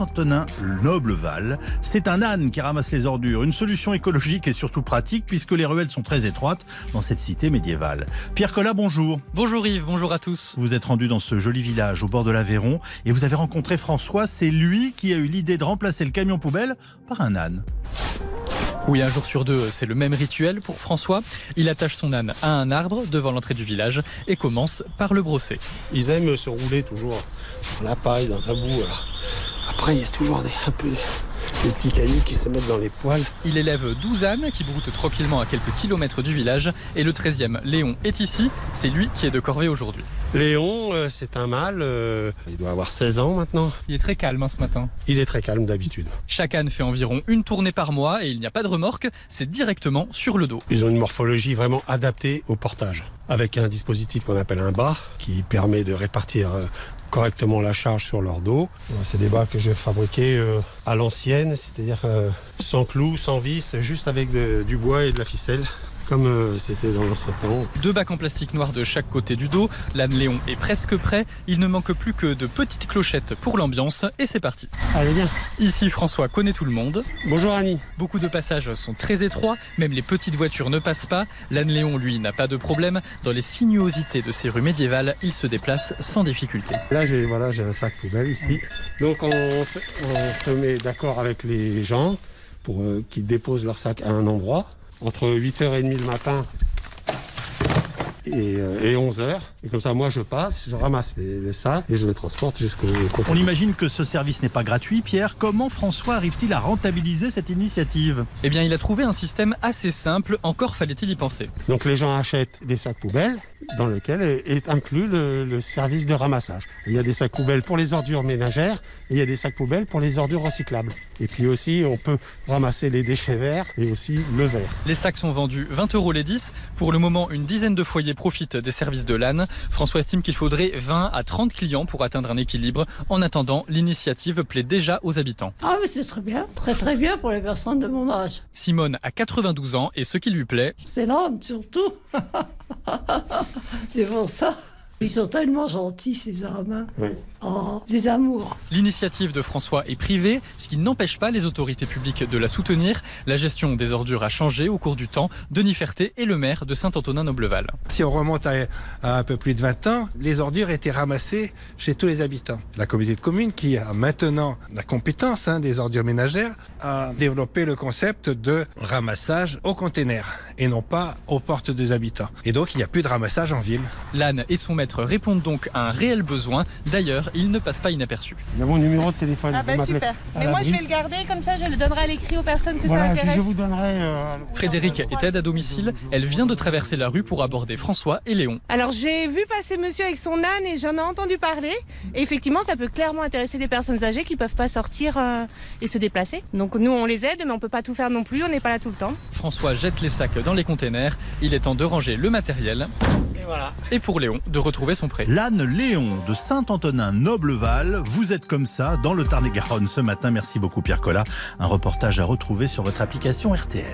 Saint-Antonin-Nobleval, c'est un âne qui ramasse les ordures. Une solution écologique et surtout pratique puisque les ruelles sont très étroites dans cette cité médiévale. Pierre Collat, bonjour. Bonjour Yves, bonjour à tous. Vous êtes rendu dans ce joli village au bord de l'Aveyron et vous avez rencontré François. C'est lui qui a eu l'idée de remplacer le camion poubelle par un âne. Oui, un jour sur deux, c'est le même rituel pour François. Il attache son âne à un arbre devant l'entrée du village et commence par le brosser. Ils aiment se rouler toujours dans la paille, dans la boue. Alors. Après, il y a toujours des, un peu des, des petits cailloux qui se mettent dans les poils. Il élève douze ânes qui broutent tranquillement à quelques kilomètres du village. Et le treizième, Léon, est ici. C'est lui qui est de corvée aujourd'hui. Léon, euh, c'est un mâle, euh, il doit avoir seize ans maintenant. Il est très calme hein, ce matin. Il est très calme d'habitude. Chaque âne fait environ une tournée par mois et il n'y a pas de remorque, c'est directement sur le dos. Ils ont une morphologie vraiment adaptée au portage, avec un dispositif qu'on appelle un bar, qui permet de répartir euh, correctement la charge sur leur dos. C'est des bas que j'ai fabriqués euh, à l'ancienne, c'est-à-dire euh, sans clous, sans vis, juste avec de, du bois et de la ficelle. Comme euh, c'était dans l'ancien temps. Deux bacs en plastique noir de chaque côté du dos. L'âne Léon est presque prêt. Il ne manque plus que de petites clochettes pour l'ambiance. Et c'est parti. Allez, bien. Ici, François connaît tout le monde. Bonjour Annie. Beaucoup de passages sont très étroits. Même les petites voitures ne passent pas. L'âne Léon, lui, n'a pas de problème. Dans les sinuosités de ces rues médiévales, il se déplace sans difficulté. Là, j'ai, voilà, j'ai un sac poubelle ici. Donc, on se, on se met d'accord avec les gens pour euh, qu'ils déposent leur sac à un endroit. Entre huit heures trente le matin et, euh, et onze heures. Et comme ça, moi, je passe, je ramasse les, les sacs et je les transporte jusqu'au conteneur. On imagine que ce service n'est pas gratuit. Pierre, comment François arrive-t-il à rentabiliser cette initiative ? Eh bien, il a trouvé un système assez simple. Encore fallait-il y penser. Donc, les gens achètent des sacs poubelles dans lesquels est inclus le, le service de ramassage. Il y a des sacs poubelles pour les ordures ménagères et il y a des sacs poubelles pour les ordures recyclables. Et puis aussi, on peut ramasser les déchets verts et aussi le verre. Les sacs sont vendus vingt euros les dix. Pour le moment, une dizaine de foyers profitent des services de l'âne. François estime qu'il faudrait vingt à trente clients pour atteindre un équilibre. En attendant, l'initiative plaît déjà aux habitants. Ah mais c'est très bien, très très bien pour les personnes de mon âge. Simone a quatre-vingt-douze ans et ce qui lui plaît... C'est l'âne surtout. C'est pour ça. Ils sont tellement gentils, ces hommes. Oui. Oh, des amours. L'initiative de François est privée, ce qui n'empêche pas les autorités publiques de la soutenir. La gestion des ordures a changé au cours du temps. Denis Ferté est le maire de Saint-Antonin-Nobleval. Si on remonte à, à un peu plus de vingt ans, les ordures étaient ramassées chez tous les habitants. La communauté de communes, qui a maintenant la compétence hein, des ordures ménagères, a développé le concept de ramassage au container et non pas aux portes des habitants. Et donc, il n'y a plus de ramassage en ville. L'âne et son maître répondent donc à un réel besoin. D'ailleurs, il ne passe pas inaperçu. Il y a mon numéro de téléphone. Ah bah super. Mais moi, je vais le garder, comme ça, je le donnerai à l'écrit aux personnes que voilà, ça intéresse. Je vous donnerai... Euh... Frédéric est aide à domicile. Elle vient de traverser la rue pour aborder François et Léon. Alors, j'ai vu passer monsieur avec son âne et j'en ai entendu parler. Et effectivement, ça peut clairement intéresser des personnes âgées qui ne peuvent pas sortir euh, et se déplacer. Donc nous, on les aide, mais on ne peut pas tout faire non plus. On n'est pas là tout le temps. François jette les sacs dans les containers. Il est temps de ranger le matériel. Et voilà. Et pour Léon, de retrouver son prêt. L'âne Léon de Saint-Antonin-Nobleval, vous êtes comme ça dans le Tarn-et-Garonne ce matin. Merci beaucoup Pierre Collat. Un reportage à retrouver sur votre application R T L.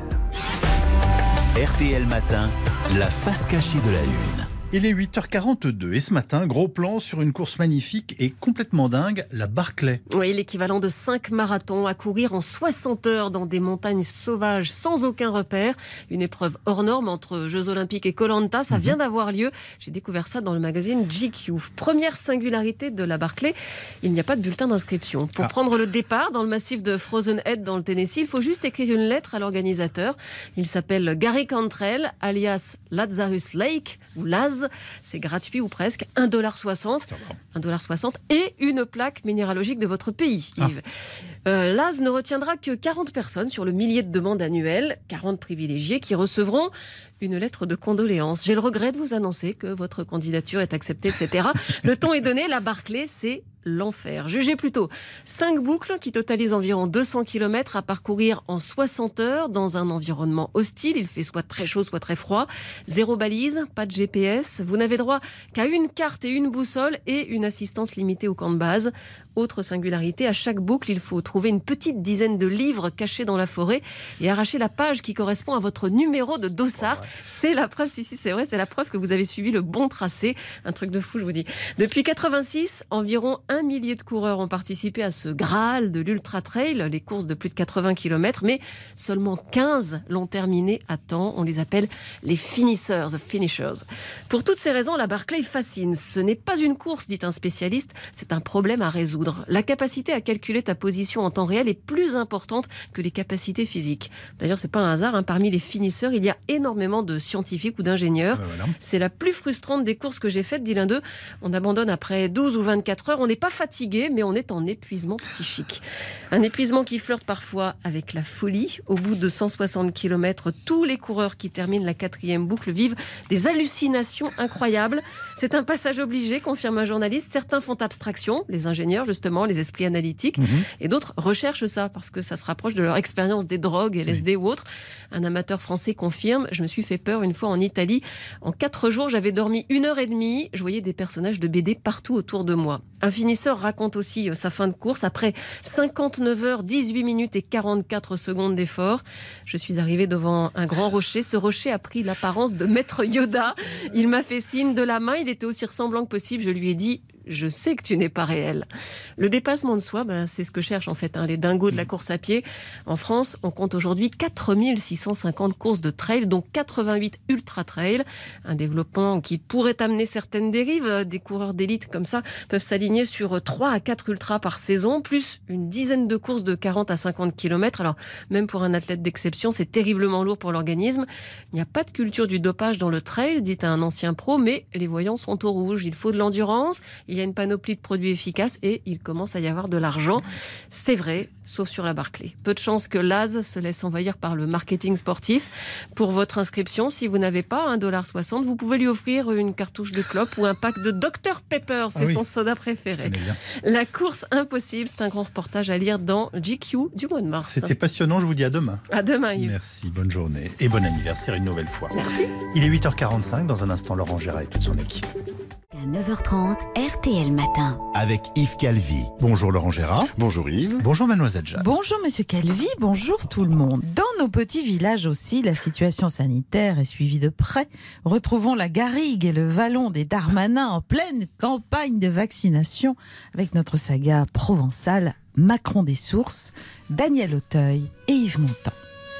R T L Matin, la face cachée de la Une. Il est huit heures quarante-deux et ce matin, gros plan sur une course magnifique et complètement dingue, la Barclay. Oui, l'équivalent de cinq marathons à courir en soixante heures dans des montagnes sauvages sans aucun repère. Une épreuve hors norme entre Jeux Olympiques et Koh-Lanta, ça vient d'avoir lieu. J'ai découvert ça dans le magazine G Q. Première singularité de la Barclay, il n'y a pas de bulletin d'inscription. Pour ah. prendre le départ dans le massif de Frozen Head dans le Tennessee, il faut juste écrire une lettre à l'organisateur. Il s'appelle Gary Cantrell, alias Lazarus Lake, ou Laz. C'est gratuit ou presque, un dollar soixante. un dollar soixante et une plaque minéralogique de votre pays, Yves. Ah. Euh, Laz ne retiendra que quarante personnes sur le millier de demandes annuelles, quarante privilégiés qui recevront une lettre de condoléances. J'ai le regret de vous annoncer que votre candidature est acceptée, et cetera. Le ton est donné, la Barclay, c'est l'enfer. Jugez plutôt cinq boucles qui totalisent environ deux cents kilomètres à parcourir en soixante heures dans un environnement hostile. Il fait soit très chaud, soit très froid. Zéro balise, pas de G P S. Vous n'avez droit qu'à une carte et une boussole et une assistance limitée au camp de base. Autre singularité, à chaque boucle, il faut trouver une petite dizaine de livres cachés dans la forêt et arracher la page qui correspond à votre numéro de dossard. C'est la preuve, si, si, c'est vrai, c'est la preuve que vous avez suivi le bon tracé. Un truc de fou, je vous dis. Depuis quatre-vingt-six, environ un millier de coureurs ont participé à ce Graal de l'Ultra Trail, les courses de plus de quatre-vingts kilomètres, mais seulement quinze l'ont terminé à temps. On les appelle les finissers, the finishers. Pour toutes ces raisons, la Barclay fascine. Ce n'est pas une course, dit un spécialiste, c'est un problème à résoudre. La capacité à calculer ta position en temps réel est plus importante que les capacités physiques. D'ailleurs, c'est pas un hasard, hein. Parmi les finisseurs, il y a énormément de scientifiques ou d'ingénieurs. Ah ben voilà. C'est la plus frustrante des courses que j'ai faites, dit l'un d'eux. On abandonne après douze ou vingt-quatre heures. On n'est pas fatigué, mais on est en épuisement psychique. Un épuisement qui flirte parfois avec la folie. Au bout de cent soixante kilomètres, tous les coureurs qui terminent la quatrième boucle vivent des hallucinations incroyables. C'est un passage obligé, confirme un journaliste. Certains font abstraction, les ingénieurs, justement, les esprits analytiques, mmh. et d'autres recherchent ça parce que ça se rapproche de leur expérience des drogues, L S D oui. ou autres. Un amateur français confirme, je me suis fait peur une fois en Italie. En quatre jours, j'avais dormi une heure et demie. Je voyais des personnages de B D partout autour de moi. Un finisseur raconte aussi sa fin de course. Après cinquante-neuf heures, dix-huit minutes et quarante-quatre secondes d'effort, je suis arrivé devant un grand rocher. Ce rocher a pris l'apparence de Maître Yoda. Il m'a fait signe de la main. Il était aussi ressemblant que possible. Je lui ai dit: je sais que tu n'es pas réel. Le dépassement de soi, ben, c'est ce que cherchent en fait hein, les dingos de la course à pied. En France, on compte aujourd'hui quatre mille six cent cinquante courses de trail, dont quatre-vingt-huit ultra trail. Un développement qui pourrait amener certaines dérives. Des coureurs d'élite comme ça peuvent s'aligner sur trois à quatre ultras par saison, plus une dizaine de courses de quarante à cinquante kilomètres. Alors, même pour un athlète d'exception, c'est terriblement lourd pour l'organisme. Il n'y a pas de culture du dopage dans le trail, dit un ancien pro, mais les voyants sont au rouge. Il faut de l'endurance, il y a une panoplie de produits efficaces et il commence à y avoir de l'argent. C'est vrai, sauf sur la Barclay. Peu de chances que Laz se laisse envahir par le marketing sportif. Pour votre inscription, si vous n'avez pas un dollar soixante, vous pouvez lui offrir une cartouche de clope ou un pack de docteur Pepper. C'est ah oui. son soda préféré. La course impossible, c'est un grand reportage à lire dans G Q du mois de mars. C'était passionnant, je vous dis à demain. À demain, Yves. Merci, bonne journée et bon anniversaire une nouvelle fois. Merci. Il est huit heures quarante-cinq, dans un instant, Laurent Gérard et toute son équipe. À neuf heures trente, R T L Matin. Avec Yves Calvi. Bonjour Laurent Gérard. Bonjour Yves. Bonjour Mademoiselle Jeanne. Bonjour Monsieur Calvi, bonjour tout le monde. Dans nos petits villages aussi, la situation sanitaire est suivie de près. Retrouvons la garrigue et le vallon des Darmanins en pleine campagne de vaccination avec notre saga provençale Macron des Sources, Daniel Auteuil et Yves Montand.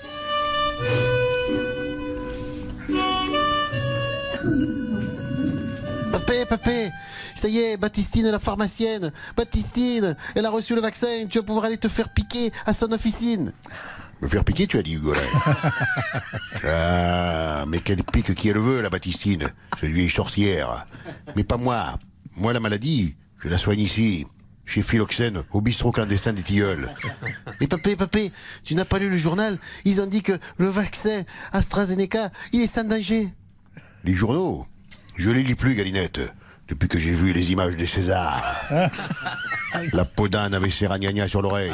Papé, papé, ça y est, Baptistine est la pharmacienne. Baptistine, elle a reçu le vaccin, tu vas pouvoir aller te faire piquer à son officine. Me faire piquer, tu as dit, Hugo. Ah, mais quelle pique qui elle veut, la Baptistine. C'est lui, sorcière. Mais pas moi. Moi, la maladie, je la soigne ici, chez Philoxène, au bistrot clandestin des Tilleuls. Mais papé, papé, tu n'as pas lu le journal? Ils ont dit que le vaccin AstraZeneca, il est sans danger. Les journaux? Je les lis plus, Galinette, depuis que j'ai vu les images des Césars. La peau d'âne avait ses ragnagnas sur l'oreille.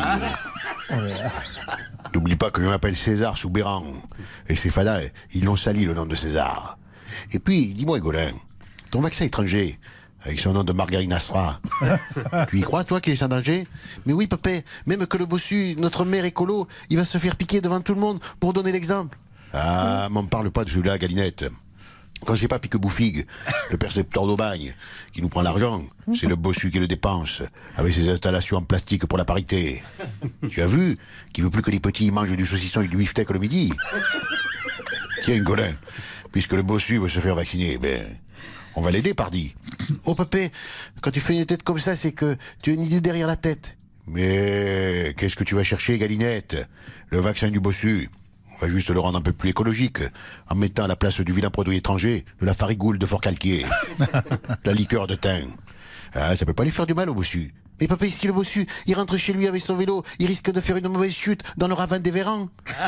N'oublie pas que je m'appelle César sous Béran. Et ces fadas, ils l'ont sali le nom de César. Et puis, dis-moi, Golin, ton vaccin étranger, avec son nom de Margarine Astra, tu y crois, toi, qu'il est sans danger? Mais oui, papa, même que le bossu, notre maire écolo, il va se faire piquer devant tout le monde pour donner l'exemple. Ah, m'en parle pas de celui-là, Galinette. Quand c'est pas Pique Bouffig, le percepteur d'Aubagne, qui nous prend l'argent, c'est le bossu qui le dépense, avec ses installations en plastique pour la parité. Tu as vu qu'il veut plus que les petits mangent du saucisson et du beefsteak le midi? Tiens, Golin, puisque le bossu veut se faire vacciner, ben, on va l'aider, pardi. Oh, papa, quand tu fais une tête comme ça, c'est que tu as une idée derrière la tête. Mais qu'est-ce que tu vas chercher, Galinette? Le vaccin du bossu, on va juste le rendre un peu plus écologique, en mettant à la place du vilain produit étranger de la farigoule de Fort-Calquier, la liqueur de thym. Ah, ça peut pas lui faire du mal au bossu. Mais papa, si le bossu, il rentre chez lui avec son vélo, il risque de faire une mauvaise chute dans le ravin des Vérans.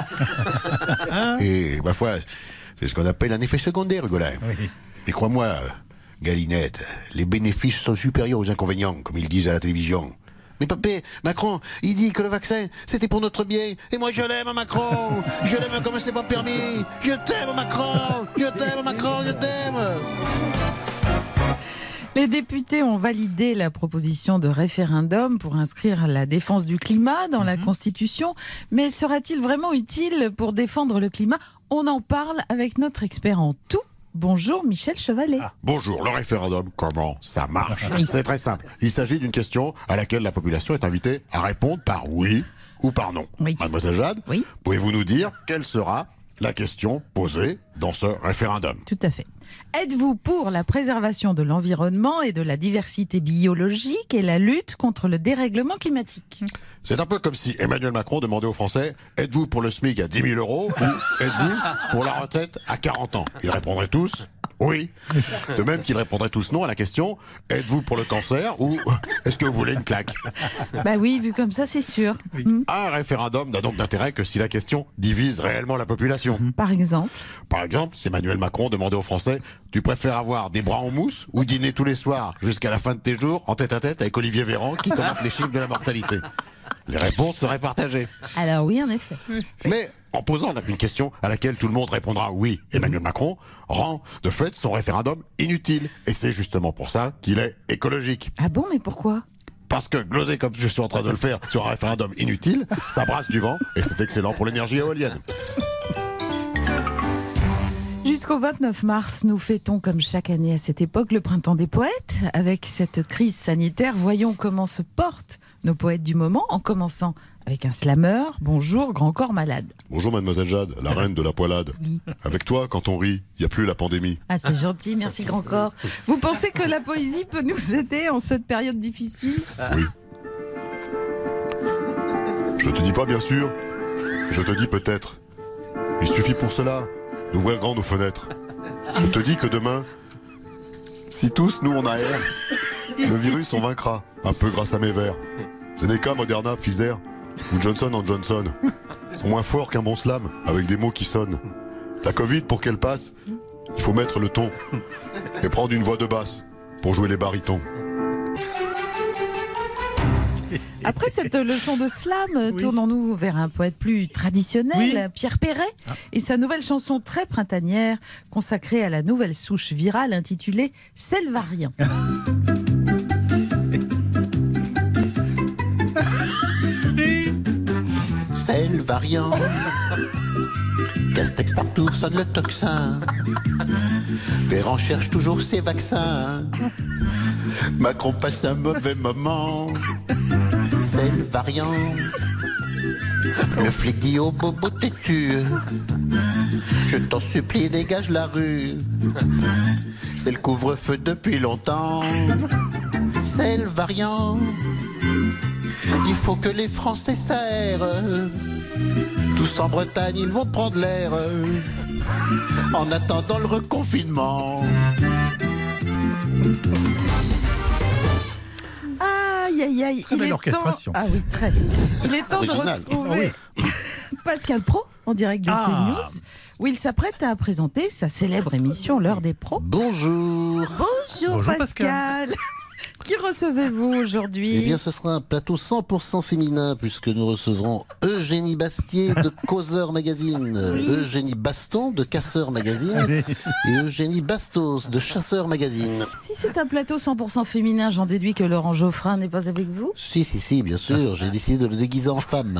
Et, ma foi, c'est ce qu'on appelle un effet secondaire, Golin. Oui. Mais crois-moi, Galinette, les bénéfices sont supérieurs aux inconvénients, comme ils disent à la télévision. Mais papa, Macron, il dit que le vaccin, c'était pour notre bien. Et moi, je l'aime, Macron. Je l'aime comme c'est pas permis. Je t'aime, Macron. Je t'aime, Macron, je t'aime. Les députés ont validé la proposition de référendum pour inscrire la défense du climat dans la Constitution. Mais sera-t-il vraiment utile pour défendre le climat? On en parle avec notre expert en tout. Bonjour Michel Chevalet. Ah, bonjour, le référendum, comment ça marche? C'est très simple. Il s'agit d'une question à laquelle la population est invitée à répondre par oui ou par non. Oui. Mademoiselle Jade, oui. Pouvez-vous nous dire quelle sera la question posée dans ce référendum? Tout à fait. Êtes-vous pour la préservation de l'environnement et de la diversité biologique et la lutte contre le dérèglement climatique? C'est un peu comme si Emmanuel Macron demandait aux Français « Êtes-vous pour le SMIC à dix mille euros ou êtes-vous pour la retraite à quarante ans ?» Ils répondraient tous « Oui ». De même qu'ils répondraient tous non à la question « Êtes-vous pour le cancer ou est-ce que vous voulez une claque ?» Bah oui, vu comme ça, c'est sûr. Oui. Mmh. Un référendum n'a donc d'intérêt que si la question divise réellement la population. Par exemple Par exemple, si Emmanuel Macron demandait aux Français « Tu préfères avoir des bras en mousse ou dîner tous les soirs jusqu'à la fin de tes jours en tête-à-tête avec Olivier Véran qui commente les chiffres de la mortalité ?» Les réponses seraient partagées. Alors oui, en effet. Mais en posant une question à laquelle tout le monde répondra oui, Emmanuel Macron rend de fait son référendum inutile. Et c'est justement pour ça qu'il est écologique. Ah bon, mais pourquoi ? Parce que gloser comme je suis en train de le faire sur un référendum inutile, ça brasse du vent et c'est excellent pour l'énergie éolienne. Jusqu'au vingt-neuf mars, nous fêtons comme chaque année à cette époque le printemps des poètes. Avec cette crise sanitaire, voyons comment se portent nos poètes du moment, en commençant avec un slameur. Bonjour, Grand Corps Malade. Bonjour, Mademoiselle Jade, la reine de la poilade. Oui. Avec toi, quand on rit, il n'y a plus la pandémie. Ah, c'est gentil, merci Grand Corps. Vous pensez que la poésie peut nous aider en cette période difficile ? Oui. Je te dis pas bien sûr, je te dis peut-être. Il suffit pour cela d'ouvrir grand nos fenêtres. Je te dis que demain, si tous nous on aère, le virus on vaincra, un peu grâce à mes vers. Zeneca, Moderna, Pfizer ou Johnson and Johnson sont moins forts qu'un bon slam avec des mots qui sonnent. La Covid, pour qu'elle passe, il faut mettre le ton et prendre une voix de basse pour jouer les barytons. Après cette leçon de slam, oui. Tournons-nous vers un poète plus traditionnel, oui. Pierre Perret, ah. et sa nouvelle chanson très printanière consacrée à la nouvelle souche virale intitulée « C'est le variant ». C'est le variant. Castex partout sonne le tocsin. Véran cherche toujours ses vaccins. Macron passe un mauvais moment. C'est le variant. Le flic dit au bobo têtu. Je t'en supplie, dégage la rue. C'est le couvre-feu depuis longtemps. C'est le variant. Il faut que les Français s'aèrent. Tous en Bretagne, ils vont prendre l'air en attendant le reconfinement. Aïe, aïe, aïe. Très belle orchestration. Temps... Ah oui, très bien. Il est temps Original. de retrouver ah, oui. Pascal Praud en direct de ah. CNews, où il s'apprête à présenter sa célèbre émission L'heure des pros. Bonjour. Bonjour, Bonjour Pascal. Pascal. Qui recevez-vous aujourd'hui? Eh bien, ce sera un plateau cent pour cent féminin, puisque nous recevrons Eugénie Bastier de Causeur Magazine, oui. Eugénie Baston de Casseur Magazine et Eugénie Bastos de Chasseur Magazine. Si c'est un plateau cent pour cent féminin, j'en déduis que Laurent Geoffrin n'est pas avec vous? Si, si, si, bien sûr. J'ai décidé de le déguiser en femme.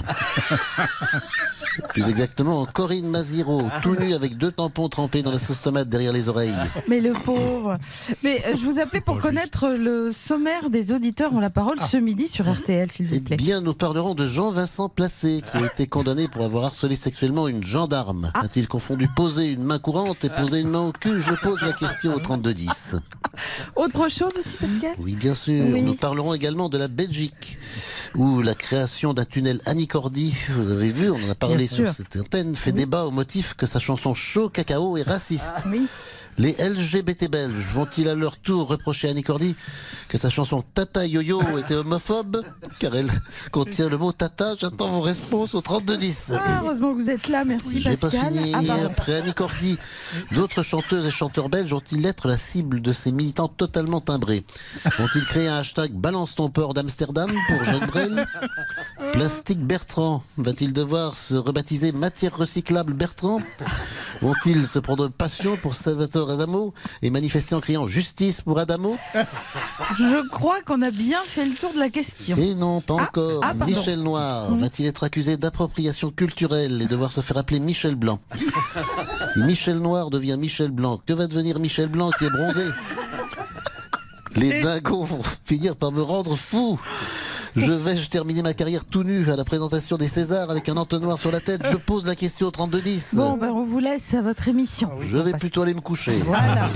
Plus exactement, Corinne Maziro, tout nu avec deux tampons trempés dans la sauce tomate derrière les oreilles. Mais le pauvre. Mais euh, je vous appelais pour connaître le sommaire des auditeurs ont la parole ah. ce midi sur R T L, s'il vous plaît. Eh bien, nous parlerons de Jean-Vincent Placé, qui a été condamné pour avoir harcelé sexuellement une gendarme. Ah. A-t-il confondu poser une main courante et poser une main au cul? Je pose la question au trente-deux dix. Autre chose aussi, Pascal? Oui, bien sûr. Oui. Nous parlerons également de la Belgique, où la création d'un tunnel Annie Cordy, vous avez vu, on en a parlé sur cette antenne, fait oui. débat au motif que sa chanson Chaud Cacao est raciste. Ah, oui. Les L G B T belges vont-ils à leur tour reprocher à Annie Cordy que sa chanson Tata Yo-Yo était homophobe car elle contient le mot tata? J'attends vos réponses au trente-deux dix. Ah, heureusement que vous êtes là, merci J'ai Pascal. Pas fini. Ah, après Annie Cordy, d'autres chanteuses et chanteurs belges vont-ils être la cible de ces militants totalement timbrés? Vont-ils créer un hashtag Balance ton port d'Amsterdam pour Jacques Brel? Plastique Bertrand va-t-il devoir se rebaptiser Matière recyclable Bertrand? Vont-ils se prendre passion pour Salvatore Adamo et manifester en criant justice pour Adamo? Je crois qu'on a bien fait le tour de la question. Et non, pas ah, encore. Ah, Michel Noir mmh. va-t-il être accusé d'appropriation culturelle et devoir se faire appeler Michel Blanc? Si Michel Noir devient Michel Blanc, que va devenir Michel Blanc qui est bronzé? Les dingos vont finir par me rendre fou. Je vais je terminer ma carrière tout nu à la présentation des Césars avec un entonnoir sur la tête. Je pose la question au trente-deux dix. Bon, ben on vous laisse à votre émission. Ah oui, je vais plutôt aller me coucher. Voilà.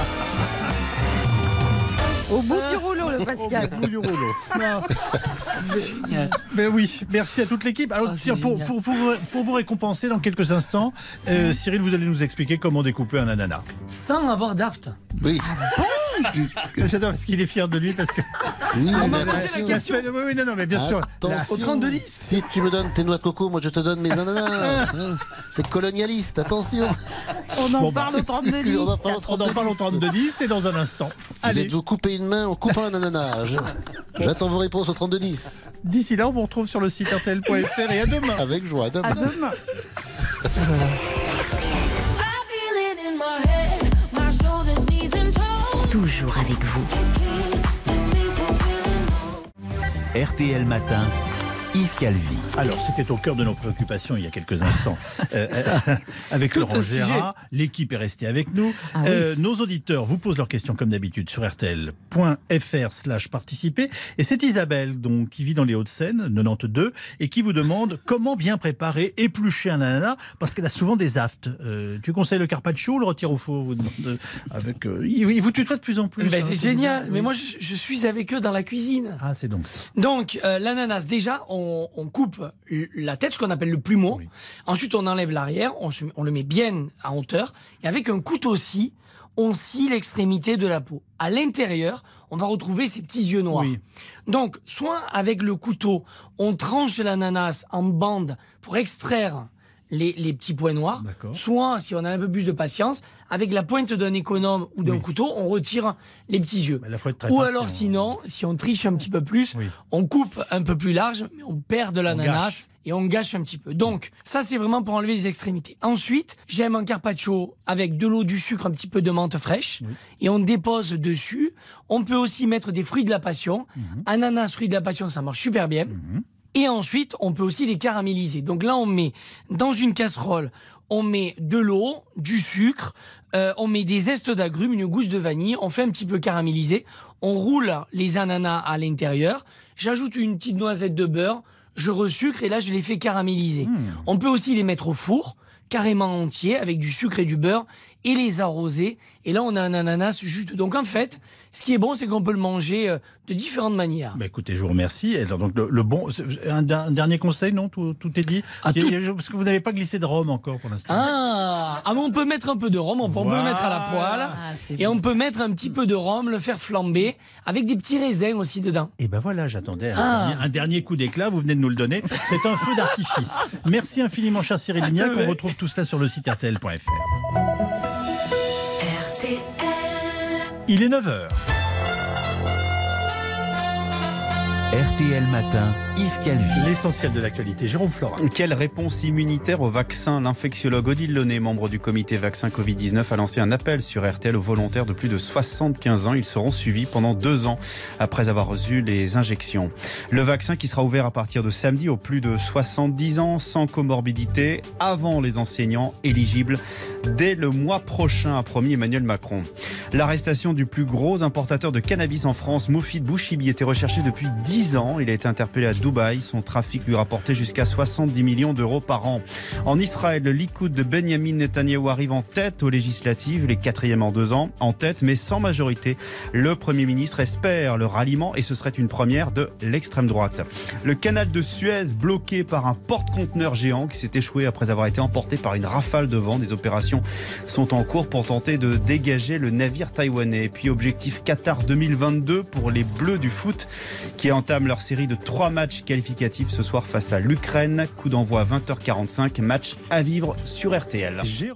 Au bout du rouleau, le Pascal. Au bout du rouleau. C'est génial. Ben oui, merci à toute l'équipe. Alors, oh, tiens, pour, pour, pour, pour vous récompenser dans quelques instants, euh, Cyril, vous allez nous expliquer comment découper un ananas. Sans avoir d'aft. Oui. Ah bon? J'adore parce qu'il est fier de lui parce que. Oui, on m'a posé la question. Oui, oui, non, non, mais bien sûr. Au trente-deux dix. Si tu me donnes tes noix de coco, moi je te donne mes ananas. C'est colonialiste, attention. On en bon, parle au trente-deux dix. On en parle au trente-deux dix et dans un instant. Allez. Vous coupez une main en coupant un ananas. J'attends vos réponses au trente-deux dix. D'ici là, on vous retrouve sur le site R T L point F R et à demain. Avec joie, à demain. À demain. Toujours avec vous. R T L Matin, Yves Calvi. Alors, c'était au cœur de nos préoccupations il y a quelques instants euh, euh, avec Laurent Gérard. L'équipe est restée avec nous. Ah oui. euh, nos auditeurs vous posent leurs questions comme d'habitude sur R T L point F R slash participer. Et c'est Isabelle donc, qui vit dans les Hauts-de-Seine, quatre-vingt-douze, et qui vous demande comment bien préparer, éplucher un ananas, parce qu'elle a souvent des aftes. Euh, tu conseilles le carpaccio ou le retire au four vous demande, avec, euh, il, il vous tutoie de plus en plus. Ben, hein, c'est génial, mais moi je, je suis avec eux dans la cuisine. Ah, c'est donc ça. Donc, euh, l'ananas, déjà, on On, on coupe la tête, ce qu'on appelle le plumeau. Oui. Ensuite, on enlève l'arrière, on, se, on le met bien à hauteur. Et avec un couteau-scie, on scie l'extrémité de la peau. À l'intérieur, on va retrouver ces petits yeux noirs. Oui. Donc, soit avec le couteau, on tranche l'ananas en bandes pour extraire les, les petits points noirs. Soit, si on a un peu plus de patience, avec la pointe d'un économe ou d'un oui. couteau, on retire les petits yeux. Ou patient, alors sinon, hein. si on triche un petit peu plus, oui. on coupe un peu plus large, mais on perd de l'ananas et on gâche un petit peu. Donc, ça c'est vraiment pour enlever les extrémités. Ensuite, j'aime un carpaccio avec de l'eau, du sucre, un petit peu de menthe fraîche, oui. et on dépose dessus. On peut aussi mettre des fruits de la passion. Mm-hmm. Ananas, fruits de la passion, ça marche super bien. Mm-hmm. Et ensuite, on peut aussi les caraméliser. Donc là, on met dans une casserole, on met de l'eau, du sucre, euh, on met des zestes d'agrumes, une gousse de vanille, on fait un petit peu caraméliser, on roule les ananas à l'intérieur, j'ajoute une petite noisette de beurre, je resucre et là, je les fais caraméliser. Mmh. On peut aussi les mettre au four, carrément entier, avec du sucre et du beurre, et les arroser. Et là, on a un ananas juteux. Donc en fait, ce qui est bon, c'est qu'on peut le manger de différentes manières. Bah écoutez, je vous remercie. Alors, donc le, le bon, un, un dernier conseil, non, tout, tout est dit. Ah, tout... Parce que vous n'avez pas glissé de rhum encore pour l'instant. Ah, ah mais on peut mettre un peu de rhum, on peut, voilà. on peut le mettre à la poêle, ah, et on ça. peut mettre un petit peu de rhum, le faire flamber, avec des petits raisins aussi dedans. Et ben voilà, j'attendais un, ah. dernier, un dernier coup d'éclat. Vous venez de nous le donner. C'est un feu d'artifice. Merci infiniment, cher Cyril Lignac. On retrouve tout cela sur le site R T L point F R. R T L. Il est neuf heures. R T L Matin, Yves Calvi. L'essentiel de l'actualité, Jérôme Florin. Quelle réponse immunitaire au vaccin? L'infectiologue Odile Launay, membre du comité vaccin covid dix-neuf, a lancé un appel sur R T L aux volontaires de plus de soixante-quinze ans. Ils seront suivis pendant deux ans après avoir reçu les injections. Le vaccin qui sera ouvert à partir de samedi aux plus de soixante-dix ans, sans comorbidité, avant les enseignants éligibles dès le mois prochain, a promis Emmanuel Macron. L'arrestation du plus gros importateur de cannabis en France, Moufid Bouchibi, était recherché depuis dix ans. Il a été interpellé à Dubaï. Son trafic lui rapportait jusqu'à soixante-dix millions d'euros par an. En Israël, le Likoud de Benjamin Netanyahou arrive en tête aux législatives, les quatrièmes en deux ans, en tête mais sans majorité. Le Premier ministre espère le ralliement et ce serait une première de l'extrême droite. Le canal de Suez bloqué par un porte-conteneurs géant qui s'est échoué après avoir été emporté par une rafale de vent. Des opérations sont en cours pour tenter de dégager le navire taïwanais. Et puis objectif Qatar deux mille vingt-deux pour les Bleus du foot qui entament leur série de trois matchs qualificatifs ce soir face à l'Ukraine. Coup d'envoi vingt heures quarante-cinq, match à vivre sur R T L.